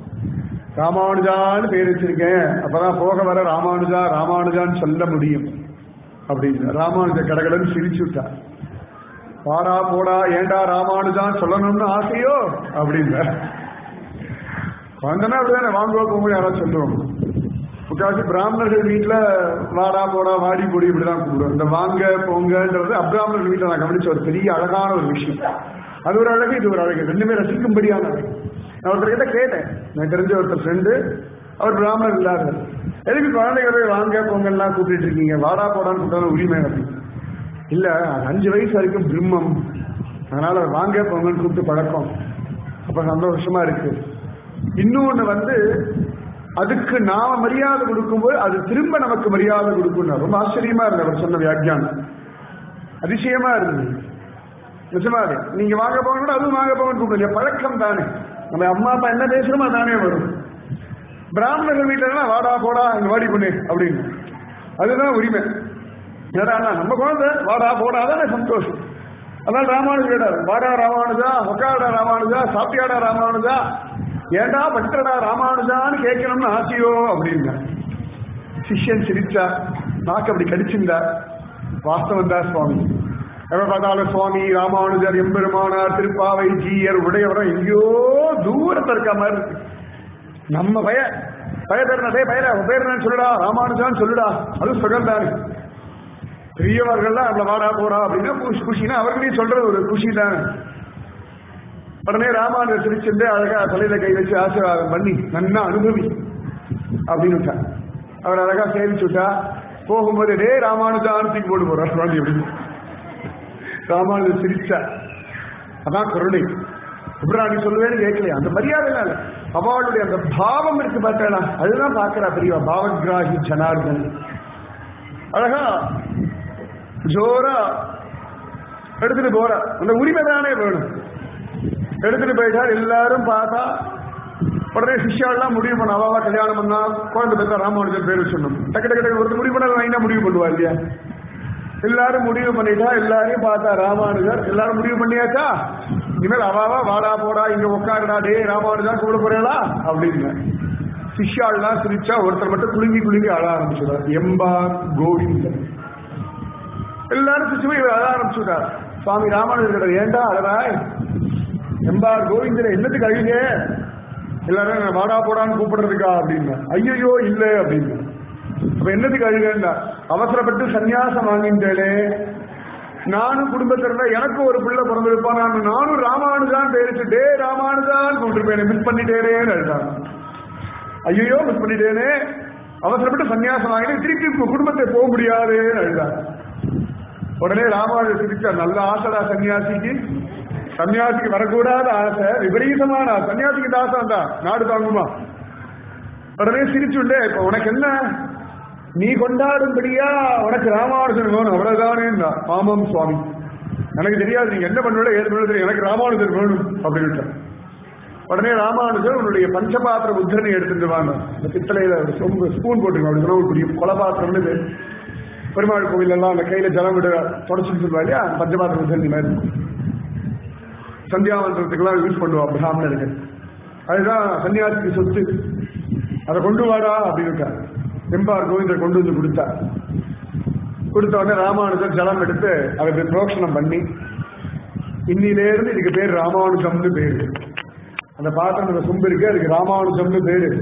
ராமானுஜான்னு பேர் வச்சிருக்கேன், அப்பதான் போக வர ராமானுஜா ராமானுஜான்னு சொல்ல முடியும் அப்படின்னு. ராமானுஜ கடகடன்னு சிரிச்சு விட்டா. பாடா போடா ஏண்டா ராமானுஜான்னு சொல்லணும்னு ஆசையோ அப்படின்ற. வந்தனா அப்படிதானே வாங்குவா போங்க யாராவது சொல்லுவோம். முக்காசி பிராமணர்கள் வீட்டுல வாடா போடா வாடி பொடி இப்படிதான் கூப்பிடுவோம். இந்த வாங்க போங்கன்றது அப்ராமணர்கள் வீட்டுல நான் கவனிச்ச ஒரு பெரிய அழகான ஒரு விஷயம். அது ஒரு அழகு, இது ஒரு அழகு, ரெண்டுமே ரசிக்கும்படியான அழகு. நான் ஒருத்தர்கிட்ட கேட்டேன், நான் தெரிஞ்ச ஒருத்தர் ஃப்ரெண்டு, அவர் பிராமணர் இல்லாத, எதுக்கு குழந்தைகளை வாங்க பொங்கல்லாம் கூப்பிட்டு இருக்கீங்க, வாடா போடான்னு கூப்பிட்டாலும் உரிமை அப்படின்னு. இல்ல அது அஞ்சு வயசு வரைக்கும் பிரம்மம், அதனால வாங்க பொங்கன்னு கூப்பிட்டு பழக்கம், அப்ப சந்தோஷமா இருக்கு. இன்னொன்னு வந்து அதுக்கு நாம மரியாதை கொடுக்கும்போது அது திரும்ப நமக்கு மரியாதை கொடுக்கும். ரொம்ப ஆச்சரியமா இருந்தது அவர் சொன்ன வியாக்கியானம், அதிசயமா இருந்தது. நிஜமா நீங்க வாங்க போகணும், அதுவும் வாங்க போகணும்னு கூப்பிடுங்க, பழக்கம் தானே. நம்ம அம்மா அப்பா என்ன பேசுறோமோ தானே வரும். பிராமணர்கள் வீட்டுல வாடா போடா இங்க வாடி பண்ணு அப்படின்னு, அதுதான் உரிமை. ஏடா நம்ம குழந்தை வாடா போடா தானே சந்தோஷம். அதனால ராமானுஜர் கேட்டார், வாடா ராமானுஜா, உக்காடா ராமானுஜா, சாப்பிட்டியாடா ராமானுஜா, ஏண்டா பட்டடா ராமானுஜான்னு கேட்கணும்னு ஆசையோ அப்படின்னா. சிஷ்யன் சிரிச்சா, நாக்கு அப்படி கடிச்சிருந்தா. வாஸ்தவன் தான் சுவாமி, எவ்வளவு பார்த்தாலும் சுவாமி ராமானுஜர் எம்பெருமானார் திருப்பாவை ஜீயர் உடையவரம் எங்கேயோ தூரத்தில் இருக்க மாதிரி இருக்கு. நம்ம பய பய பேர் பயிர பேர் சொல்லுடா ராமானுஜான்னு சொல்லுடா, அதுவும் சுகந்தானே. பெரியவர்கள்லாம் அவளை வாடா போடா அப்படின்னா குஷினா அவர்களையும் சொல்றது ஒரு குஷி தானே. உடனே ராமானுஜர் சிரிச்சிருந்து அழகா தலையில கை வச்சு ஆசீர்வாதம் பண்ணி நன்னா அனுபவி அப்படின்னு விட்டார். அவர் அழகா சேவிச்சு விட்டா. போகும்போது டே ராமானுஜான்னு தூக்கி போட்டு போறார் சுவாமி அப்படின்னு. ராமானுஜர் சிரிச்சா. அதான் கருணை. இப்படி நீ சொல்லுவேன்னு கேட்கலையா, அந்த மரியாதை இல்ல, அவளுடைய அந்த பாவம் இருக்கு பார்த்தா, அதுதான் பாக்குறா பெரியவா. பாவகிராகி ஜனார்தன் அழகா ஜோரா எடுத்துட்டு போற அந்த உரிமை தானே வேணும். எடுத்துட்டு போயிட்டா எல்லாரும் பார்த்தா உடனே சிஷ்யாலாம் முடிவு பண்ண, அவாவா கல்யாணம் பண்ணா குழந்தை பெற்றா ராமானுஜர் பேர் வச்சிடணும். டக்கு டக்கு டக்கு ஒரு முடிவு பண்ண வாங்கினா முடிவு பண்ணுவா இல்லையா. எல்லாரும் முடிவு பண்ணிட்டா, எல்லாரையும் பார்த்தா ராமானுஜர், எல்லாரும் முடிவு பண்ணியாச்சா, இனிமேல் அவாவா வாடா போடா இங்க உட்காருடா டே ராமானுஜா கூட போறேளா அப்படின்னு. சிஷ்யாலாம் சிரிச்சா, ஒருத்தர் மட்டும் குலுங்கி குலுங்கி அழ ஆரம்பிச்சுட்டார். எம்பா கோவிந்தன். எல்லாரும் சிரிச்சு இவர் அழ ஆரம்பிச்சுட்டார். சுவாமி ராமானுஜர் ஏண்டா அழறாய், எம்பார் கோவிந்தன் என்னத்துக்கு அழுக, எல்லாரும் வாடா போடான்னு கூப்பிடுறதுக்கா அப்படின்னு. ஐயோ இல்ல அப்படின்னு. அப்ப என்னத்துக்கு அழுகா, அவசரப்பட்டு சன்னியாசம் வாங்கிட்டேனே, நானும் குடும்பத்தில எனக்கு ஒரு பிள்ளை பிறந்திருப்பான், நான் நானும் ராமானுஜான் பேரிச்சு டே ராமானுஜான் கூப்பிட்டுருப்பேன், மிஸ் பண்ணிட்டேனேன்னு அழுதான். ஐயோ மிஸ் பண்ணிட்டேனே, அவசரப்பட்டு சன்னியாசம் வாங்கிட்டு திருப்பி குடும்பத்தை போக முடியாதுன்னு அழுதான். உடனே ராமானுஜர் சிரிச்சா, நல்ல ஆசைடா சன்னியாசிக்கு, சன்னியாசிக்கு வரக்கூடாத ஆசை, விபரீதமான சன்னியாசிக்கு ஆசை தான் நாடு தாங்குமா. உடனே சிரிச்சுண்டே, இப்ப உனக்கு என்ன, நீ கொண்டாடும்படியா உனக்கு ராமானுஜன் வேணும் அவ்வளவுதானே. ஆமாம் சுவாமி, எனக்கு தெரியாது நீங்க என்ன பண்ணுவீங்க ஏது பண்ண, எனக்கு ராமானுஜர் வேணும் அப்படின்னு. உடனே ராமானுஜர் உன்னுடைய பஞ்சபாத்திர உத்தரணி எடுத்துட்டு வாங்க, இந்த பித்தளையில சொம்பு ஸ்பூன் போட்டுருங்க அப்படி சொன்னா புரியும். கொலபாத்திரம்னு பெருமாள் கோவில் எல்லாம் அந்த கையில ஜலம் விட தொடச்சுட்டு சொல்லுவா இல்லையா, பஞ்சபாத்திர உத்தரணி மாதிரி சந்தியாவந்தத்துக்கெல்லாம் யூஸ் பண்ணுவா பிராமணர்கள். அதுதான் சன்னியாசிக்கு சொத்து, அதை கொண்டு வாடா அப்படின்னு எம்பார் கோவிந்தர் கொண்டு வந்து கொடுத்தார். கொடுத்த உடனே ராமானுஜர் ஜலம் எடுத்து அதை புரோக்ஷனம் பண்ணி, இன்னிலேருந்து இதுக்கு பேர் ராமானுஜம்னு பேரு. அந்த பாத்திரம் சொம்பு இருக்கு, அதுக்கு ராமானுஜம்னு பேரு.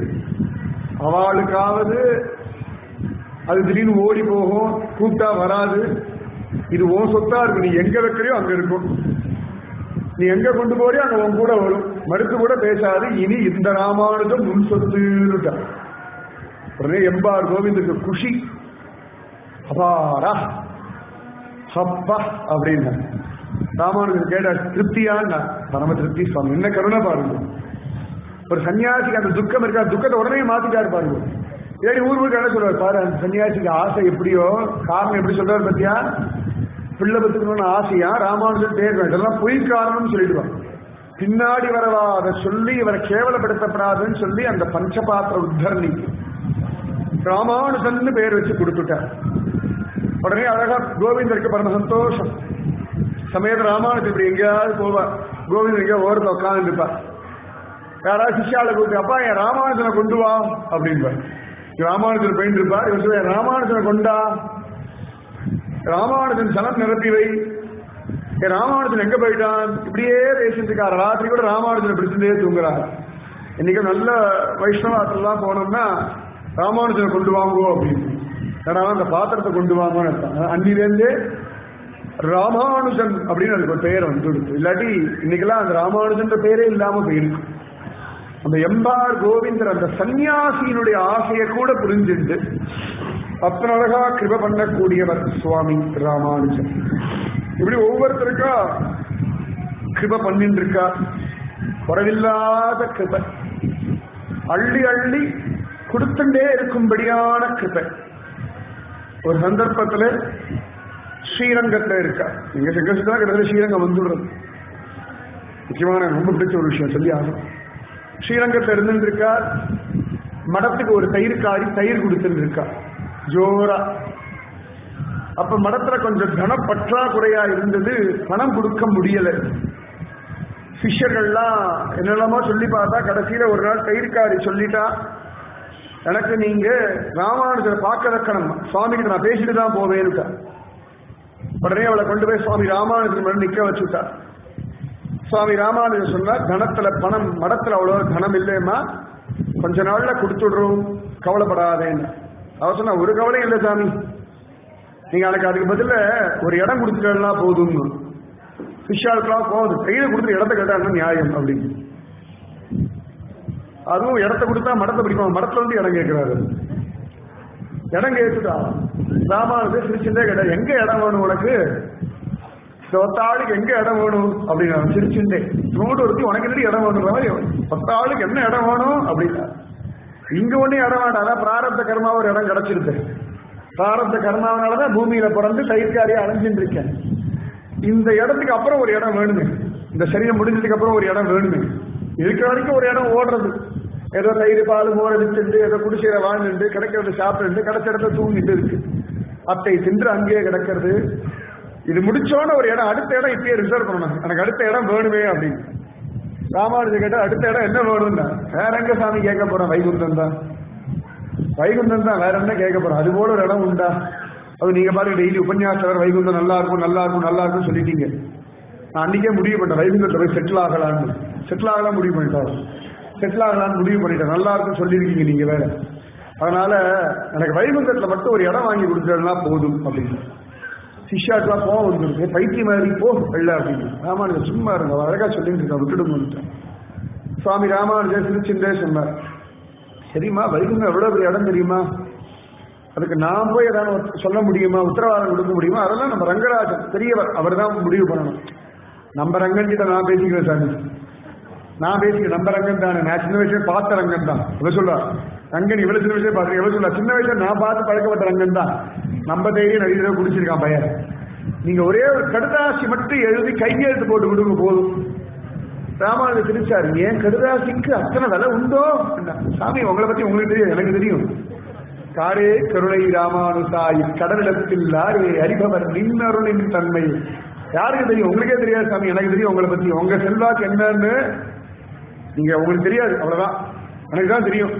அவளுக்காவது அது திடீர்னு ஓடி போகும், கூப்பிட்டா வராது. இது உன் சொத்தா இருக்கு, நீ எங்க வைக்கிறியோ அங்க இருக்கும், நீ எங்க கொண்டு போறியோ அங்க உன் கூட வரும், மறுத்து கூட பேசாது. இனி இந்த ராமானுஜம் முன் சொத்துட்டா. உடனே எம்பார் கோவிந்தருக்கு குஷி, அபாரா ஹப்பா அப்படின்னா. ராமானுஜர் கேட்ட திருப்தியான்னா, பரம திருப்தி சுவாமி, என்ன கருணை பாருங்க. ஒரு சன்னியாசிக்கு அந்த துக்கம் இருக்கா, துக்கத்தை உடனே மாத்திட்டாரு பாருங்க. ஏடி ஊர் ஊருக்கு என்ன சொல்றாரு பாரு, அந்த சன்னியாசிக்கு ஆசை எப்படியோ காரணம் எப்படி சொல்றாரு பத்தியா, பிள்ளை பத்துக்கணும்னு ஆசையா ராமானுஜர் பேர் இதெல்லாம் பொய் காரணம்னு சொல்லிடுவான். பின்னாடி வரவா அதை சொல்லி இவரை கேவலப்படுத்தப்படாதுன்னு சொல்லி அந்த பஞ்சபாத்திர உத்தரணி ராமானுஜன் பேர் வச்சு கொடுத்துட்டார். உடனே அழகா கோவிந்தருக்கு பரம சந்தோஷம். சமயத்து ராமானுஜன் இப்படி எங்கேயாவது போவா, கோவிந்தர் எங்கேயா ஓரத்தை உட்காந்து இருப்பா. யாராவது சிஷ்யால கூப்பிட்டு அப்பா என் ராமானுஜனை கொண்டு வா அப்படின்பார். ராமானுஜன் போயிட்டு இருப்பா, இவர் சொல்ல ராமானுஜனை கொண்டா, ராமானுஜன் சலம் நிரப்பி வை, என் ராமானுஜன் எங்க போயிட்டான், இப்படியே பேசிட்டு இருக்காரு. ராத்திரி கூட ராமானுஜனை பிடிச்சிட்டே தூங்குறாரு. இன்னைக்கு நல்ல வைஷ்ணவாத்திலாம் போனோம்னா ராமானுஜனை கொண்டு வாங்குவோம் அப்படின்னு, ஏன்னா அந்த பாத்திரத்தை கொண்டு வாங்குவோன்னு அர்த்தம். அன்னிலேருந்தே ராமானுஜன் அப்படின்னு அதுக்கு ஒரு பெயர் வந்து கொடுத்து, இல்லாட்டி இன்னைக்கெல்லாம் அந்த ராமானுஜன்ற பேரே இல்லாம போயிருக்கு. அந்த எம்பார் கோவிந்தர் அந்த சன்னியாசியினுடைய ஆசையை கூட புரிஞ்சுட்டு அத்தனை அழகா கிருப பண்ணக்கூடியவர் சுவாமி ராமானுஜன். இப்படி ஒவ்வொருத்தருக்கா கிருப பண்ணிட்டு இருக்கா, குறைவில்லாத கிருப, அள்ளி அள்ளி கொடுத்துட்டே இருக்கும்படியான கிருப. ஒரு சந்தர்ப்பத்துல ஸ்ரீரங்கத்துல இருக்கா, நீங்க செங்கசுதான் கிட்டத்தட்ட ஸ்ரீரங்கம் வந்துடுறது முக்கியமான ரொம்ப பிடிச்ச ஒரு விஷயம் சொல்லி ஆகும். ஸ்ரீரங்கத்துல இருந்துட்டு இருக்கா, மடத்துக்கு ஒரு தயிர்காரி தயிர் கொடுத்துட்டு இருக்கா ஜோரா. அப்ப மடத்துல கொஞ்சம் தன பற்றாக்குறையா இருந்தது, பணம் கொடுக்க முடியல. சிஷ்யர்கள்லாம் என்னெல்லாமோ சொல்லி பார்த்தா கடைசியில ஒரு நாள் தயிர்காரி சொல்லிட்டா, எனக்கு நீங்க ராமானுஜரை பார்க்க வைக்கணும், சுவாமி கிட்ட நான் பேசிட்டு தான் போவேன்னுட்டா. உடனே அவளை கொண்டு போய் சுவாமி ராமானுஜன் மேல நிக்க வச்சுட்டா. சுவாமி ராமானுஜன் சொன்னார், தனத்துல பணம் மடத்துல அவ்வளவு தனம் இல்லையம்மா, கொஞ்ச நாள்ல கொடுத்துடுறோம், கவலைப்படாதேன்னு. அவர் சொன்னா, ஒரு கவலையும் இல்லை சாமி, நீங்க எனக்கு அதுக்கு பதில ஒரு இடம் கொடுத்துட்டா போதும். சிஷ்யாளுக்கெல்லாம் போகுது, கையில கொடுத்து இடத்த கேட்டா நியாயம் அப்படின்னு. அதுவும் இடத்த கொடுத்தா மடத்தை பிடிக்கும், மடத்துல வந்து இடம் கேட்கிறாரு. இடம் கேட்டுட்டா ராமானுஜன் சிரிச்சுட்டே கேட்டா, எங்க இடம் வேணும் உனக்கு, பத்தாளுக்கு எங்க இடம் வேணும் அப்படின்னா சிரிச்சுட்டே. நோடு ஒருத்தி உனக்கு என்ன இடம் வேணும், பத்தாளுக்கு என்ன இடம் வேணும் அப்படின்னா, இங்க ஒண்ணு இடம் வேண்டாம், அதான் பிராரப்த கர்மா ஒரு இடம் கிடைச்சிருக்கு. பிராரப்த கர்மாவனாலதான் பூமியில பிறந்து தயிர்காரியா அலைஞ்சிட்டு இருக்கேன். இந்த இடத்துக்கு அப்புறம் ஒரு இடம் வேணுமே, இந்த சரீரம் முடிஞ்சதுக்கு அப்புறம் ஒரு இடம் வேணுமே. இருக்கிற வரைக்கும் ஒரு இடம் ஓடுறது, ஏதோ தயிர் பால் மோர வித்துட்டு, ஏதோ குடிசையில வாழ்ந்துட்டு, கிடைக்கிறது சாப்பிட்டு, கிடைச்ச இடத்துல தூங்கிட்டு இருக்கு, அத்தை தின்று அங்கேயே கிடக்கிறது. இது முடிச்சோன்னு ஒரு இடம், அடுத்த இடம் இப்பயே ரிசர்வ் பண்ணணும், எனக்கு அடுத்த இடம் வேணுமே அப்படின்னு. ராமானுஜன் கேட்டா, அடுத்த இடம் என்ன வேணும்னா, வேற எங்க சாமி கேட்க போறோம், வைகுந்தம் தான், வைகுந்தம் தான், வேற என்ன கேட்க போறோம், அது போல ஒரு இடம் உண்டா. அது நீங்க பாருங்க, டெய்லி உபன்யாசம் வைகுந்தம் நல்லா இருக்கும் நல்லா இருக்கும் நல்லா இருக்கும் சொல்லிட்டீங்க. நான் அன்னைக்கே முடிவு பண்ணிட்டேன், வைகுந்தத்துல போய் செட்டில் ஆகலான்னு. செட்டில் ஆகலாம் முடிவு பண்ணிட்டாரு, செட்டில் ஆகலான்னு முடிவு பண்ணிட்டேன். நல்லா இருக்கும் சொல்லியிருக்கீங்க நீங்க வேற, அதனால எனக்கு வைகுந்தத்துல மட்டும் ஒரு இடம் வாங்கி கொடுத்தா போதும் அப்படின்னு. சிஷ்யாக்கெல்லாம் போக வந்துருக்கு, பைத்தியம் மாதிரி போ வெள்ள அப்படின்னு. ராமானுஜன் சும்மா இருங்க, அழகா சொல்லிட்டு இருக்கா, விட்டுடுங்க. சுவாமி ராமானுஜன் சிரிச்சுட்டே சொன்னார், சரிம்மா வைகுந்தம் எவ்வளவு பெரிய இடம் தெரியுமா, அதுக்கு நான் போய் ஏதாவது சொல்ல முடியுமா, உத்தரவாதம் கொடுக்க முடியுமா, அதெல்லாம் நம்ம ரங்கராஜன் பெரியவர், அவர் தான் முடிவு பண்ணணும். நம்ம ரங்கன் கிட்ட நான் பேசிக்கிறேன் சாமி, நான் பேசிக்கிறேன், நம்ம ரங்கன் தானே, நான் சின்ன வயசுல பார்த்த ரங்கன் தான். இவ சொல்ல ரங்கன் இவ்வளவு சின்ன வயசுல பார்த்து, இவ சொல்ல சின்ன வயசுல நான் பார்த்து பழக்கப்பட்ட ரங்கன் தான், நம்ம தைரியம் நிறைய தடவை குடிச்சிருக்கான் பையன். நீங்க ஒரே ஒரு கடுதாசி மட்டும் எழுதி கையெழுத்து போட்டு கொடுங்க போதும். ராமானுஜன் சிரிச்சாரு, ஏன் கடுதாசிக்கு அத்தனை விலை உண்டோ, சாமி உங்களை பத்தி உங்களுக்கு தெரியும் எனக்கு தெரியும். காரே கருணை ராமானுசாய் கடலிடத்தில் ஆரே அறிபவர் நின்னருளின் தன்மை, யாருக்கு தெரியும், உங்களுக்கே தெரியாது சாமி, எனக்கு தெரியும் உங்களை பத்தி, உங்க செல்வாக்கு என்னன்னு நீங்க உங்களுக்கு தெரியாது, அவ்வளவுதான், எனக்கு தான் தெரியும்.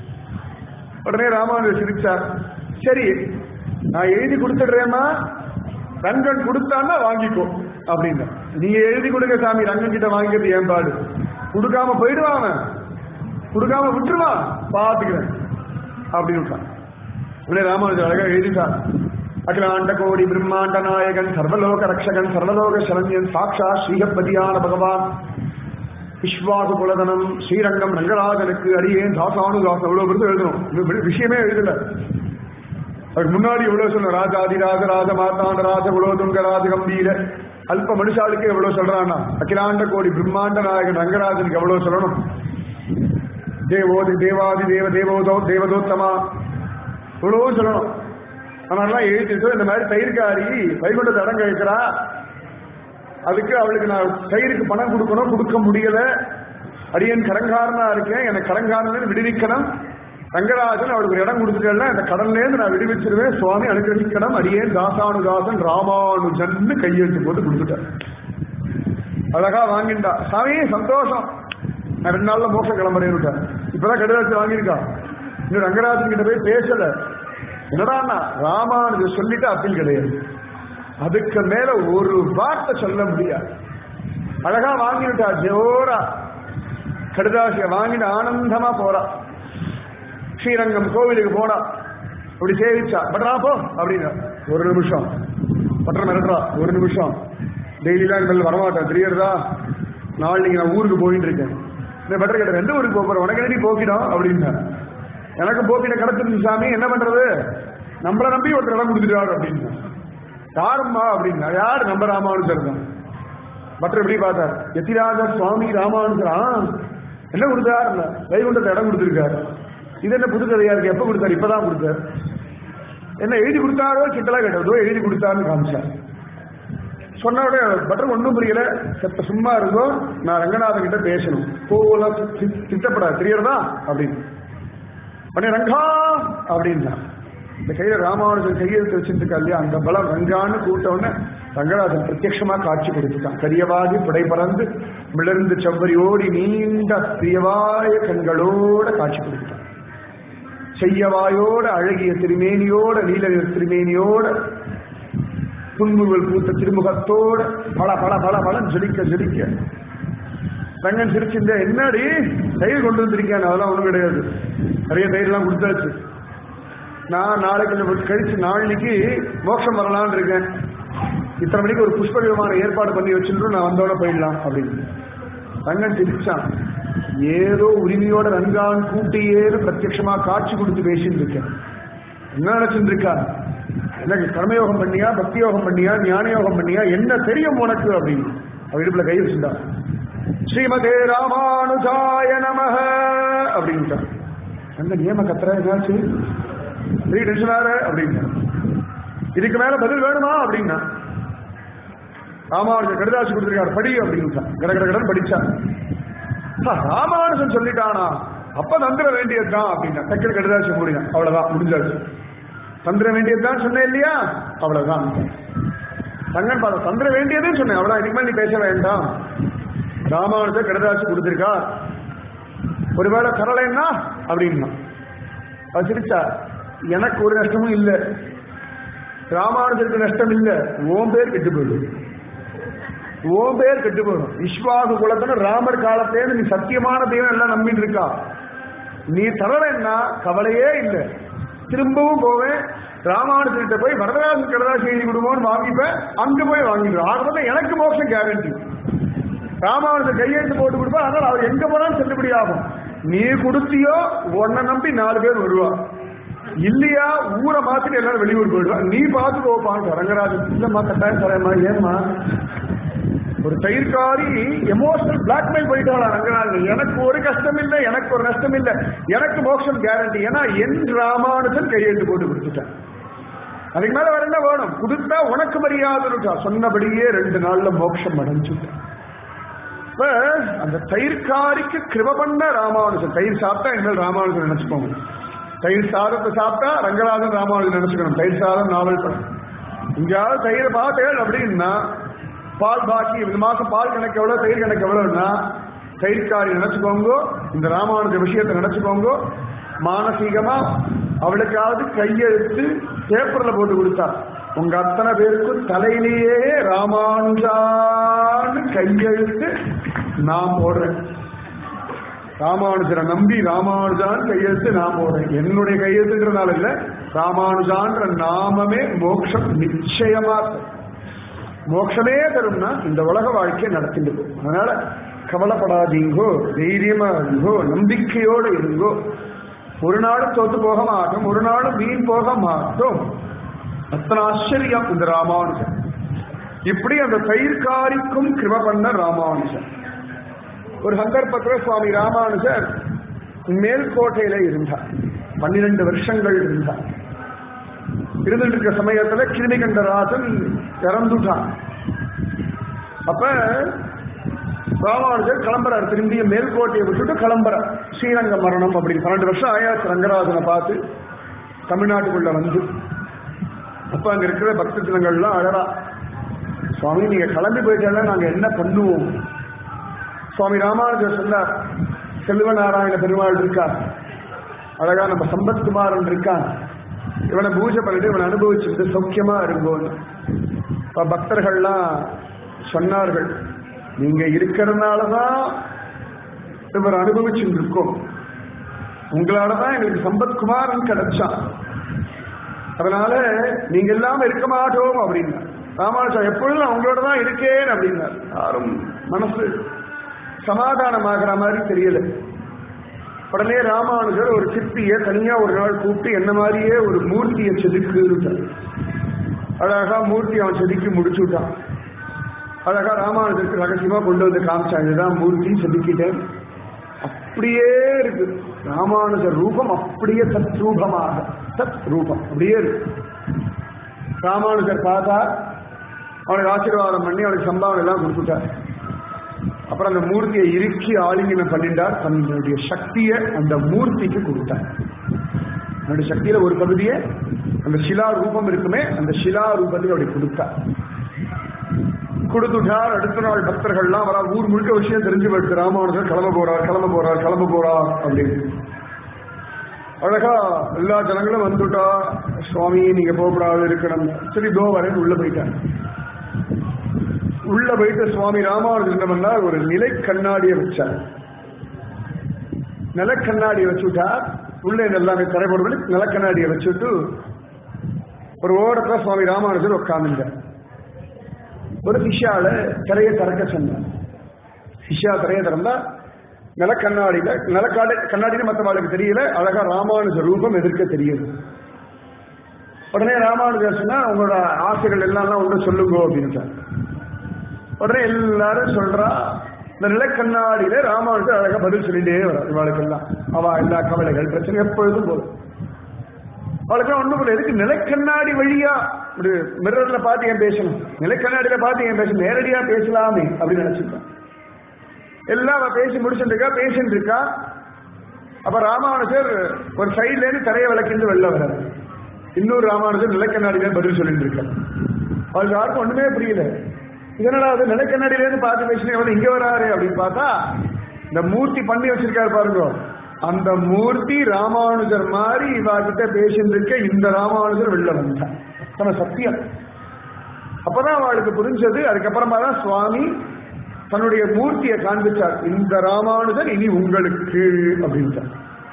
உடனே ராமானுஜன் சிரிச்சார், சரி நான் எழுதி கொடுத்துடுறேன்னா, ரங்கன் கொடுத்தான்னா வாங்கிக்கோ அப்படின்னு. நீங்க எழுதி கொடுங்க சாமி, ரங்கன் கிட்ட வாங்கிக்கிறது ஏன் பாடு, கொடுக்காம போயிடுவான், கொடுக்காம விட்டுருவான், பாத்துக்கிறேன் அப்படின்னு. உடனே ராமானுஜன் அழகா எழுதிட்டார், அகிலாண்ட கோடி பிரம்மாண்ட நாயகன் சர்வலோக ரக்ஷகன் சர்வலோக சரண்யன் சாட்சா ஸ்ரீஹப்பதியான பகவான் விஸ்வாச குலதனம் ஸ்ரீரங்கம் ரங்கராஜனுக்கு அடியேன் தாசானு தாசம், எவ்வளவு பேருக்கு எழுதணும், விஷயமே எழுதல. அதுக்கு முன்னாடி எவ்வளவு சொல்ல, ராஜாதி ராஜ ராஜ மார்த்தாண்ட ராஜ குலோதுங்க ராஜ கம்பீர அல்ப மனுஷாளுக்கு எவ்வளவு சொல்றான்னா, அகிலாண்ட கோடி பிரம்மாண்ட நாயகன் ரங்கராஜனுக்கு எவ்வளவு சொல்லணும், தேவோதி தேவாதி தேவ தேவோதோ தேவதோத்தமா இவ்வளவு சொல்லணும். அதனால எழுதிட்டு இந்த மாதிரி தயிர்காரி வைகுண்டத்தை அடங்க வைக்கிறா, அதுக்கு அவளுக்கு நான் தயிருக்கு பணம் கொடுக்கணும், கொடுக்க முடியல, அடியன் கடங்காரனா இருக்கேன், எனக்கு கடங்காரன் விடுவிக்கணும், ரங்கராஜன் அவளுக்கு ஒரு இடம் கொடுத்துட்டேன்னா இந்த கடன்லேருந்து நான் விடுவிச்சிருவேன், சுவாமி அனுகிரகிக்கணும், அடியேன் தாசானுதாசன் ராமானுஜன்னு கையெழுத்து போட்டு கொடுத்துட்டேன். அழகா வாங்கிண்டா, சாமி சந்தோஷம், நான் ரெண்டு நாள்ல மோட்சம் கிளம்புறேன் விட்டேன். இப்பதான் கடிதாசி வாங்கியிருக்கா. இன்னும் ரங்கராஜன் கிட்ட போய் பேசல. என்னடா ராமானுஜர் சொல்லிட்டு அப்பீல் கிடையாது. அதுக்கு மேல ஒரு வார்த்தை சொல்ல முடியாது. அழகா வாங்கிவிட்டா, ஜோரா கடிதாசிய வாங்கிட்டு ஆனந்தமா போறா. ஸ்ரீரங்கம் கோவிலுக்கு போனா, அப்படி சேவிச்சா. பட்ரா போ அப்படின்னா ஒரு நிமிஷம். பட்டம் மிரட்டுறா ஒரு நிமிஷம். டெய்லிலாம் இனிமேல் வரமாட்டேன் தெரியுறதா, நாளைக்கு நான் ஊருக்கு போயிட்டு இருக்கேன். பட்டர் கேட்ட எந்த ஊருக்கு போறேன், உனக்கு என்ன போக்கிடும் அப்படின்னா. எனக்கு போக்கிட்ட கிடைச்சிருச்சு சாமி, என்ன பண்றது, நம்மளை நம்பி ஒருத்தர் இடம் கொடுத்துட்டாரு அப்படின்னா. யாரும்மா அப்படின்னா, யார் நம்ம ராமானுஜர் தான். பட்டர் எப்படி பார்த்தார், எத்திராஜ சுவாமி ராமானுஜரா என்ன கொடுத்தார், வைகுண்டத்தை இடம் கொடுத்துருக்காரு. இது என்ன புது கதையா இருக்கு, எப்ப கொடுத்தாரு, இப்பதான் கொடுத்தாரு. என்ன எழுதி கொடுத்தாரோ கிட்டலாம் கேட்டதோ எழுதி கொடுத்தாருன்னு காமிச்சார். சொன்ன உடனே பட்டர் ஒன்றும் புரியல, செத்த சும்மா இருந்தோம், நான் ரங்கநாதன் கிட்ட பேசணும், போல திட்டப்படாது தெரியறதா அப்படின்னு. உடனே ரங்கா அப்படின்னா, இந்த கையில ராமானுஜன் கையெழுத்து வச்சிருக்கா இல்லையா, அந்த பலம் ரங்கான்னு கூட்ட உடனே ரங்கநாதன் பிரத்யட்சமா காட்சி கொடுத்துட்டான். கரியவாகி புடை பறந்து மிளர்ந்து செவ்வரி ஓடி நீண்ட பிரியவாய கண்களோட காட்சி கொடுத்துட்டான். செய்யவாயோட அழகிய திருமேனியோட நீல திருமேனியோட புன்முறுவல் பூத்த திருமுகத்தோட பல பல பல பலம் ஜொலிக்க ஜொலிக்க ரங்கன் சிரிச்சிருந்த, என்னடி தயிர் கொண்டு வந்திருக்கேன், அதெல்லாம் ஒண்ணும் கிடையாது, நிறைய தயிர்லாம் கொடுத்தாச்சு, நான் நாளைக்கு கழிச்சு நாளைக்கு மோட்சம் வரலான்னு இருக்கேன், இத்தனை மணிக்கு ஒரு புஷ்ப விமான ஏற்பாடு பண்ணி வச்சுட்டு நான் வந்தோட போயிடலாம் அப்படின்னு. ரங்கன் சிரிச்சான். ஏதோ உரிமையோட ரங்கான் கூட்டியேன்னு பிரத்யட்சமா காட்சி கொடுத்து பேசிட்டு இருக்கேன், என்ன நினைச்சுட்டு இருக்கா, எனக்கு கர்மயோகம் பண்ணியா, பக்தி யோகம் பண்ணியா, ஞான யோகம் பண்ணியா, என்ன தெரியும் உனக்கு அப்படின்னு அவ இடுப்புல கை வச்சுட்டா. ஸ்ரீமதே ராமானுஜாய நமஹ அப்படின்ட்டா. அந்த நியம கத்திர என்னாச்சு, பெரிய டென்ஷன் ஆற அப்படின்னா. இதுக்கு மேல பதில் வேணுமா அப்படின்னா, ராமானுஜன் கடிதாசி கொடுத்திருக்காரு படி அப்படின்ட்டா. கட கட கடன் படிச்சா. ராமானுஜன் சொல்லிட்டானா அப்ப தந்திர வேண்டியதுதான் அப்படின்னா டக்குனு கடிதாசி மூடினா. அவ்வளவுதான், முடிஞ்சாச்சு. தந்திர வேண்டியதுதான் சொன்னேன் இல்லையா, அவ்வளவுதான். தங்கன் பாத தந்திர வேண்டியதே சொன்னேன், அவ்வளவுதான், இதுக்கு மேல நீ பேச வேண்டாம். ராமானுஜர் கடிதாசி கொடுத்திருக்கா, ஒருவேளை தரலைன்னா அப்படின்னா. அது சிரிச்சா, எனக்கு ஒரு நஷ்டமும் இல்லை, ராமானுஜருக்கு நஷ்டம் இல்லை, ஓம் பேர் கெட்டு போயிடும், ஓம் பேர் கெட்டு போயிடும். விஸ்வாகு குலத்தன ராமர் காலத்தேன்னு நீ சத்தியமான தெய்வம் எல்லாம் நம்பிட்டு இருக்கா, நீ தரலைன்னா கவலையே இல்லை, திரும்பவும் போவேன் ராமானுஜர்கிட்ட போய் வரதராஜன் கடதாசி எழுதி கொடுவோன்னு வாங்கிப்பேன், அங்க போய் வாங்கிடுவேன். ஆக எனக்கு மோட்சம் கேரண்டி. ராமானுஜர் கையெழுத்து போட்டு கொடுப்பா, அதனால அவர் எங்க போனாலும் செல்லுபடி ஆகும். நீ கொடுத்தியோ உன்னை நம்பி நாலு பேர் வருவா, இல்லையா ஊரை மாத்திட்டு எல்லாரும் வெளியூர் போயிடுவா, நீ பார்த்து போப்பான். ரங்கராஜன் இல்லம்மா கட்டாயம் தரேம்மா, ஏம்மா ஒரு தயிர்காரி எமோஷனல் பிளாக்மெயில் பண்ணிட்டாளா ரங்கநாதன், எனக்கு ஒரு கஷ்டம் இல்லை, எனக்கு ஒரு நஷ்டம் இல்லை, எனக்கு மோட்சம் கேரண்டி, ஏன்னா என் ராமானுஜன் கையெழுத்து போட்டு கொடுத்துட்டான், அதுக்கு மேல வேற என்ன வேணும், கொடுத்தா உனக்கு மரியாதை. சொன்னபடியே ரெண்டு நாள்ல மோட்சம் அடைஞ்சுட்டான். அந்த தயிர்காரிக்கு கிருப பண்ண ராமானுஜன், தயிர் சாப்பிட்டா இனிமேல் ராமானுஜன் நினைச்சுக்கோங்க, தயிர் சாதத்தை சாப்பிட்டா ரங்கநாதன் ராமானுஜன் நினைச்சுக்கணும். தயிர் சாதம் நாவல் படம், இங்கேயாவது தயிர் பார்த்தேன் அப்படின்னா பால் பாக்கி இந்த மாசம் பால் கணக்கு எவ்வளவு, தயிர் கணக்கு எவ்வளவுன்னா தயிர்காரி நினைச்சுக்கோங்க, இந்த ராமானுஜ விஷயத்தை நினைச்சுக்கோங்க. மானசீகமா அவளுக்காவது கையெழுத்து பேப்பர்ல போட்டு கொடுத்தா, உங்க அத்தனை பேருக்கும் தலையிலேயே ராமானுஜான்னு கையெழுத்து நான் போடுறேன், ராமானுஜரை நம்பி ராமானுஜான் கையெழுத்து நான் போடுறேன், என்னுடைய கையெழுத்துன்றதுனால இல்ல, ராமானுஜான்ற நாமமே மோட்சம் நிச்சயமா மோட்சமே தரும்னா இந்த உலக வாழ்க்கையை நடத்திட்டு போகும். அதனால கவலைப்படாதீங்கோ, தைரியமா இருங்கோ, நம்பிக்கையோடு இருங்கோ. ஒரு நாளும் தோத்து போக மாட்டோம், ஒரு நாளும் வீண் போக மாட்டோம். அத்தனை ஆச்சரியம் இந்த ராமானுஜன். இப்படி அந்த தயிர்காரிக்கும் கிருப பண்ண ராமானுஜன். ஒரு சந்தர்ப்பத்தில் சுவாமி ராமானுஜர் மேல்கோட்டையில இருந்தார், பன்னிரண்டு வருஷங்கள் இருந்தார். இருந்துட்டு இருக்க சமயத்துல கிருமிகண்டராஜன் இறந்துட்டான். அப்ப ராமானுஜர் கிளம்புறார், திரும்பிய மேல்கோட்டையை விட்டுட்டு கிளம்புற ஸ்ரீரங்க மரணம் அப்படின்னு. பன்னெண்டு வருஷம் ஆயாச்சு ரங்கராஜனை பார்த்து தமிழ்நாட்டுக்குள்ள வந்து. அப்ப அங்க இருக்கிற பக்த ஜனங்கள்லாம் அழறா, சுவாமி நீங்க கிளம்பி போயிட்டால நாங்க என்ன பண்ணுவோம், சுவாமி ராமானுஜர் சொன்னார், செல்வநாராயண பெருமாள் இருக்கார், அழகா நம்ம சம்பத்குமாரன் இருக்கான், இவனை பூஜை பண்ணிட்டு இவனை அனுபவிச்சுட்டு சௌக்கியமா இருக்கும்னு. பக்தர்கள்லாம் சொன்னார்கள், நீங்க இருக்கிறதுனாலதான் இவர் அனுபவிச்சுட்டு இருக்கோம், உங்களாலதான் எங்களுக்கு சம்பத்குமாரன் கிடைச்சான், அதனால நீங்க இல்லாம இருக்க மாட்டோம் அப்படின்னா. ராமானுஜர் எப்பொழுதும் நான் உங்களோட தான் இருக்கேன் அப்படின்னார். யாரும் மனசு சமாதானமாகிற மாதிரி தெரியல. உடனே ராமானுஜர் ஒரு சிற்பிய தனியா ஒரு நாள் கூப்பிட்டு என்ன மாதிரியே ஒரு மூர்த்தியை செதுக்கு அழகா மூர்த்தி அவன் செதுக்கி முடிச்சு விட்டான். அழகா ராமானுஜருக்கு ரகசியமா கொண்டு வந்து காமிச்சான், இதுதான் மூர்த்தி செதுக்கிட்டேன். அப்படியே இருக்கு ராமானுஜர் ரூபம், அப்படியே சத் ரூபமாக சத் ரூபம் அப்படியே இருக்கு. ராமானுஜர் பார்த்தா அவனுக்கு ஆசீர்வாதம் பண்ணி அவனுக்கு சம்பாவனை எல்லாம் கொடுத்துட்டார். அப்புறம் அந்த மூர்த்தியை இறுக்கி ஆலிங்கனம் பண்ணிட்டார். தன்னுடைய சக்தியை அந்த மூர்த்திக்கு கொடுத்தார். என்னுடைய சக்தியில ஒரு பகுதியை அந்த சிலா ரூபம் இருக்குமே அந்த சிலா ரூபத்துக்கு அப்படி கொடுத்தார். கொடுத்துட்டார். அடுத்த நாள் பக்தர்கள்லாம் வர, ஊர் முழுக்க விஷயம் தெரிஞ்சு போயிடுச்சு, ராமானுஜர் கிளம்ப போறார் கிளம்ப போறார் கிளம்ப போறார் அப்படின்னு. அழகா எல்லா ஜனங்களும் வந்துட்டா, சுவாமி நீங்க போகக்கூடாது இருக்கணும், சரி தோ வரேன்னு உள்ள போயிட்டார். உள்ள போயிட்டு சுவாமி ராமானுஜர் என்ன பண்ணார், ஒரு நிலை கண்ணாடியை வச்சார். நிலக்கண்ணாடியை வச்சுட்டார். உள்ள எல்லாமே தரைப்படுபடி நிலக்கண்ணாடியை வச்சுட்டு ஒரு ஓரத்துல சுவாமி ராமானுஜர் உட்கார்ந்துட்டார். ஒரு சிஷ்யால திரையை திறக்க சொன்னார். சிஷ்யா திரையை திறந்தா நிலக்கண்ணாடியில நிலக்காடு கண்ணாடின்னு மற்றவாளுக்கு தெரியல, அழகா ராமானுஜர் ரூபம் எதிர்க்க தெரியுது. உடனே ராமானுஜர் சொன்னா, உங்களோட ஆசைகள் எல்லாம் ஒன்று சொல்லுங்க அப்படின்னு. உடனே எல்லாரும் சொல்றா, இந்த நிலக்கண்ணாடியில ராமானுஜர் அழகா பதில் சொல்லிட்டே வர இவாளுக்கெல்லாம். அவ எல்லா கவலைகள் பிரச்சனை எப்பொழுதும் போதும் அவளுக்கெல்லாம் ஒண்ணும் போல. எதுக்கு நிலக்கண்ணாடி வழியா ஒரு மிரர்ல பார்த்து ஏன் பேசணும், நிலக்கண்ணாடியில பார்த்து ஏன் பேசணும், நேரடியா பேசலாமே அப்படின்னு நினைச்சிருக்கான். எல்லாம் அவ பேசி முடிச்சுட்டு இருக்கா பேசிட்டு இருக்கா. அப்ப ராமானுஜர் ஒரு சைட்ல இருந்து தரையை விளக்கிட்டு வெளில வர, இன்னொரு ராமானுஜர் நிலக்கண்ணாடியில பதில் சொல்லிட்டு இருக்கார். அவளுக்கு யாருக்கும் ஒண்ணுமே புரியல. இதனால அது நிலக்கண்ணாடியில இருந்து பார்த்து பேசினேன் இங்க வராரு அப்படின்னு பார்த்தா, இந்த மூர்த்தி பண்ணி வச்சிருக்காரு பாருங்க, அந்த மூர்த்தி ராமானுஜர் மாதிரி இவா கிட்ட பேசிட்டு இருக்க இந்த ராமானுஜர் வெளில வந்தார். அத்தனை சத்தியம். அப்பதான் அவளுக்கு புரிஞ்சது. அதுக்கப்புறமா தான் சுவாமி தன்னுடைய மூர்த்தியை காண்பிச்சார், இந்த ராமானுஜர் இனி உங்களுக்கு அப்படின்ட்டார்.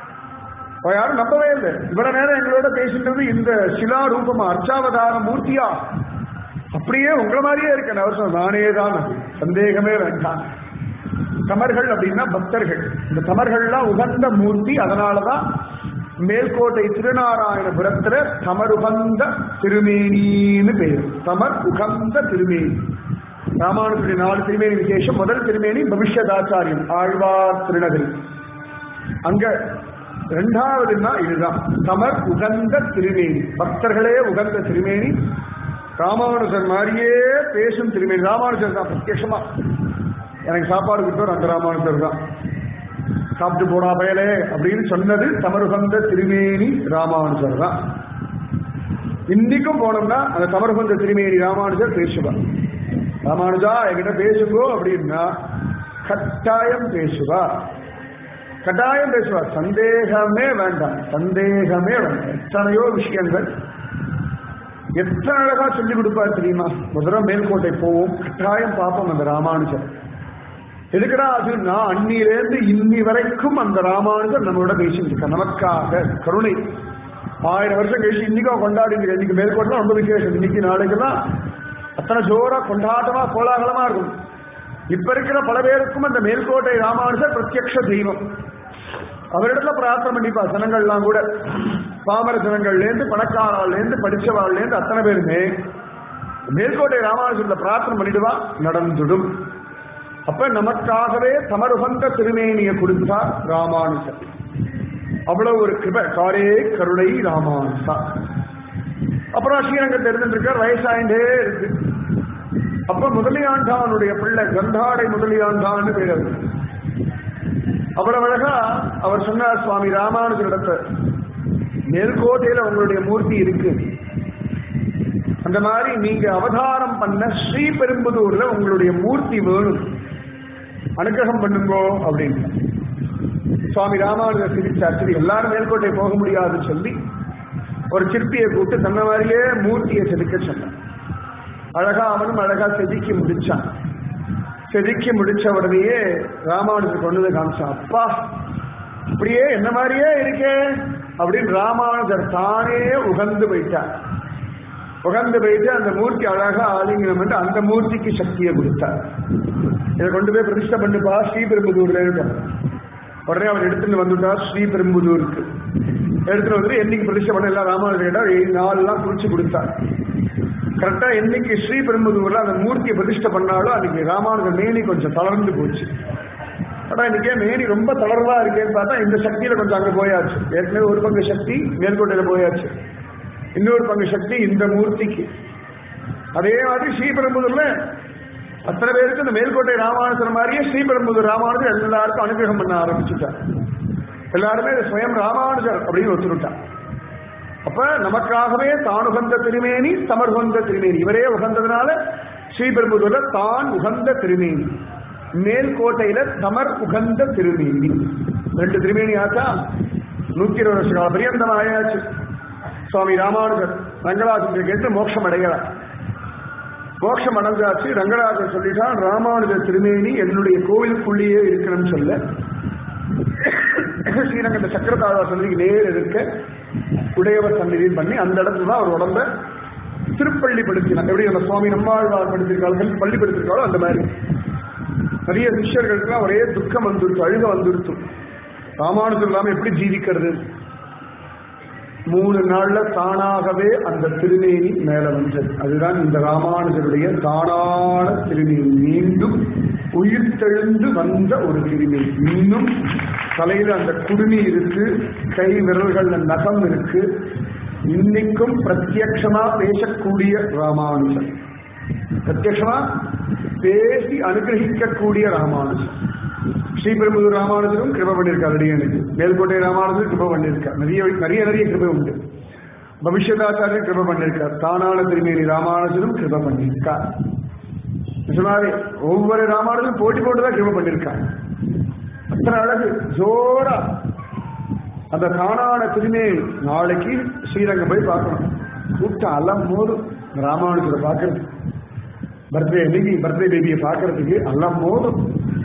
யாரும் நம்பவே இல்லை. இவ்வளவு நேரம் எங்களோட பேசின்றது இந்த சிலா ரூபமா அர்ச்சாவதார மூர்த்தியா, அப்படியே உங்களை மாதிரியே இருக்கேன் அவர் சொன்ன, நானே தான், சந்தேகமே வேண்டாம். தமர்கள் அப்படின்னா பக்தர்கள். இந்த தமர்கள்லாம் உகந்த மூர்த்தி. அதனாலதான் மேல்கோட்டை திருநாராயணபுரத்துல தமருகந்த திருமேனின்னு பேர். தமர் உகந்த திருமேனி. ராமானுஜருடைய நாலு திருமேனி விசேஷம். முதல் திருமேனி பவிஷ்யதாச்சாரியம் ஆழ்வார் திருநகரி. அங்க இரண்டாவதுன்னா இதுதான் தமர் உகந்த திருமேனி, பக்தர்களே உகந்த திருமேனி. ராமானுஜர் மாதிரியே பேசும் திருமேனி. ராமானுஜர் தான் பிரத்யட்சமா எனக்கு சாப்பாடு கொடுத்தவர் அந்த ராமானுஜர் தான். சாப்பிட்டு போடா பயலே அப்படின்னு சொன்னது தமருகந்த திருமேனி ராமானுஜர் தான். இன்னைக்கும் போனோம்னா அந்த தமருகந்த திருமேனி ராமானுஜர் பேசுவார். ராமானுஜா என்கிட்ட பேசுங்கோ அப்படின்னா கட்டாயம் பேசுவார். கட்டாயம் பேசுவார். சந்தேகமே வேண்டாம், சந்தேகமே வேண்டாம். எத்தனையோ விஷயங்கள் எத்தனை அழகா சொல்லிக் கொடுப்பார் தெரியுமா. முதல்ல மேல்கோட்டை போவோம், கட்டாயம் பார்ப்போம் அந்த ராமானுஜர். எதுக்குடா அதுன்னா அன்னியிலேருந்து இன்னி வரைக்கும் அந்த ராமானுஜர் நம்மளோட பேசிட்டு இருக்க, நமக்காக கருணை. ஆயிரம் வருஷம் கழிச்சு இன்னைக்கும் கொண்டாடி இன்னைக்கு மேல்கோட்டை ரொம்ப விசேஷம். இன்னைக்கு நாளைக்கெல்லாம் அத்தனை ஜோரா கொண்டாட்டமா கோலாகலமா இருக்கும். இப்ப இருக்கிற பல பேருக்கும் அந்த மேல்கோட்டை ராமானுஜர் பிரத்யக்ஷ தெய்வம். அவரிடத்துல பிரார்த்தனை பண்ணிப்பா ஜனங்கள்லாம் கூட, பாமர ஜனங்கள்ல இருந்து பணக்காரால இருந்து படிச்சவாள்ல இருந்து அத்தனை பேருமே மேல்கோட்டை ராமானுஜர்ல பிரார்த்தனை பண்ணிடுவா, நடந்துடும். அப்ப நமக்காகவே தமருகந்த திருமேனியை கொடுத்தார் ராமானுஜர். அவ்வளவு ஒரு கிருபை, காரே கருணை ராமானுஜா. அப்புறம் ஸ்ரீரங்கத்தை இருந்துருக்கார், வயசாயிண்டே இருக்கு. அப்ப முதலியாண்டானுடைய பிள்ளை கந்தாடை முதலியாண்டான்னு பேர். அவ்வளவு அழகா அவர் சொன்னார் சுவாமி ராமானுஜரிடத்தை, மேல்கோட்டையில உங்களுடைய மூர்த்தி இருக்கு, அந்த மாதிரி நீங்க அவதாரம் பண்ண ஸ்ரீபெரும்புதூர்ல உங்களுடைய மூர்த்தி வேணும். அனுகிரகம் பண்ணுங்கோ அப்படின்னு. சுவாமி ராமானுஜர் சிரிச்சார். சரி, எல்லாரும் மேல்கோட்டை போக முடியாதுன்னு சொல்லி ஒரு சிற்பியை கூப்பிட்டு தன்ன மாதிரியே மூர்த்தியை செதுக்க சொன்னான். அழகா அவனும் அழகா செதுக்கி முடிச்சான். செதுக்கி முடிச்ச உடனேயே ராமானுஜர் கொண்டு வந்து காமிச்சான். அப்பா, அப்படியே என்ன மாதிரியே இருக்கே அப்படின்னு ராமானுஜர் தானே உகந்து போயிட்டார். உகந்து போயிட்டு அந்த மூர்த்தி அழகா ஆலிங்கனம் பண்ணி அந்த மூர்த்திக்கு சக்தியை கொடுத்தார். இதை கொண்டு போய் பிரதிஷ்டை பண்ணுப்பா ஸ்ரீபெரும்புதூர்ல. உடனே அவர் எடுத்துட்டு வந்துட்டார் ஸ்ரீபெரும்புதூருக்கு. எடுத்துட்டு வந்து என்னைக்கு பிரதிஷ்டை பண்ண எல்லாம் ராமானுஜர் ஏழு நாள் எல்லாம் குறிச்சு கொடுத்தார். கரெக்டா என்னைக்கு ஸ்ரீபெரும்புதூர்ல அந்த மூர்த்தியை பிரதிஷ்டை பண்ணாலும் அன்னைக்கு ராமானுஜர் மேனி கொஞ்சம் தளர்ந்து போச்சு. ஆனா இன்னைக்கே மேனி ரொம்ப தளர்வா இருக்கேன்னு பார்த்தா இந்த சக்தியில கொஞ்சம் அங்க போயாச்சு. ஏற்கனவே ஒரு பங்கு சக்தி மேல்கோட்டையில போயாச்சு, இன்னொரு பங்கு சக்தி இந்த மூர்த்திக்கு. அதே மாதிரி ஸ்ரீபெரும்புதூர்ல அத்தனை பேருக்கு இந்த மேல்கோட்டை ராமானுஜர் மாதிரியே ஸ்ரீபெரும்புதூர் ராமானுஜர் எல்லாருக்கும் அனுகிரகம் பண்ண ஆரம்பிச்சுட்டார். எல்லாருமே ஸ்வயம் ராமானுஜர் அப்படின்னு ஒத்துட்டார். அப்ப நமக்காகவே தான் உகந்த திருமேனி தமர் உகந்த திருமேனி, இவரே உகந்ததுனால ஸ்ரீபெரும்புதூர்ல தான் உகந்த திருமேனி, மேல்கோட்டையில தமர் உகந்த திருமேனி. ரெண்டு திருமேனி ஆச்சா. நூத்தி இருபது வருஷ கால பரியந்தம் ஆயாச்சு. சுவாமி ராமானுஜர் ரங்கராஜன் கேட்டு மோட்சம் அடைகிறார். மோட்சம் அடைஞ்சாச்சு. ரங்கராஜன் சொல்லிட்டான், ராமானுஜர் திருமேனி என்னுடைய கோவிலுக்குள்ளேயே இருக்கணும்னு சொல்ல ஸ்ரீரங்கத்தை சக்கரத்தாழ்வார் சன்னதிக்கு நேர் இருக்க உடையவர் சன்னதியும் பண்ணி அந்த இடத்துல தான் அவர் உடம்ப திருப்பள்ளிப்படுத்தினார். எப்படி நம்ம சுவாமி நம்மாழ்வார் படுத்திருக்கார்கள் பள்ளிப்படுத்திருக்காளோ அந்த மாதிரி நிறைய சிஷ்யர்களுக்குலாம் ஒரே துக்கம் வந்துருச்சு, அழுக வந்துருச்சு. ராமானுஜர் இல்லாம எப்படி ஜீவிக்கிறது? மூணு நாள்ல தானாகவே அந்த திருமேனி மேல வந்தது. அதுதான் இந்த ராமானுஜருடைய தானான திருமேனி. மீண்டும் உயிர்த்தெழுந்து வந்த ஒரு திருமேனி. இன்னும் தலையில அந்த குடுமி இருக்கு, கை விரல்கள்ல நகம் இருக்கு. இன்னைக்கும் பிரத்யட்சமா பேசக்கூடிய ராமானுஜர், பிரத்யட்சமா பேசி அனுகிரகிக்கக்கூடிய ராமானுஜர். ஸ்ரீபெரும்புதூர் ராமானுஜரும் கிருபை பண்ணியிருக்கார் அடியனுக்கு. மேல்கோட்டை ராமானுஜரும் கிருபை பண்ணியிருக்கார். நிறைய நிறைய நிறைய கிருபை உண்டு. பவிஷ்யதாச்சாரியர் கிருபை பண்ணியிருக்கார். தானான திருமேனி ராமானுஜரும் கிருபை பண்ணியிருக்கார். நிஜமாவே ஒவ்வொரு ராமானுஜரும் போட்டி போட்டுதான் கிருபை பண்ணியிருக்கார். அத்தனை அழகு ஜோரா அந்த தானான திருமேனி. நாளைக்கு ஸ்ரீரங்கம் போய் பார்க்கணும். கூட்டம் எல்லாம் போதும் ராமானுஜரை பார்க்கறது. பர்த்டே பேபி பர்த்டே பேபியை பார்க்கறதுக்கு எல்லாம் போதும்.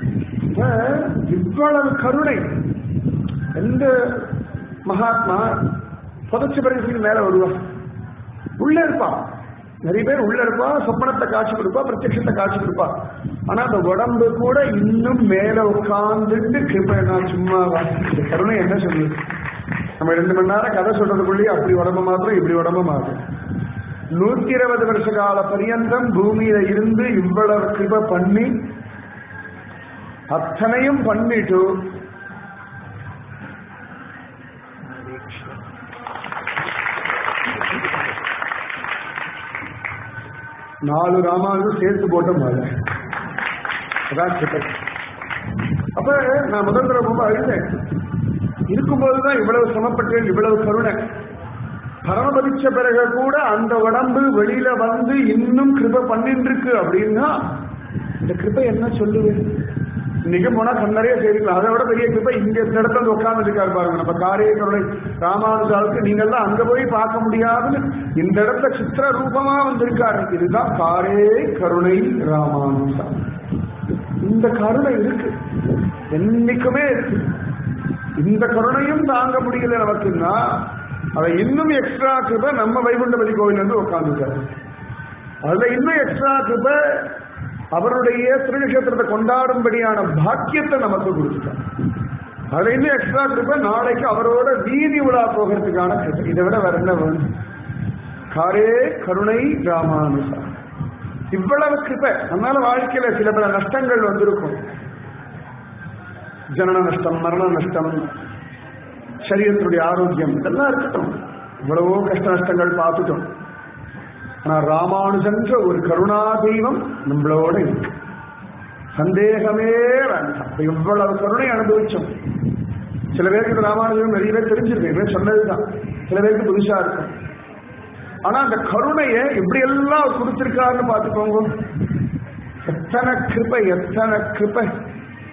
இவ்வளவு கருணை எந்த மகாத்மா புதைச்சு பிறகு மேல வருவா? உள்ள இருப்பா. நிறைய பேர் உள்ள இருப்பா, சொப்பனத்தை காட்சி கொடுப்பா, பிரத்யட்சத்தை காட்சி கொடுப்பா. ஆனா அந்த உடம்பு கூட இன்னும் மேல உட்கார்ந்துட்டு கிருப்பை நான் சும்மா இந்த கருணை என்ன சொல்லுது? நம்ம ரெண்டு மணி நேரம் கதை சொல்றதுக்குள்ளேயே அப்படி உடம்பு மாத்திரம் இப்படி உடம்பு மாத்திரம். நூத்தி இருபது வருஷ கால பரியந்தம் பூமியில இருந்து இவ்வளவு கிருபை பண்ணி அத்தனையும் பண்ணிட்டு நாலு ராமானுஜர் சேர்த்து போட்ட மாதிரி அதான் கிருபை. அப்ப நான் முதல் தடவை ரொம்ப அழுதேன். இருக்கும்போதுதான் இவ்வளவு சமப்பட்டேன், இவ்வளவு கருணை. பரமபதிச்ச பிறகு கூட அந்த உடம்பு வெளியில வந்து இன்னும் கிருபை பண்ணிட்டு இருக்கு அப்படின்னா இந்த கிருபை என்ன சொல்லுது? இன்னைக்கு போனா கண்ணறைய செய்திருக்கலாம். அதை விட பெரிய கிருபை இங்க இந்த இடத்துல உட்கார்ந்து இருக்காரு பாருங்க. நம்ம காரிய கருணை ராமானுஜாவுக்கு நீங்கள் தான் அங்க போய் பார்க்க முடியாதுன்னு இந்த இடத்துல சித்திர ரூபமா வந்திருக்காரு. இதுதான் காரே கருணை ராமானுஜா. இந்த கருணை இருக்கு, என்னைக்குமே இருக்கு. இந்த கருணையும் தாங்க முடியல நமக்குன்னா அதை இன்னும் எக்ஸ்ட்ரா கிருபை நம்ம வைகுண்டபதி கோவில் வந்து உட்கார்ந்துருக்காரு. அதுல இன்னும் எக்ஸ்ட்ரா கிருபை அவருடைய திருநட்சத்திரத்தை கொண்டாடும்படியான பாக்கியத்தை நமக்கு கொடுத்துட்டார். அதுல இன்னும் எக்ஸ்ட்ரா கிருபை நாளைக்கு அவரோட வீதி விழா போகிறதுக்கான கிருபை. இதை விட வேற என்ன வேணும்? காரே கருணை ராமானுஜா. இவ்வளவு கிருபை. அதனால வாழ்க்கையில சில பல நஷ்டங்கள் வந்திருக்கும். ஜனன நஷ்டம், மரண நஷ்டம், சரீரத்தினுடைய ஆரோக்கியம் இதெல்லாம் இருக்கட்டும். இவ்வளவோ கஷ்ட நஷ்டங்கள் பார்த்துட்டோம். ஆனா ராமானுஜன்ற ஒரு கருணா தெய்வம் நம்மளோட இருக்கு, சந்தேகமே வேண்டாம். இவ்வளவு கருணை அனுபவிச்சோம். சில பேருக்கு ராமானுஜன் நிறைய பேர் தெரிஞ்சிருக்கு, சொன்னதுதான். சில பேருக்கு புதுசா இருக்கும். ஆனா அந்த கருணையை எப்படி எல்லாம் கொடுத்திருக்காருன்னு பார்த்துக்கோங்க. எத்தனை கிருபை, எத்தனை கிருபை.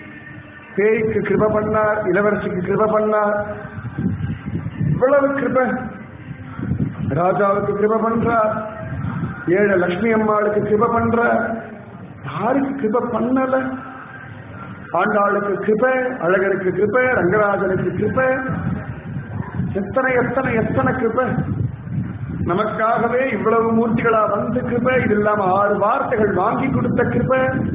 பேய்க்கு கிருப பண்ணார், இளவரசிக்கு கிருப பண்ணார். இவ்வளவு கிருப. ராஜாவுக்கு கிருப பண்றார், ஏழு லட்சுமி அம்மாளுக்கு கிருப பண்றார். யாருக்கு கிருப பண்ணல? ஆண்டாளுக்கு கிருப, அழகருக்கு கிருப, ரங்கராஜனுக்கு கிருப, எத்தனை எத்தனை எத்தனை கிருப. நமக்காகவே இவ்வளவு மூர்த்திகளா வந்து கிருப. இது இல்லாம ஆறு வார்த்தைகள் வாங்கி கொடுத்த கிருப.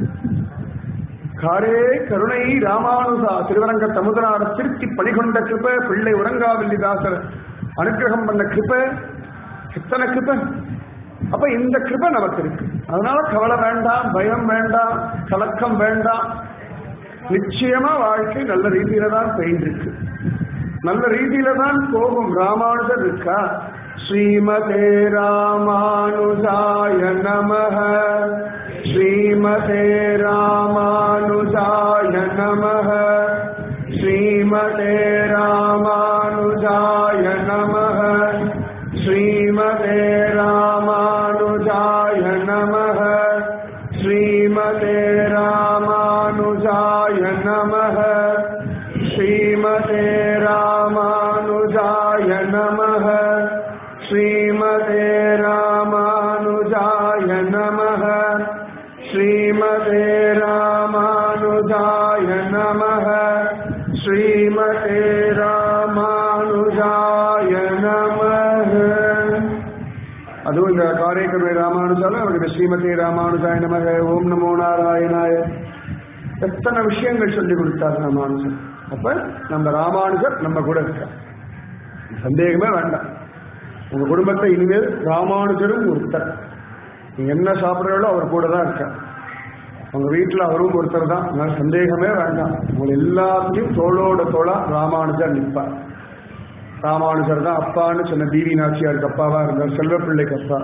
காரே கருணை ராமானுஜா திருவரங்க தமுதனார திருத்தி பணிகொண்ட கிருப. பிள்ளை உறங்காவில்லிதாசர் அனுகிரகம் பண்ண கிருப. எத்தனை கிருப. அப்ப இந்த கிருப நமக்கு இருக்கு. அதனால கவலை வேண்டாம், பயம் வேண்டாம், கலக்கம் வேண்டாம். நிச்சயமா வாழ்க்கை நல்ல ரீதியில தான் பெய்திருக்கு, நல்ல ரீதியில தான் போகும். ராமானுஜர் இருக்கா? ஸ்ரீமதே ராமானுஜாய நமஹ, ஸ்ரீமதே ராமானுஜாய நமஹ, ஸ்ரீமதே ராமானுஜாய நமஹ, ஸ்ரீமதே ராமானுஜாய நமஹ, ஸ்ரீமதே ராமானுஜாய நமஹ, ஸ்ரீமதே ராமானுஜாய நமஹ, ஸ்ரீமதே ராமானுஜாய நமஹ, ஸ்ரீமதே ராமானுஜாய நமஹ, ஸ்ரீமதே ராமானுஜாய நமஹ. அதுவும் இந்த காரைக்கருணை ராமானுஜால அவருக்கு ஸ்ரீமதே ராமானுஜாய நமக, ஓம் நமோ நாராயணாய, எத்தனை விஷயங்கள் சொல்லி கொடுத்தார் ராமானுஜர். அப்ப நம்ம ராமானுஜர் நம்ம கூட இருக்கார், சந்தேகமே வேண்டாம். உங்க குடும்பத்தை இனிமேல் ராமானுஜரும் ஒருத்தர். நீங்க என்ன சாப்பிட்றீங்களோ அவர் கூட தான் இருக்கார். உங்க வீட்டில் அவரும் ஒருத்தர் தான், அதனால சந்தேகமே வேண்டாம். உங்களை எல்லாத்தையும் தோளோட தோளா ராமானுஜர் நிற்பார். ராமானுஜர் தான் அப்பான்னு சொன்ன டிவி நாச்சியாருக்கு அப்பாவா இருந்தார், செல்வ பிள்ளைக்கு அப்பா.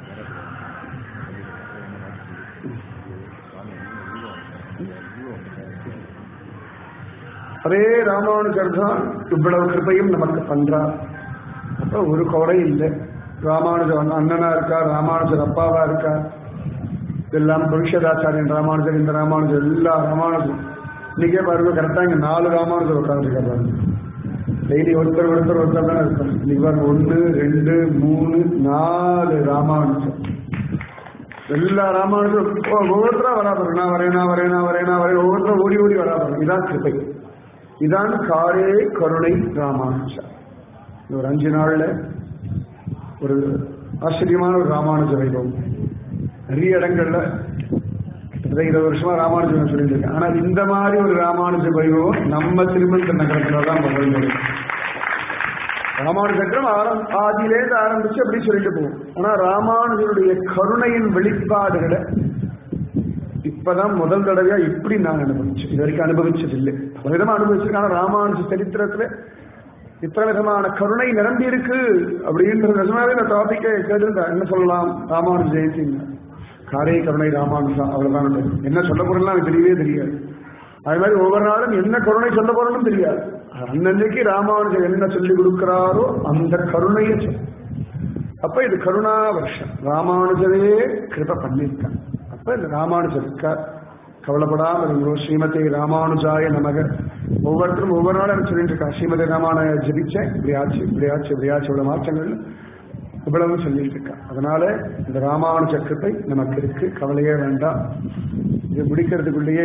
அதே ராமானுஜர் தான் இவ்வளவு கிருபையும் நமக்கு பண்றார். அப்ப ஒரு கொடை இல்லை. ராமானுஜர் அண்ணனா இருக்கார், ராமானுஜர் அப்பாவா இருக்கார். இதெல்லாம் பவிஷ்யதாச்சாரியன் ராமானுஜர், இந்த ராமானுஜர், எல்லா ராமானுஜரும் இன்னைக்கே பாருங்க, கரெக்டா இங்க நாலு ராமானுஜர் உட்காந்துருக்கா பாருங்க. டெய்லி ஒருத்தர் ஒருத்தர் ஒருத்தர் தான் இருப்பாங்க. இன்னைக்கு பாருங்க, ஒன்னு ரெண்டு மூணு நாலு ராமானுஜர், எல்லா ராமானுஜரும் ஒவ்வொருத்தரா வராது. நான் வரேன் நான் வரேன் நான் வரேன் நான் வரேன் ஒவ்வொருத்தரும் ஓடி ஓடி வராது. இதான் கிருபை, இதான் காரே கருணை ராமானுஜா. ஒரு அஞ்சு நாள்ல ஒரு ஆச்சரியமான ஒரு ராமானுஜ வைபவம். நிறைய இடங்கள்ல கிட்டத்தட்ட இருபது வருஷமா ராமானுஜன் சொல்லிட்டு இருக்கேன். ஆனா இந்த மாதிரி ஒரு ராமானுஜ வைபவம் நம்ம திருமண நகரத்துலதான் முதல். ராமானுஜம் ஆரம் ஆதியிலேருந்து ஆரம்பிச்சு அப்படி சொல்லிட்டு போகும். ஆனா ராமானுஜருடைய கருணையின் வெளிப்பாடுகளை இப்பதான் முதல் தடவையா இப்படி நான் அனுபவிச்சேன். இது வரைக்கும் அனுபவிச்சது இல்லை. பல விதமா அனுபவிச்சிருக்கேன். ஆனா ராமானுஜ சரித்திரத்துல இத்தனை விதமான கருணை நிரம்பி இருக்கு அப்படின்ற நிஜமாவே இந்த டாபிக்கை கேட்டிருந்தேன். என்ன சொல்லலாம்? ராமானுஜ ஜெயந்தி, காரே கருணை ராமானுஜா, அவ்வளவுதான். என்ன சொல்ல போறோம்னா எனக்கு தெரியவே தெரியாது. அது மாதிரி ஒவ்வொரு நாளும் என்ன கருணை சொல்ல போறோம்னு தெரியாது. அன்னைக்கு ராமானுஜர் என்ன சொல்லி கொடுக்கிறாரோ அந்த கருணையை சொல்ல. அப்ப இது கருணா வருஷம். ராமானுஜரே கிருப பண்ணியிருக்கான். அப்ப இந்த ராமானுஜர் இருக்கார், கவலைப்படாம இருந்தோ. ஸ்ரீமதி ராமானுஜாய நமக. ஒவ்வொருத்தரும் ஒவ்வொரு நாளும் சொல்லிட்டு இருக்கா, ஸ்ரீமதி ராமானுஜ ஜபிச்சேன், இப்படி ஆச்சு இப்படி ஆச்சு இப்படி ஆச்சு, இவ்வளவு மாற்றங்கள் இவ்வளவு சொல்லிட்டு இருக்கா. அதனால இந்த ராமானுஜ கிருபை நமக்கு இருக்கு, கவலையே வேண்டாம். இது முடிக்கிறதுக்குள்ளேயே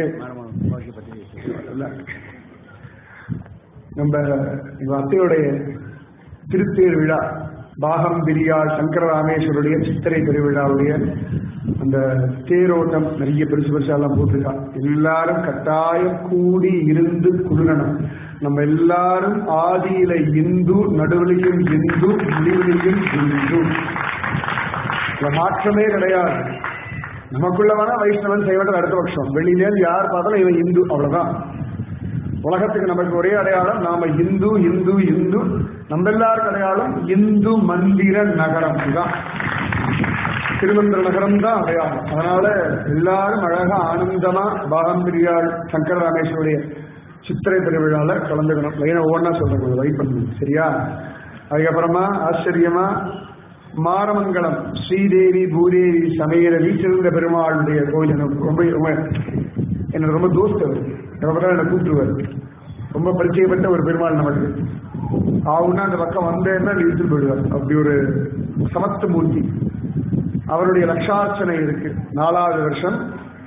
நம்ம எங்க அத்தையுடைய திருத்தேர் விழா, பாகம் பிரியாள் சங்கர ராமேஸ்வருடைய சித்திரை பெருவிழாவுடைய அந்த தேரோட்டம் நிறைய பெருசு பெருசாலாம் போட்டிருக்கா. எல்லாரும் கட்டாயம் கூடி இருந்து குழுங்கணும். நம்ம எல்லாரும் ஆதியில இந்து, நடுவிலையும் இந்து, முடிவிலையும் இந்து. மாற்றமே கிடையாது. நமக்குள்ள வேணா வைஷ்ணவன் செய்வது அடுத்த பட்சம். வெளியிலேருந்து யார் பார்த்தாலும் இவன் இந்து, அவ்வளவுதான். உலகத்துக்கு நமக்கு ஒரே அடையாளம், நாம இந்து இந்து இந்து. நம்ம எல்லாருக்கும் அடையாளம் இந்து மந்திர நகரம் தான், திருமந்திர நகரம் தான் அடையாளம். அதனால எல்லாரும் அழகா ஆனந்தமா பாகம்பிரியாள் சங்கர ராமேஸ்வருடைய சித்திரை திருவிழால கலந்துக்கணும். லைனா ஒவ்வொன்னா சொல்றேன், வெயிட் பண்ணணும், சரியா? அதுக்கப்புறமா ஆச்சரியமா மாரமங்கலம் ஸ்ரீதேவி பூதேவி சமேத வீச்சிருந்த பெருமாளுடைய கோயில் எனக்கு ரொம்ப ரொம்ப எனக்கு ரொம்ப தோஸ்து. என்ன கூப்பிட்டுருவார். ரொம்ப பரிச்சயப்பட்ட ஒரு பெருமாள் நமக்கு. ஆகுன்னா அந்த பக்கம் வந்தேன்னா இழுத்து போயிடுவார். அப்படி ஒரு சமஸ்த மூர்த்தி. அவருடைய லட்சார்ச்சனை இருக்கு. நாலாவது வருஷம்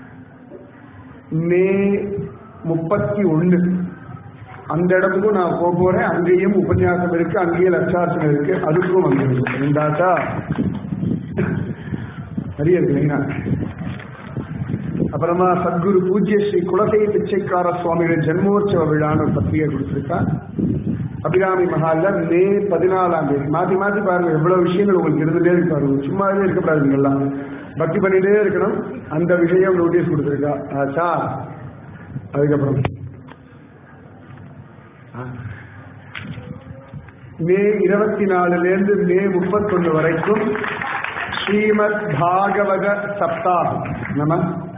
மே முப்பத்தி ஒண்ணு அந்த இடத்துக்கும் நான் போக போறேன். அங்கேயும் உபன்யாசம் இருக்கு, அங்கேயே லட்சார்ச்சனை இருக்கு. அதுக்கும் வந்து ரெண்டாச்சா நிறைய இருக்கு இல்லைங்களா. அப்புறமா சத்குரு பூஜ்ய ஸ்ரீ குலசை பிச்சைக்கார சுவாமிகள் ஜென்மோற்சவ விழான்னு ஒரு பத்திரிகை கொடுத்திருக்கா. அபிராமி மஹால்ல மே பதினாலாம் தேதி. மாத்தி மாத்தி பாருங்க, எவ்வளவு விஷயங்கள் உங்களுக்கு இருந்துட்டே இருக்கு பாருங்க. சும்மாவே இருக்கக்கூடாது, எல்லாம் பக்தி பண்ணிட்டே இருக்கணும். அந்த விஷயம் நோட்டீஸ் கொடுத்திருக்கா. ஆச்சா. அதுக்கப்புறம் மே இருபத்தி நாலுல இருந்து மே முப்பத்தி ஒண்ணு வரைக்கும் ஸ்ரீமத் பாகவத சப்தாகம். நம்ம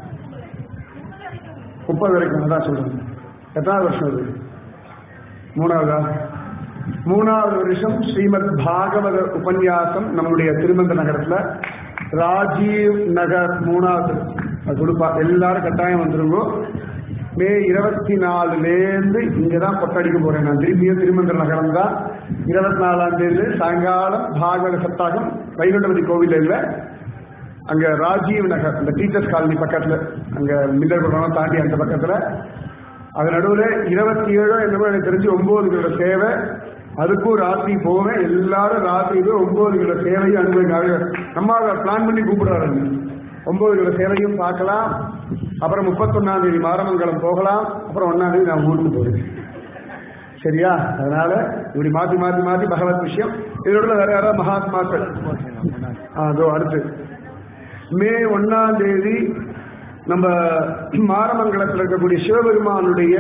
முப்பது வரைக்கும் அதான் சொல்றேன். எத்தனாவது வருஷம் அது? மூணாவதா? மூணாவது வருஷம் ஸ்ரீமத் பாகவத உபன்யாசம் நம்முடைய திருமந்த நகரத்துல ராஜீவ் நகர் மூணாவது கொடுப்பா. எல்லாரும் கட்டாயம் வந்துருங்கோ. மே இருபத்தி நாலுலேருந்து இங்கதான் கொட்டடிக்க போறேன் நான். திரும்பியும் திருமந்திர நகரம் தான். இருபத்தி நாலாம் தேதி சாயங்காலம் பாகவத சப்தாகம் வைகுண்டபதி கோவில் இல்ல, அங்க ராஜீவ் நகர் அந்த டீச்சர்ஸ் காலனி பக்கத்துல, அங்க மில்லர் தாண்டி அந்த பக்கத்துல. அது நடுவில் இருபத்தி ஏழோ என்னமோ எனக்கு தெரிஞ்சு ஒன்பது கிலோ சேவை. அதுக்கும் ராத்திரி போவேன். எல்லாரும் ராத்திரி ஒன்பது கிலோ சேவையும் அனுபவிக்க நம்ம பிளான் பண்ணி கூப்பிடுறாரு. ஒன்பது கிலோ சேவையும் பார்க்கலாம். அப்புறம் முப்பத்தொன்னாம் தேதி மாரமங்கலம் போகலாம். அப்புறம் ஒன்னாம் தேதி நான் ஊருக்கு போறேன். சரியா? அதனால இப்படி மாத்தி மாத்தி மாத்தி பகவத் விஷயம். இதோட வேற யாராவது மகாத்மாக்கள் அதோ அடுத்து மே ஒன்னாம் தேதி நம்ம மாரமங்கலத்தில் இருக்கக்கூடிய சிவபெருமானுடைய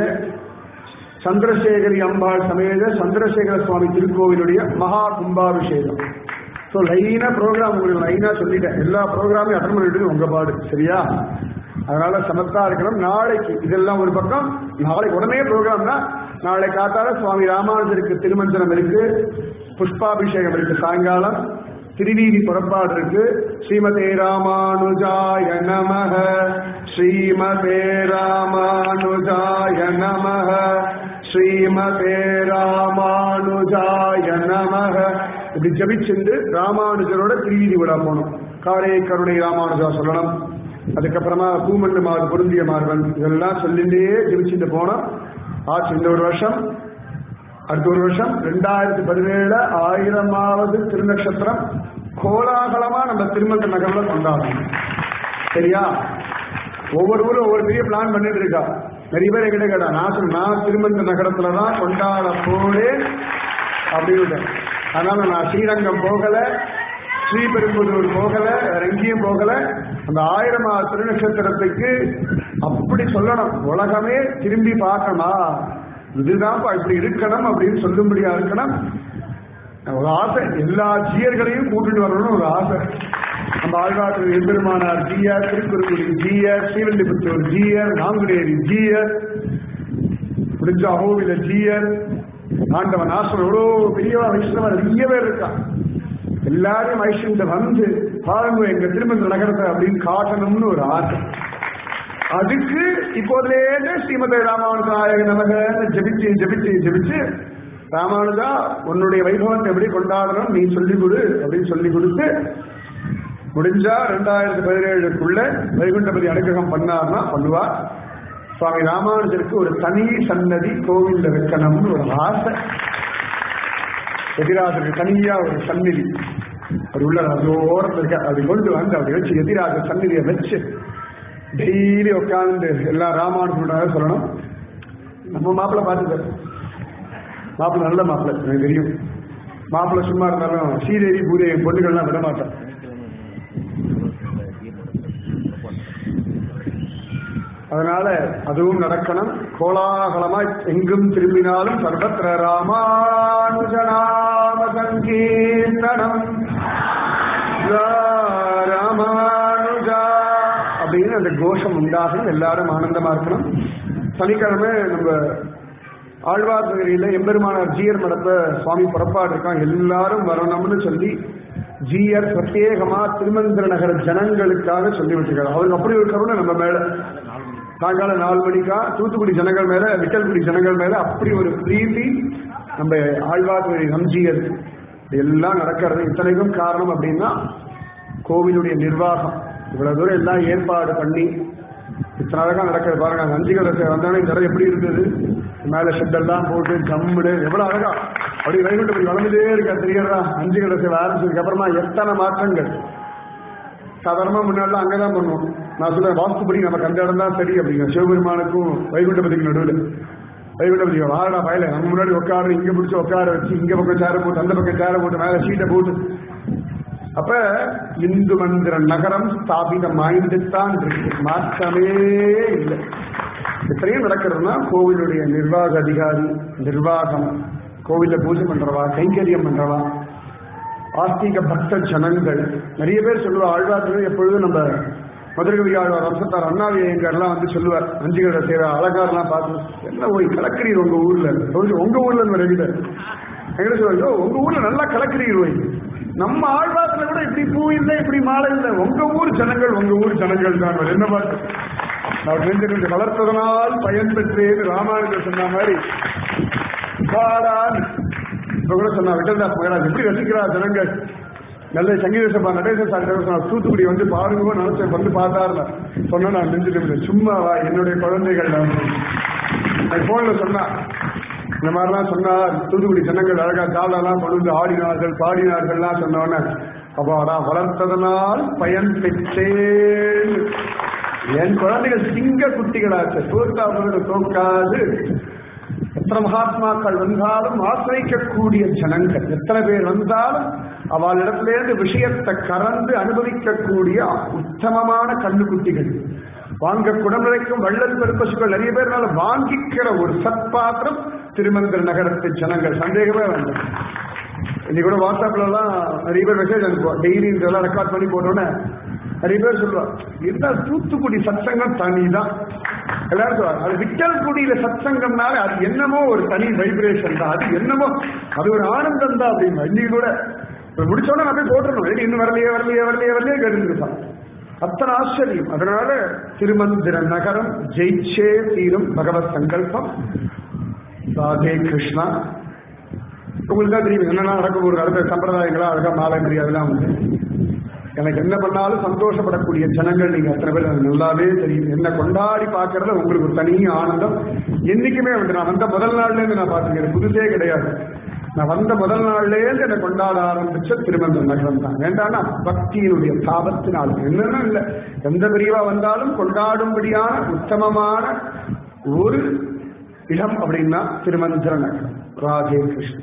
சந்திரசேகரி அம்பாள் சமேத சந்திரசேகர சுவாமி திருக்கோவிலுடைய மகா கும்பாபிஷேகம். ஸோ லைனா ப்ரோக்ராம் உங்களுக்கு லைனா சொல்லிட்டேன். எல்லா ப்ரோக்ராமையும் அட்டன் பண்ணிட்டு உங்க பாடு. சரியா? அதனால சமத்தா இருக்கணும். நாளைக்கு இதெல்லாம் ஒரு பக்கம். நாளைக்கு உடனே ப்ரோக்ராம்னா நாளை காத்தால சுவாமி ராமானுஜருக்கு திருமஞ்சனம் இருக்கு, புஷ்பாபிஷேகம் இருக்கு, சாயங்காலம் திருவீதி புறப்பாடு இருக்கு. ஸ்ரீமதே ராமானுஜாய நமஹ, ஸ்ரீமதே ராமானுஜாய நமஹ, ஸ்ரீமதே ராமானுஜாய நமஹ. இப்படி ஜபிச்சுண்டு ராமானுஜரோட திருவீதி விழா போகணும். காரே கருணை ராமானுஜா சொல்லணும். அதுக்கப்புறமா பூமண்டு மாறு பொருந்திய மார்பன் இதெல்லாம் சொல்லிண்டே ஜபிச்சுட்டு போனோம். ஆச்சு. இந்த ஒரு வருஷம், அடுத்த ஒரு வருஷம் ரெண்டாயிரத்தி பதினேழுல ஆயிரமாவது திருநக்ஷத்திரம் கோலாகலமா நம்ம திருமந்த நகர்ல கொண்டாடணும். சரியா? ஒவ்வொரு ஊரும் ஒவ்வொரு பெரிய பிளான் பண்ணிட்டு இருக்கா. நிறைய பேர் என்கிட்ட கேட்டா, நான் சொன்ன நான் திருமந்த நகரத்துலதான் கொண்டாட போறேன் அப்படின்னு. அதனால நான் ஸ்ரீரங்கம் போகல, ஸ்ரீபெரும்புதூர் போகல, வேற எங்கேயும் போகல. அந்த ஆயிரமாவது திருநக்ஷத்திரத்துக்கு அப்படி சொல்லணும். உலகமே திரும்பி பார்க்கணும். இதுதான் இப்படி இருக்கணும் அப்படின்னு சொல்லும்படியா இருக்கணும். ஒரு ஆசை. எல்லா ஜீயர்களையும் கூட்டிட்டு வரணும்னு ஒரு ஆசை. நம்ம ஆழ்வார்கள் எம்பெருமானார் ஜீயர், திருக்குறுங்குடி ஜீயர், ஸ்ரீவில்லிபுத்தூர் ஜீயர், நாங்குநேரி ஜீயர், முடிஞ்ச அகோவில ஜீயர், ஆண்டவன் ஆசிரம் எவ்வளோ பெரிய வைஷ்ணவ நிறைய பேர் இருக்கான். எல்லாரும் வைஷ்ணவ வந்து பாருங்க எங்க திருமந்திர நகரத்தை அப்படின்னு காட்டணும்னு ஒரு ஆசை. அதுக்கு இப்போதுலேருந்து ஸ்ரீமதே ராமானுஜாய நமக ஜபிச்சு ஜபிச்சு ஜபிச்சு ராமானுஜா உன்னுடைய வைபவத்தை எப்படி கொண்டாடணும் நீ சொல்லிக் கொடு அப்படின்னு சொல்லி கொடுத்து முடிஞ்சா ரெண்டாயிரத்தி பதினேழுக்குள்ள வைகுண்டபதி அனுகிரகம் பண்ணார்னா பண்ணுவா. சுவாமி ராமானுஜருக்கு ஒரு தனி சன்னதி கோவில்ல வைக்கணும்னு ஒரு ஆசை. எதிராஜருக்கு தனியா ஒரு சந்நிதி அது உள்ள அது ஓரத்தில் இருக்க அப்படி கொண்டு வந்து அப்படி வச்சு எதிராஜ சந்நிதியை வச்சு டெய்லி உட்காந்து எல்லாம் ராமானுஜனோட சொல்லணும். நம்ம மாப்பிள்ளை பார்த்துக்க, மாப்பிள்ளை நல்ல மாப்பிள்ளை எனக்கு தெரியும். மாப்பிள்ளை சும்மா இருந்தாலும் ஸ்ரீதேவி பூதேவி பொண்ணுகள்லாம் விட மாட்டேன். அதனால அதுவும் நடக்கணும். கோலாகலமா எங்கும் திரும்பினாலும் சர்வத்திர ராமானுஜநாம சங்கீர்த்தனம் ராமானுஜா அப்படின்னு அந்த கோஷம் உண்டாகணும். எல்லாரும் ஆனந்தமா இருக்கணும். சனிக்கிழமை நம்ம ஆழ்வார் நகரில எம்பெருமானார் ஜீயர் மடத்தை சுவாமி புறப்பாடு இருக்கான். எல்லாரும் வரணும்னு சொல்லி ஜீயர் பிரத்யேகமா திருமந்திர நகர ஜனங்களுக்காக சொல்லி வச்சிருக்காரு. அவருக்கு அப்படி ஒரு கருணை நம்ம மேல. சாயங்காலம் நாலு மணிக்கா தூத்துக்குடி ஜனங்கள் மேல விட்டல்குடி ஜனங்கள் மேல அப்படி ஒரு பிரீத்தி நம்ம ஆழ்வார்க்கடி நம்ஜியர் எல்லாம் நடக்கிறது. இத்தனைக்கும் காரணம் அப்படின்னா கோவிலுடைய நிர்வாகம். இவ்வளவு தூரம் எல்லாம் ஏற்பாடு பண்ணி இத்தனை அழகா நடக்கிறது பாருங்க. நஞ்சிகள் வந்தானே இந்த இடம் எப்படி இருந்தது, மேல ஷெட்டெல்லாம் போட்டு ஜம்முடு எவ்வளவு அழகா அப்படி வைகுண்டபதி வளர்ந்துட்டே இருக்கா தெரியுறா. நஞ்சிகள் ஆரம்பிச்சதுக்கு அப்புறமா எத்தனை மாற்றங்கள். சாதாரணமா முன்னாடி அங்கதான் பண்ணுவோம். நான் சொல்றேன் வாஸ்துபடி நமக்கு அந்த இடம் தான் சரி அப்படிங்க. சிவபெருமானுக்கும் வைகுண்டபதிக்கு நடுவில் வைகுண்டபதி வாரடா பயல நம்ம முன்னாடி உட்காரு, இங்க பிடிச்சி உட்கார வச்சு இங்க பக்கம் சேர போட்டு அந்த பக்கம் சேர போட்டு மேல சீட்டை போட்டு. அப்ப இந்து மந்திர நகரம் ஸ்தாபிதமாய்ந்துத்தான் இருக்கு, மாற்றமே இல்லை. எத்தனையும் நடக்கிறதுனா கோவிலுடைய நிர்வாக அதிகாரி, நிர்வாகம், கோவில பூஜை பண்றவா, கைங்கரியம் பண்றவா, ஆஸ்திக பக்த ஜனங்கள். நிறைய பேர் சொல்லுவா ஆழ்வார்கள் எப்பொழுதும் நம்ம மதுரகவி ஆழ்வார் வம்சத்தார் அண்ணாவி எங்கெல்லாம் வந்து சொல்லுவார் நஞ்சிகளோட சேவை அலங்காரெல்லாம் பார்த்து என்ன போய் கலக்கிறீர் உங்க ஊர்ல, உங்க ஊர்ல ரெடியில எங்க சொல்லுவாங்க உங்க ஊர்ல நல்லா கலக்கிறீர் போய். நம்ம ஆழ்வாரத்துல கூட இப்படி பூ இல்லை இப்படி மாலை இல்லை, உங்க ஊர் ஜனங்கள் உங்க ஊர் ஜனங்கள் தான். என்ன பார்த்து நான் நெஞ்சு வளர்த்ததனால் பயன் பெற்றேன்னு ராமாயணத்தில் சொன்ன மாதிரி கூட சொன்னா விட்டல்தாஸ் மகராஜ் எப்படி ரசிக்கிறா ஜனங்கள். நல்ல சங்கீத சபா நடேசன் சார் தூத்துக்குடி வந்து பாருங்க நினைச்ச வந்து பார்த்தாருல சொன்னா நான் நெஞ்சுட்டு சும்மாவா என்னுடைய குழந்தைகள் போன்ல சொன்னா இந்த மாதிரிலாம் சொன்னா தூத்துக்குடி ஜனங்கள் அழகா தாளெல்லாம் கொண்டு வந்து ஆடினார்கள் பாடினார்கள்லாம் சொன்னோன்னே அப்பாடா வளர்த்ததனால் பயன் பெற்றேன். என் குழந்தைகள் சிங்க குட்டிகளாச்சு, தோற்காவது தோற்காது. எத்தனை மகாத்மாக்கள் வந்தாலும் ஆசிரிக்கக்கூடிய ஜனங்கள், எத்தனை பேர் வந்தாலும் அவளிடத்திலேருந்து விஷயத்தை கறந்து அனுபவிக்கக்கூடிய உத்தமமான கண்ணுக்குட்டிகள். வாங்க குடமுறைக்கும் வள்ளல் பெருப்பசுகள் நிறைய பேர்னால வாங்கிக்கிற ஒரு சத்பாத்திரம் திருமந்திர நகரத்து ஜனங்கள், சந்தேகமே வேண்டாம். இன்னைக்கு கூட வாட்ஸ்அப்ல எல்லாம் நிறைய பேர் மெசேஜ் அனுப்புவோம், டெய்லி இதெல்லாம் ரெக்கார்ட் பண்ணி போட்டோன்னே நிறைய பேர் சொல்லுவாங்க என்ன தூத்துக்குடி சத்சங்கம் தனிதான். எல்லாரும் சொல்லுவாங்க அது விட்டல்குடியில சத்சங்கம்னால அது என்னமோ ஒரு தனி வைப்ரேஷன் தான், அது என்னமோ அது ஒரு ஆனந்தம் தான் அப்படின்னா. இன்னைக்கு கூட முடிச்சோன்னா நான் போய் போட்டுருணும், இன்னும் வரலையே வரலையே வரலையே வரலையே கேட்டுருப்பான். அத்தனை ஆச்சரியம். அதனால திருமந்திர நகரம் ஜெயிச்சே தீரும் பகவத் சங்கல்பம். ராதே கிருஷ்ணா. உங்களுக்கு தான் தெரியும் என்னெல்லாம் நடக்கும், ஒரு அடுத்த சம்பிரதாயங்களா அழகா மாலை மரியாதைலாம் உண்டு. எனக்கு என்ன பண்ணாலும் சந்தோஷப்படக்கூடிய ஜனங்கள் நீங்க அத்தனை பேர் எனக்கு நல்லாவே தெரியும். என்ன கொண்டாடி பார்க்கறத உங்களுக்கு ஒரு தனி ஆனந்தம் என்னைக்குமே உண்டு. நான் வந்த முதல் நாள்ல இருந்து நான் பார்த்துக்கிறேன், புதுசே கிடையாது. நான் வந்த முதல் நாள்லேருந்து என்னை கொண்டாட ஆரம்பிச்ச திருமந்திர நகரம் தான். வேண்டாம்னா பக்தியினுடைய தாபத்தினால் என்னன்னா இல்லை, எந்த பிரிவா வந்தாலும் கொண்டாடும்படியான உத்தமமான ஒரு இடம் அப்படின்னா திருமந்திர நகரம். ராதே கிருஷ்ணன்.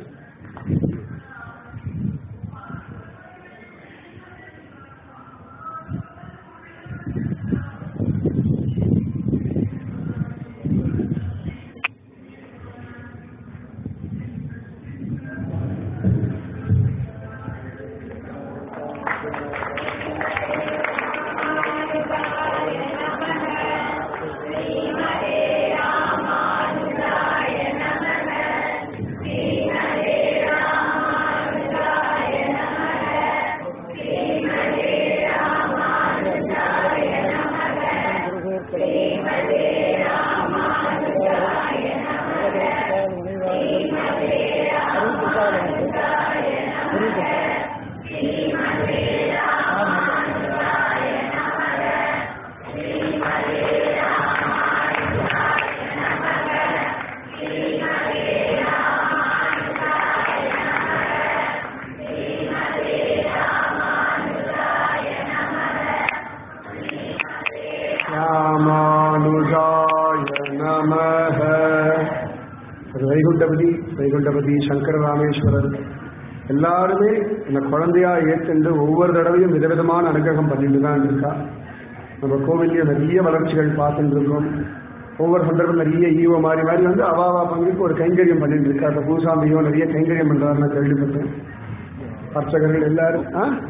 வைகுண்டபதி வைகுண்டபதி சங்கர ராமேஸ்வரர் எல்லாருமே இந்த குழந்தையா ஏற்று ஒவ்வொரு தடவையும் விதவிதமான அனுகிரகம் பண்ணிட்டு தான் இருக்கா. நம்ம கோவில்லையும் நிறைய வளர்ச்சிகள் பார்த்துட்டு இருக்கோம். ஒவ்வொரு சந்தர்ப்பம் நிறைய ஈவோ மாறி மாறி வந்து அவாவா பங்குக்கு ஒரு கைங்கரியம் பண்ணிட்டு இருக்கா. அந்த பூசாம்பியோ நிறைய கைங்கரியம் பண்றாரு நான் கேள்விப்பட்டேன். அர்ச்சகர்கள் எல்லாரும்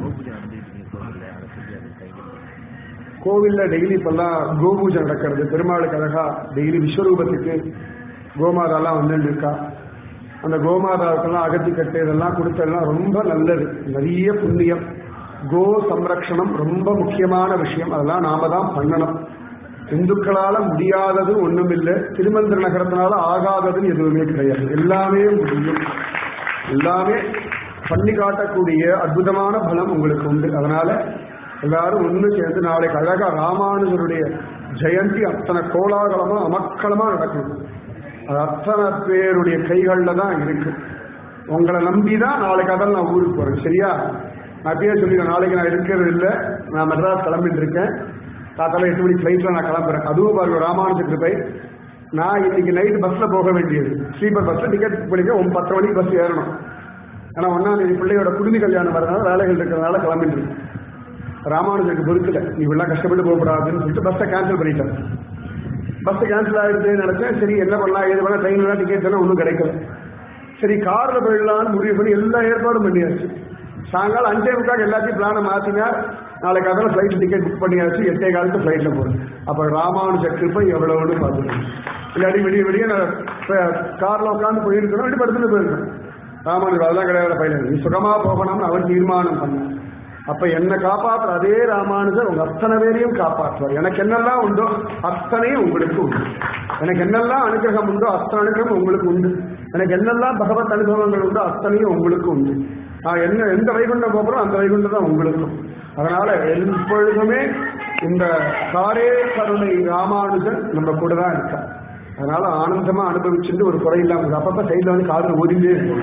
கோவில்ல டெய்லி இப்பெல்லாம் கோபூஜை நடக்கிறது. பெருமாளுக்கு அழகா டெய்லி விஸ்வரூபத்துக்கு கோமாதாலாம் வந்துட்டு இருக்கா. அந்த கோமாதாவுக்கெல்லாம் அகத்தி கட்டு இதெல்லாம் கொடுத்ததெல்லாம் ரொம்ப நல்லது, நிறைய புண்ணியம். கோ சம்ரக்ஷணம் ரொம்ப முக்கியமான விஷயம், அதெல்லாம் நாம தான் பண்ணணும். இந்துக்களால முடியாதது ஒண்ணும் இல்லை, திருமந்திர நகரத்தினால ஆகாததுன்னு எதுவுமே கிடையாது. எல்லாமே முடியும், எல்லாமே பண்ணி காட்டக்கூடிய அற்புதமான பலம் உங்களுக்கு உண்டு. அதனால எல்லாரும் ஒண்ணு சேர்ந்து நாளைக்கு அழகா ராமானுஜருடைய ஜெயந்தி அத்தனை கோலாகலமா அமக்களமா நடக்கும். அது அத்தனை பேருடைய கைகள்ல தான் இருக்கு. உங்களை நம்பிதான் நாளைக்கு அதெல்லாம் நான் ஊருக்கு போறேன். சரியா? நான் அப்பயே சொல்லிடுறேன், நாளைக்கு நான் இருக்கிறது இல்லை, நான் மெட்ராஸ் கிளம்பிட்டு இருக்கேன். காத்தால எட்டு மணி ஃபிளைட்ல நான் கிளம்புறேன். அதுவும் பாருங்க ராமானுஜ கிருபை. நான் இன்னைக்கு நைட்டு பஸ்ல போக வேண்டியது, ஸ்லீப்பர் பஸ்ல டிக்கெட் பண்ணிக்க ஒன்பது பத்து மணிக்கு பஸ் ஏறணும். ஆனா ஒன்னாம் தேதி பிள்ளையோட குடுமி கல்யாணம் வரதுனால வேலைகள் இருக்கிறதுனால கிளம்பிட்டு இருக்கேன். ராமானுஜருக்கு பொறுக்கல, நீ இவ்வளவு கஷ்டப்பட்டு போகக்கூடாதுன்னு சொல்லிட்டு பஸ்ஸை கேன்சல் பண்ணிட்டேன். பஸ் கேன்சல் ஆயிடுதுன்னு நினைச்சேன். சரி என்ன பண்ணலாம் ஏது பண்ணலாம், ட்ரெயின்லாம் டிக்கெட் தானே ஒன்றும் கிடைக்கல. சரி கார்ல போயிடலான்னு முடிவு பண்ணி எல்லா ஏற்பாடும் பண்ணியாச்சு. சாயங்காலம் அஞ்சே முக்காக எல்லாத்தையும் பிளானை மாத்தினா நாளைக்கு அதெல்லாம் ஃபிளைட் டிக்கெட் புக் பண்ணியாச்சு. எட்டே காலத்து ஃபிளைட்ல போறேன். அப்ப ராமானுஜ கிருபை எவ்வளவுன்னு பார்த்துக்கணும். இல்லாட்டி வெளியே வெளியே நான் கார்ல உட்காந்து போயிருக்கணும், அப்படி படுத்துட்டு போயிருக்கேன். ராமானுஜர் அதெல்லாம் கிடையாது, பையன் நீ சுகமா போகணும்னு அவர் தீர்மானம் பண்ணார். அப்ப என்ன காப்பாற்ற அதே ராமானுஜர் உங்க அத்தனை பேரையும் காப்பாற்றுவார். எனக்கு என்னெல்லாம் உண்டோ அத்தனையும் உங்களுக்கு உண்டு. எனக்கு என்னெல்லாம் அனுகிரகம் உண்டோ அத்தனை அனுகிரகம் உங்களுக்கு உண்டு. எனக்கு என்னெல்லாம் பகவத் அனுபவங்கள் உண்டோ அத்தனையும் உங்களுக்கு உண்டு. நான் என்ன எந்த வைகுண்டம் போகிறோம் அந்த வைகுண்டம் தான் உங்களுக்கும். அதனால எப்பொழுதுமே இந்த காரே கருணை ராமானுஜன் நம்ம கூட தான் இருக்கா. அதனால ஆனந்தமா அனுபவிச்சுட்டு ஒரு குறை இல்லாம அப்பப்ப சைட்ல வந்து காதல் ஓடிந்தே இருக்கும்.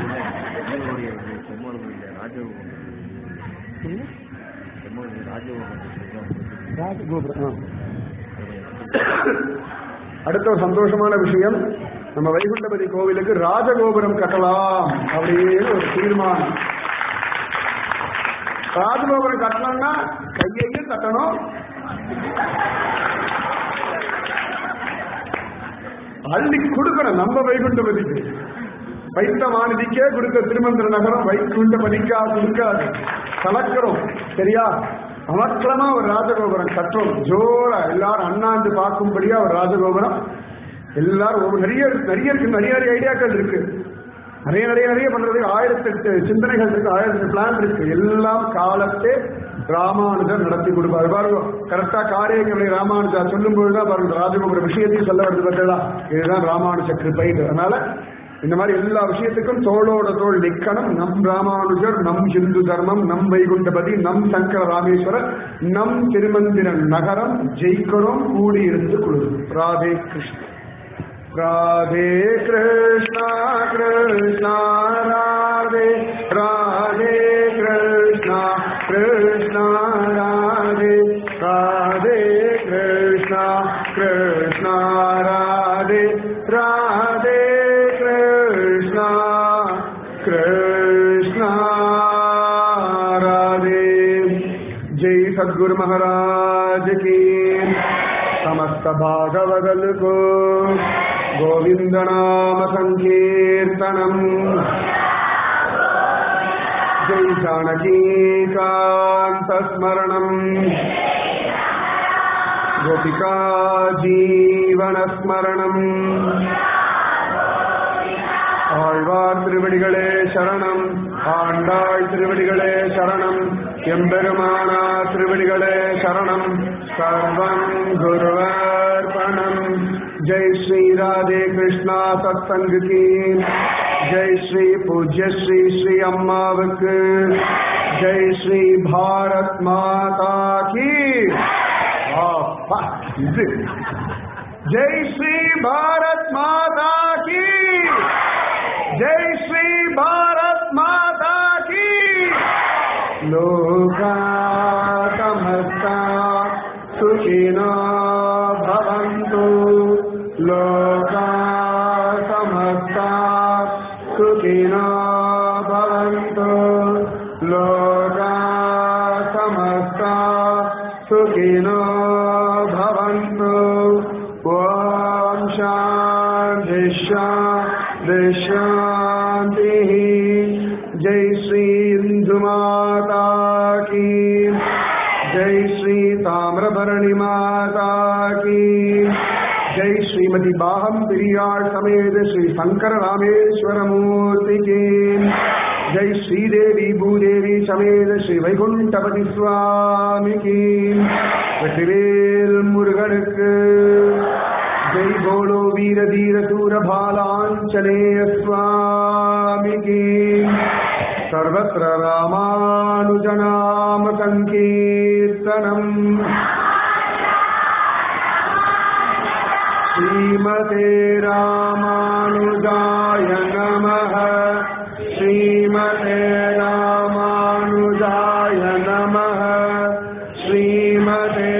அடுத்த ஒரு சந்தோஷமான விஷயம், நம்ம வைகுண்டபதி கோவிலுக்கு ராஜகோபுரம் கட்டலாம் அப்படின்னு ஒரு தீர்மானம். ராஜகோபுரம் கட்டணும்னா கையையும் கட்டணும், அள்ளி கொடுக்கணும். நம்ம வைகுண்டபதிக்கு வைத்தமானதிக்கே கொடுக்க திருமந்திர நகரம் வைகுண்டபதிக்கா கொடுக்காது, கலக்கிறோம். சரியா? அமக்களமா ஒரு ராஜகோபுரம் கட்டுறோம். ஜோரா எல்லாரும் அண்ணாந்து பார்க்கும்படியா ஒரு ராஜகோபுரம். எல்லாரும் நிறைய நிறைய நிறைய ஐடியாக்கள் இருக்கு, நிறைய நிறைய நிறைய பண்றது, ஆயிரத்தி எட்டு சிந்தனைகள் இருக்கு, ஆயிரத்தி எட்டு பிளான் இருக்கு. எல்லாம் காலத்தே ராமானுஜர் நடத்தி கொடுப்பாரு. பாருங்க கரெக்டா காரியங்களை ராமானுஜர் சொல்லும் பொழுதுதான் பாருங்க ராஜகோபுர விஷயத்தையும் சொல்ல வருது பார்த்தா. இதுதான் ராமானுஜ கிருபை. அதனால இந்த மாதிரி எல்லா விஷயத்துக்கும் தோளோட தோள் நிக்கணும். நம் ராமானுஜர், நம் ஹிந்து தர்மம், நம் வைகுண்டபதி, நம் சங்கர ராமேஸ்வரர், நம் திருமந்திர நகரம் ஜெயிக்கிறோம். கூடி இருந்து குழு. ராதே கிருஷ்ணா ராதே கிருஷ்ணா கிருஷ்ணா ராதே ராதே கிருஷ்ணா கிருஷ்ணா ராதே ராதே கிருஷ்ணா கிருஷ்ணா ராதே ராதே கிருஷ்ணா கிருஷ்ணா ராதே. ஜெய் சத்குரு महाराज की. समस्त भागवदल को गोविंद नाम संकीर्तनम. जय जानकी कांत स्मरणम. गोपिका जीवन स्मरणम. ஆழ்வார் திருவடிகளே சரணம். ஆண்டாள் திருவடிகளே சரணம். எம்பெருமானா திருவடிகளே சரணம். சர்வம் குருவர்பணம். ஜெய் ஸ்ரீ ராதே கிருஷ்ணா சத்சங்க கி ஜெய். ஸ்ரீ பூஜ்ய ஸ்ரீ ஸ்ரீ அம்மாவுக்கு ஜெய். ஸ்ரீ பாரத் மாதா கி இது. ஜெய் ஸ்ரீ பாரத் மாதா கி जय श्री भारत माता की. लोका समस्ता सुखिनो भवन्तु. लोका समस्ता सुखिनो भवन्तु. लोका समस्ता सुखिनो भवन्तु. ओम शांति शांति शांति. जय श्री इंदु माता की जय. श्री ताम्रभरणी माता की जय. श्रीमती बाहम पिरियाड़ समेत श्री शंकर रामेश्वर मूर्ति की जय. श्रीदेवी भूदेवी समेत श्री वैकुंठपति स्वामी की. வெற்றிவேல் முருகனுக்கு वीर धीर शूर भालांचनेय स्वामी की सर्वत्र रामानुजनाम संकीर्तनम श्रीमते रामानुजाय नमः श्रीमते रामानुजाय नमः श्रीमते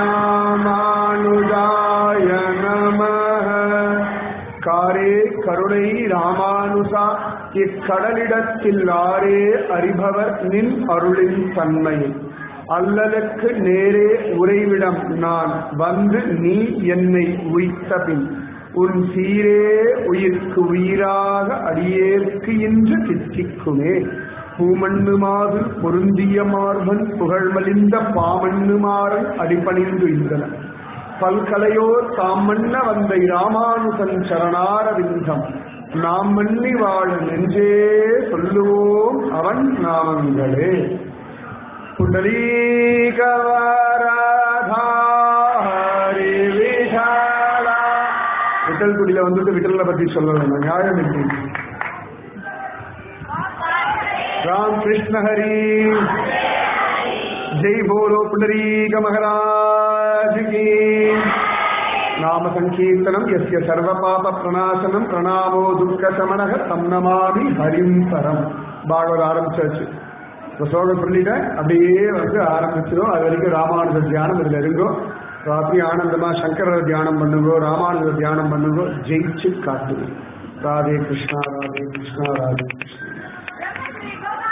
रामानुजाय नमः कारे करुणை ராமானுஜா இக்கடலிடத்தில் ஆரே அறிபவர் நின் அருளின் தன்மையை அல்லலுக்கு நேரே உறைவிடம் நான் வந்து நீ என்னை உய்த்த பின் உன் சீரே உயிர்க்கு உயிராக அடியேற்கு இன்று தித்திக்குமே பூமண்ணுமாது பொருந்திய மார்பன் புகழ்மலிந்த பாமண்ணுமாறன் அடிபணிந்து இந்தன பல்கலையோர் தாம் மன்ன வந்தை ராமானுசன் சரணாரவிந்தம் நாம் மன்னி வாழ நெஞ்சே சொல்லுவோம் அவன் நாமங்களே புண்டரீகவராதா ஹரி விசாலா விட்டல் குடியில வந்துட்டு விட்டலை பத்தி சொல்லணும் நியாயம் இல்லை ராம் கிருஷ்ண ஹரி ஜெய் போலோ புண்டரீக மகாராஜ் கி நாம சங்கீர்த்தனம் யஸ்ய சர்வ பாப பிரணாசனம் பிரணாமோ துக்க சமனக தம் நமாமி ஹரிம் பரம் பாகவத ஆரம்பிச்சாச்சு இப்போ சோகம் சொல்லிட்டேன் அப்படியே வந்து ஆரம்பிச்சிடும் அது வரைக்கும் ராமானுஜ தியானம் இதில் இருங்கோ ராத்திரி ஆனந்தமா சங்கரர் தியானம் பண்ணுங்கோ ராமானுஜ தியானம் பண்ணுங்கோ ஜெயிச்சு காட்டுங்க ராதே கிருஷ்ணா ராதே கிருஷ்ணா ராதே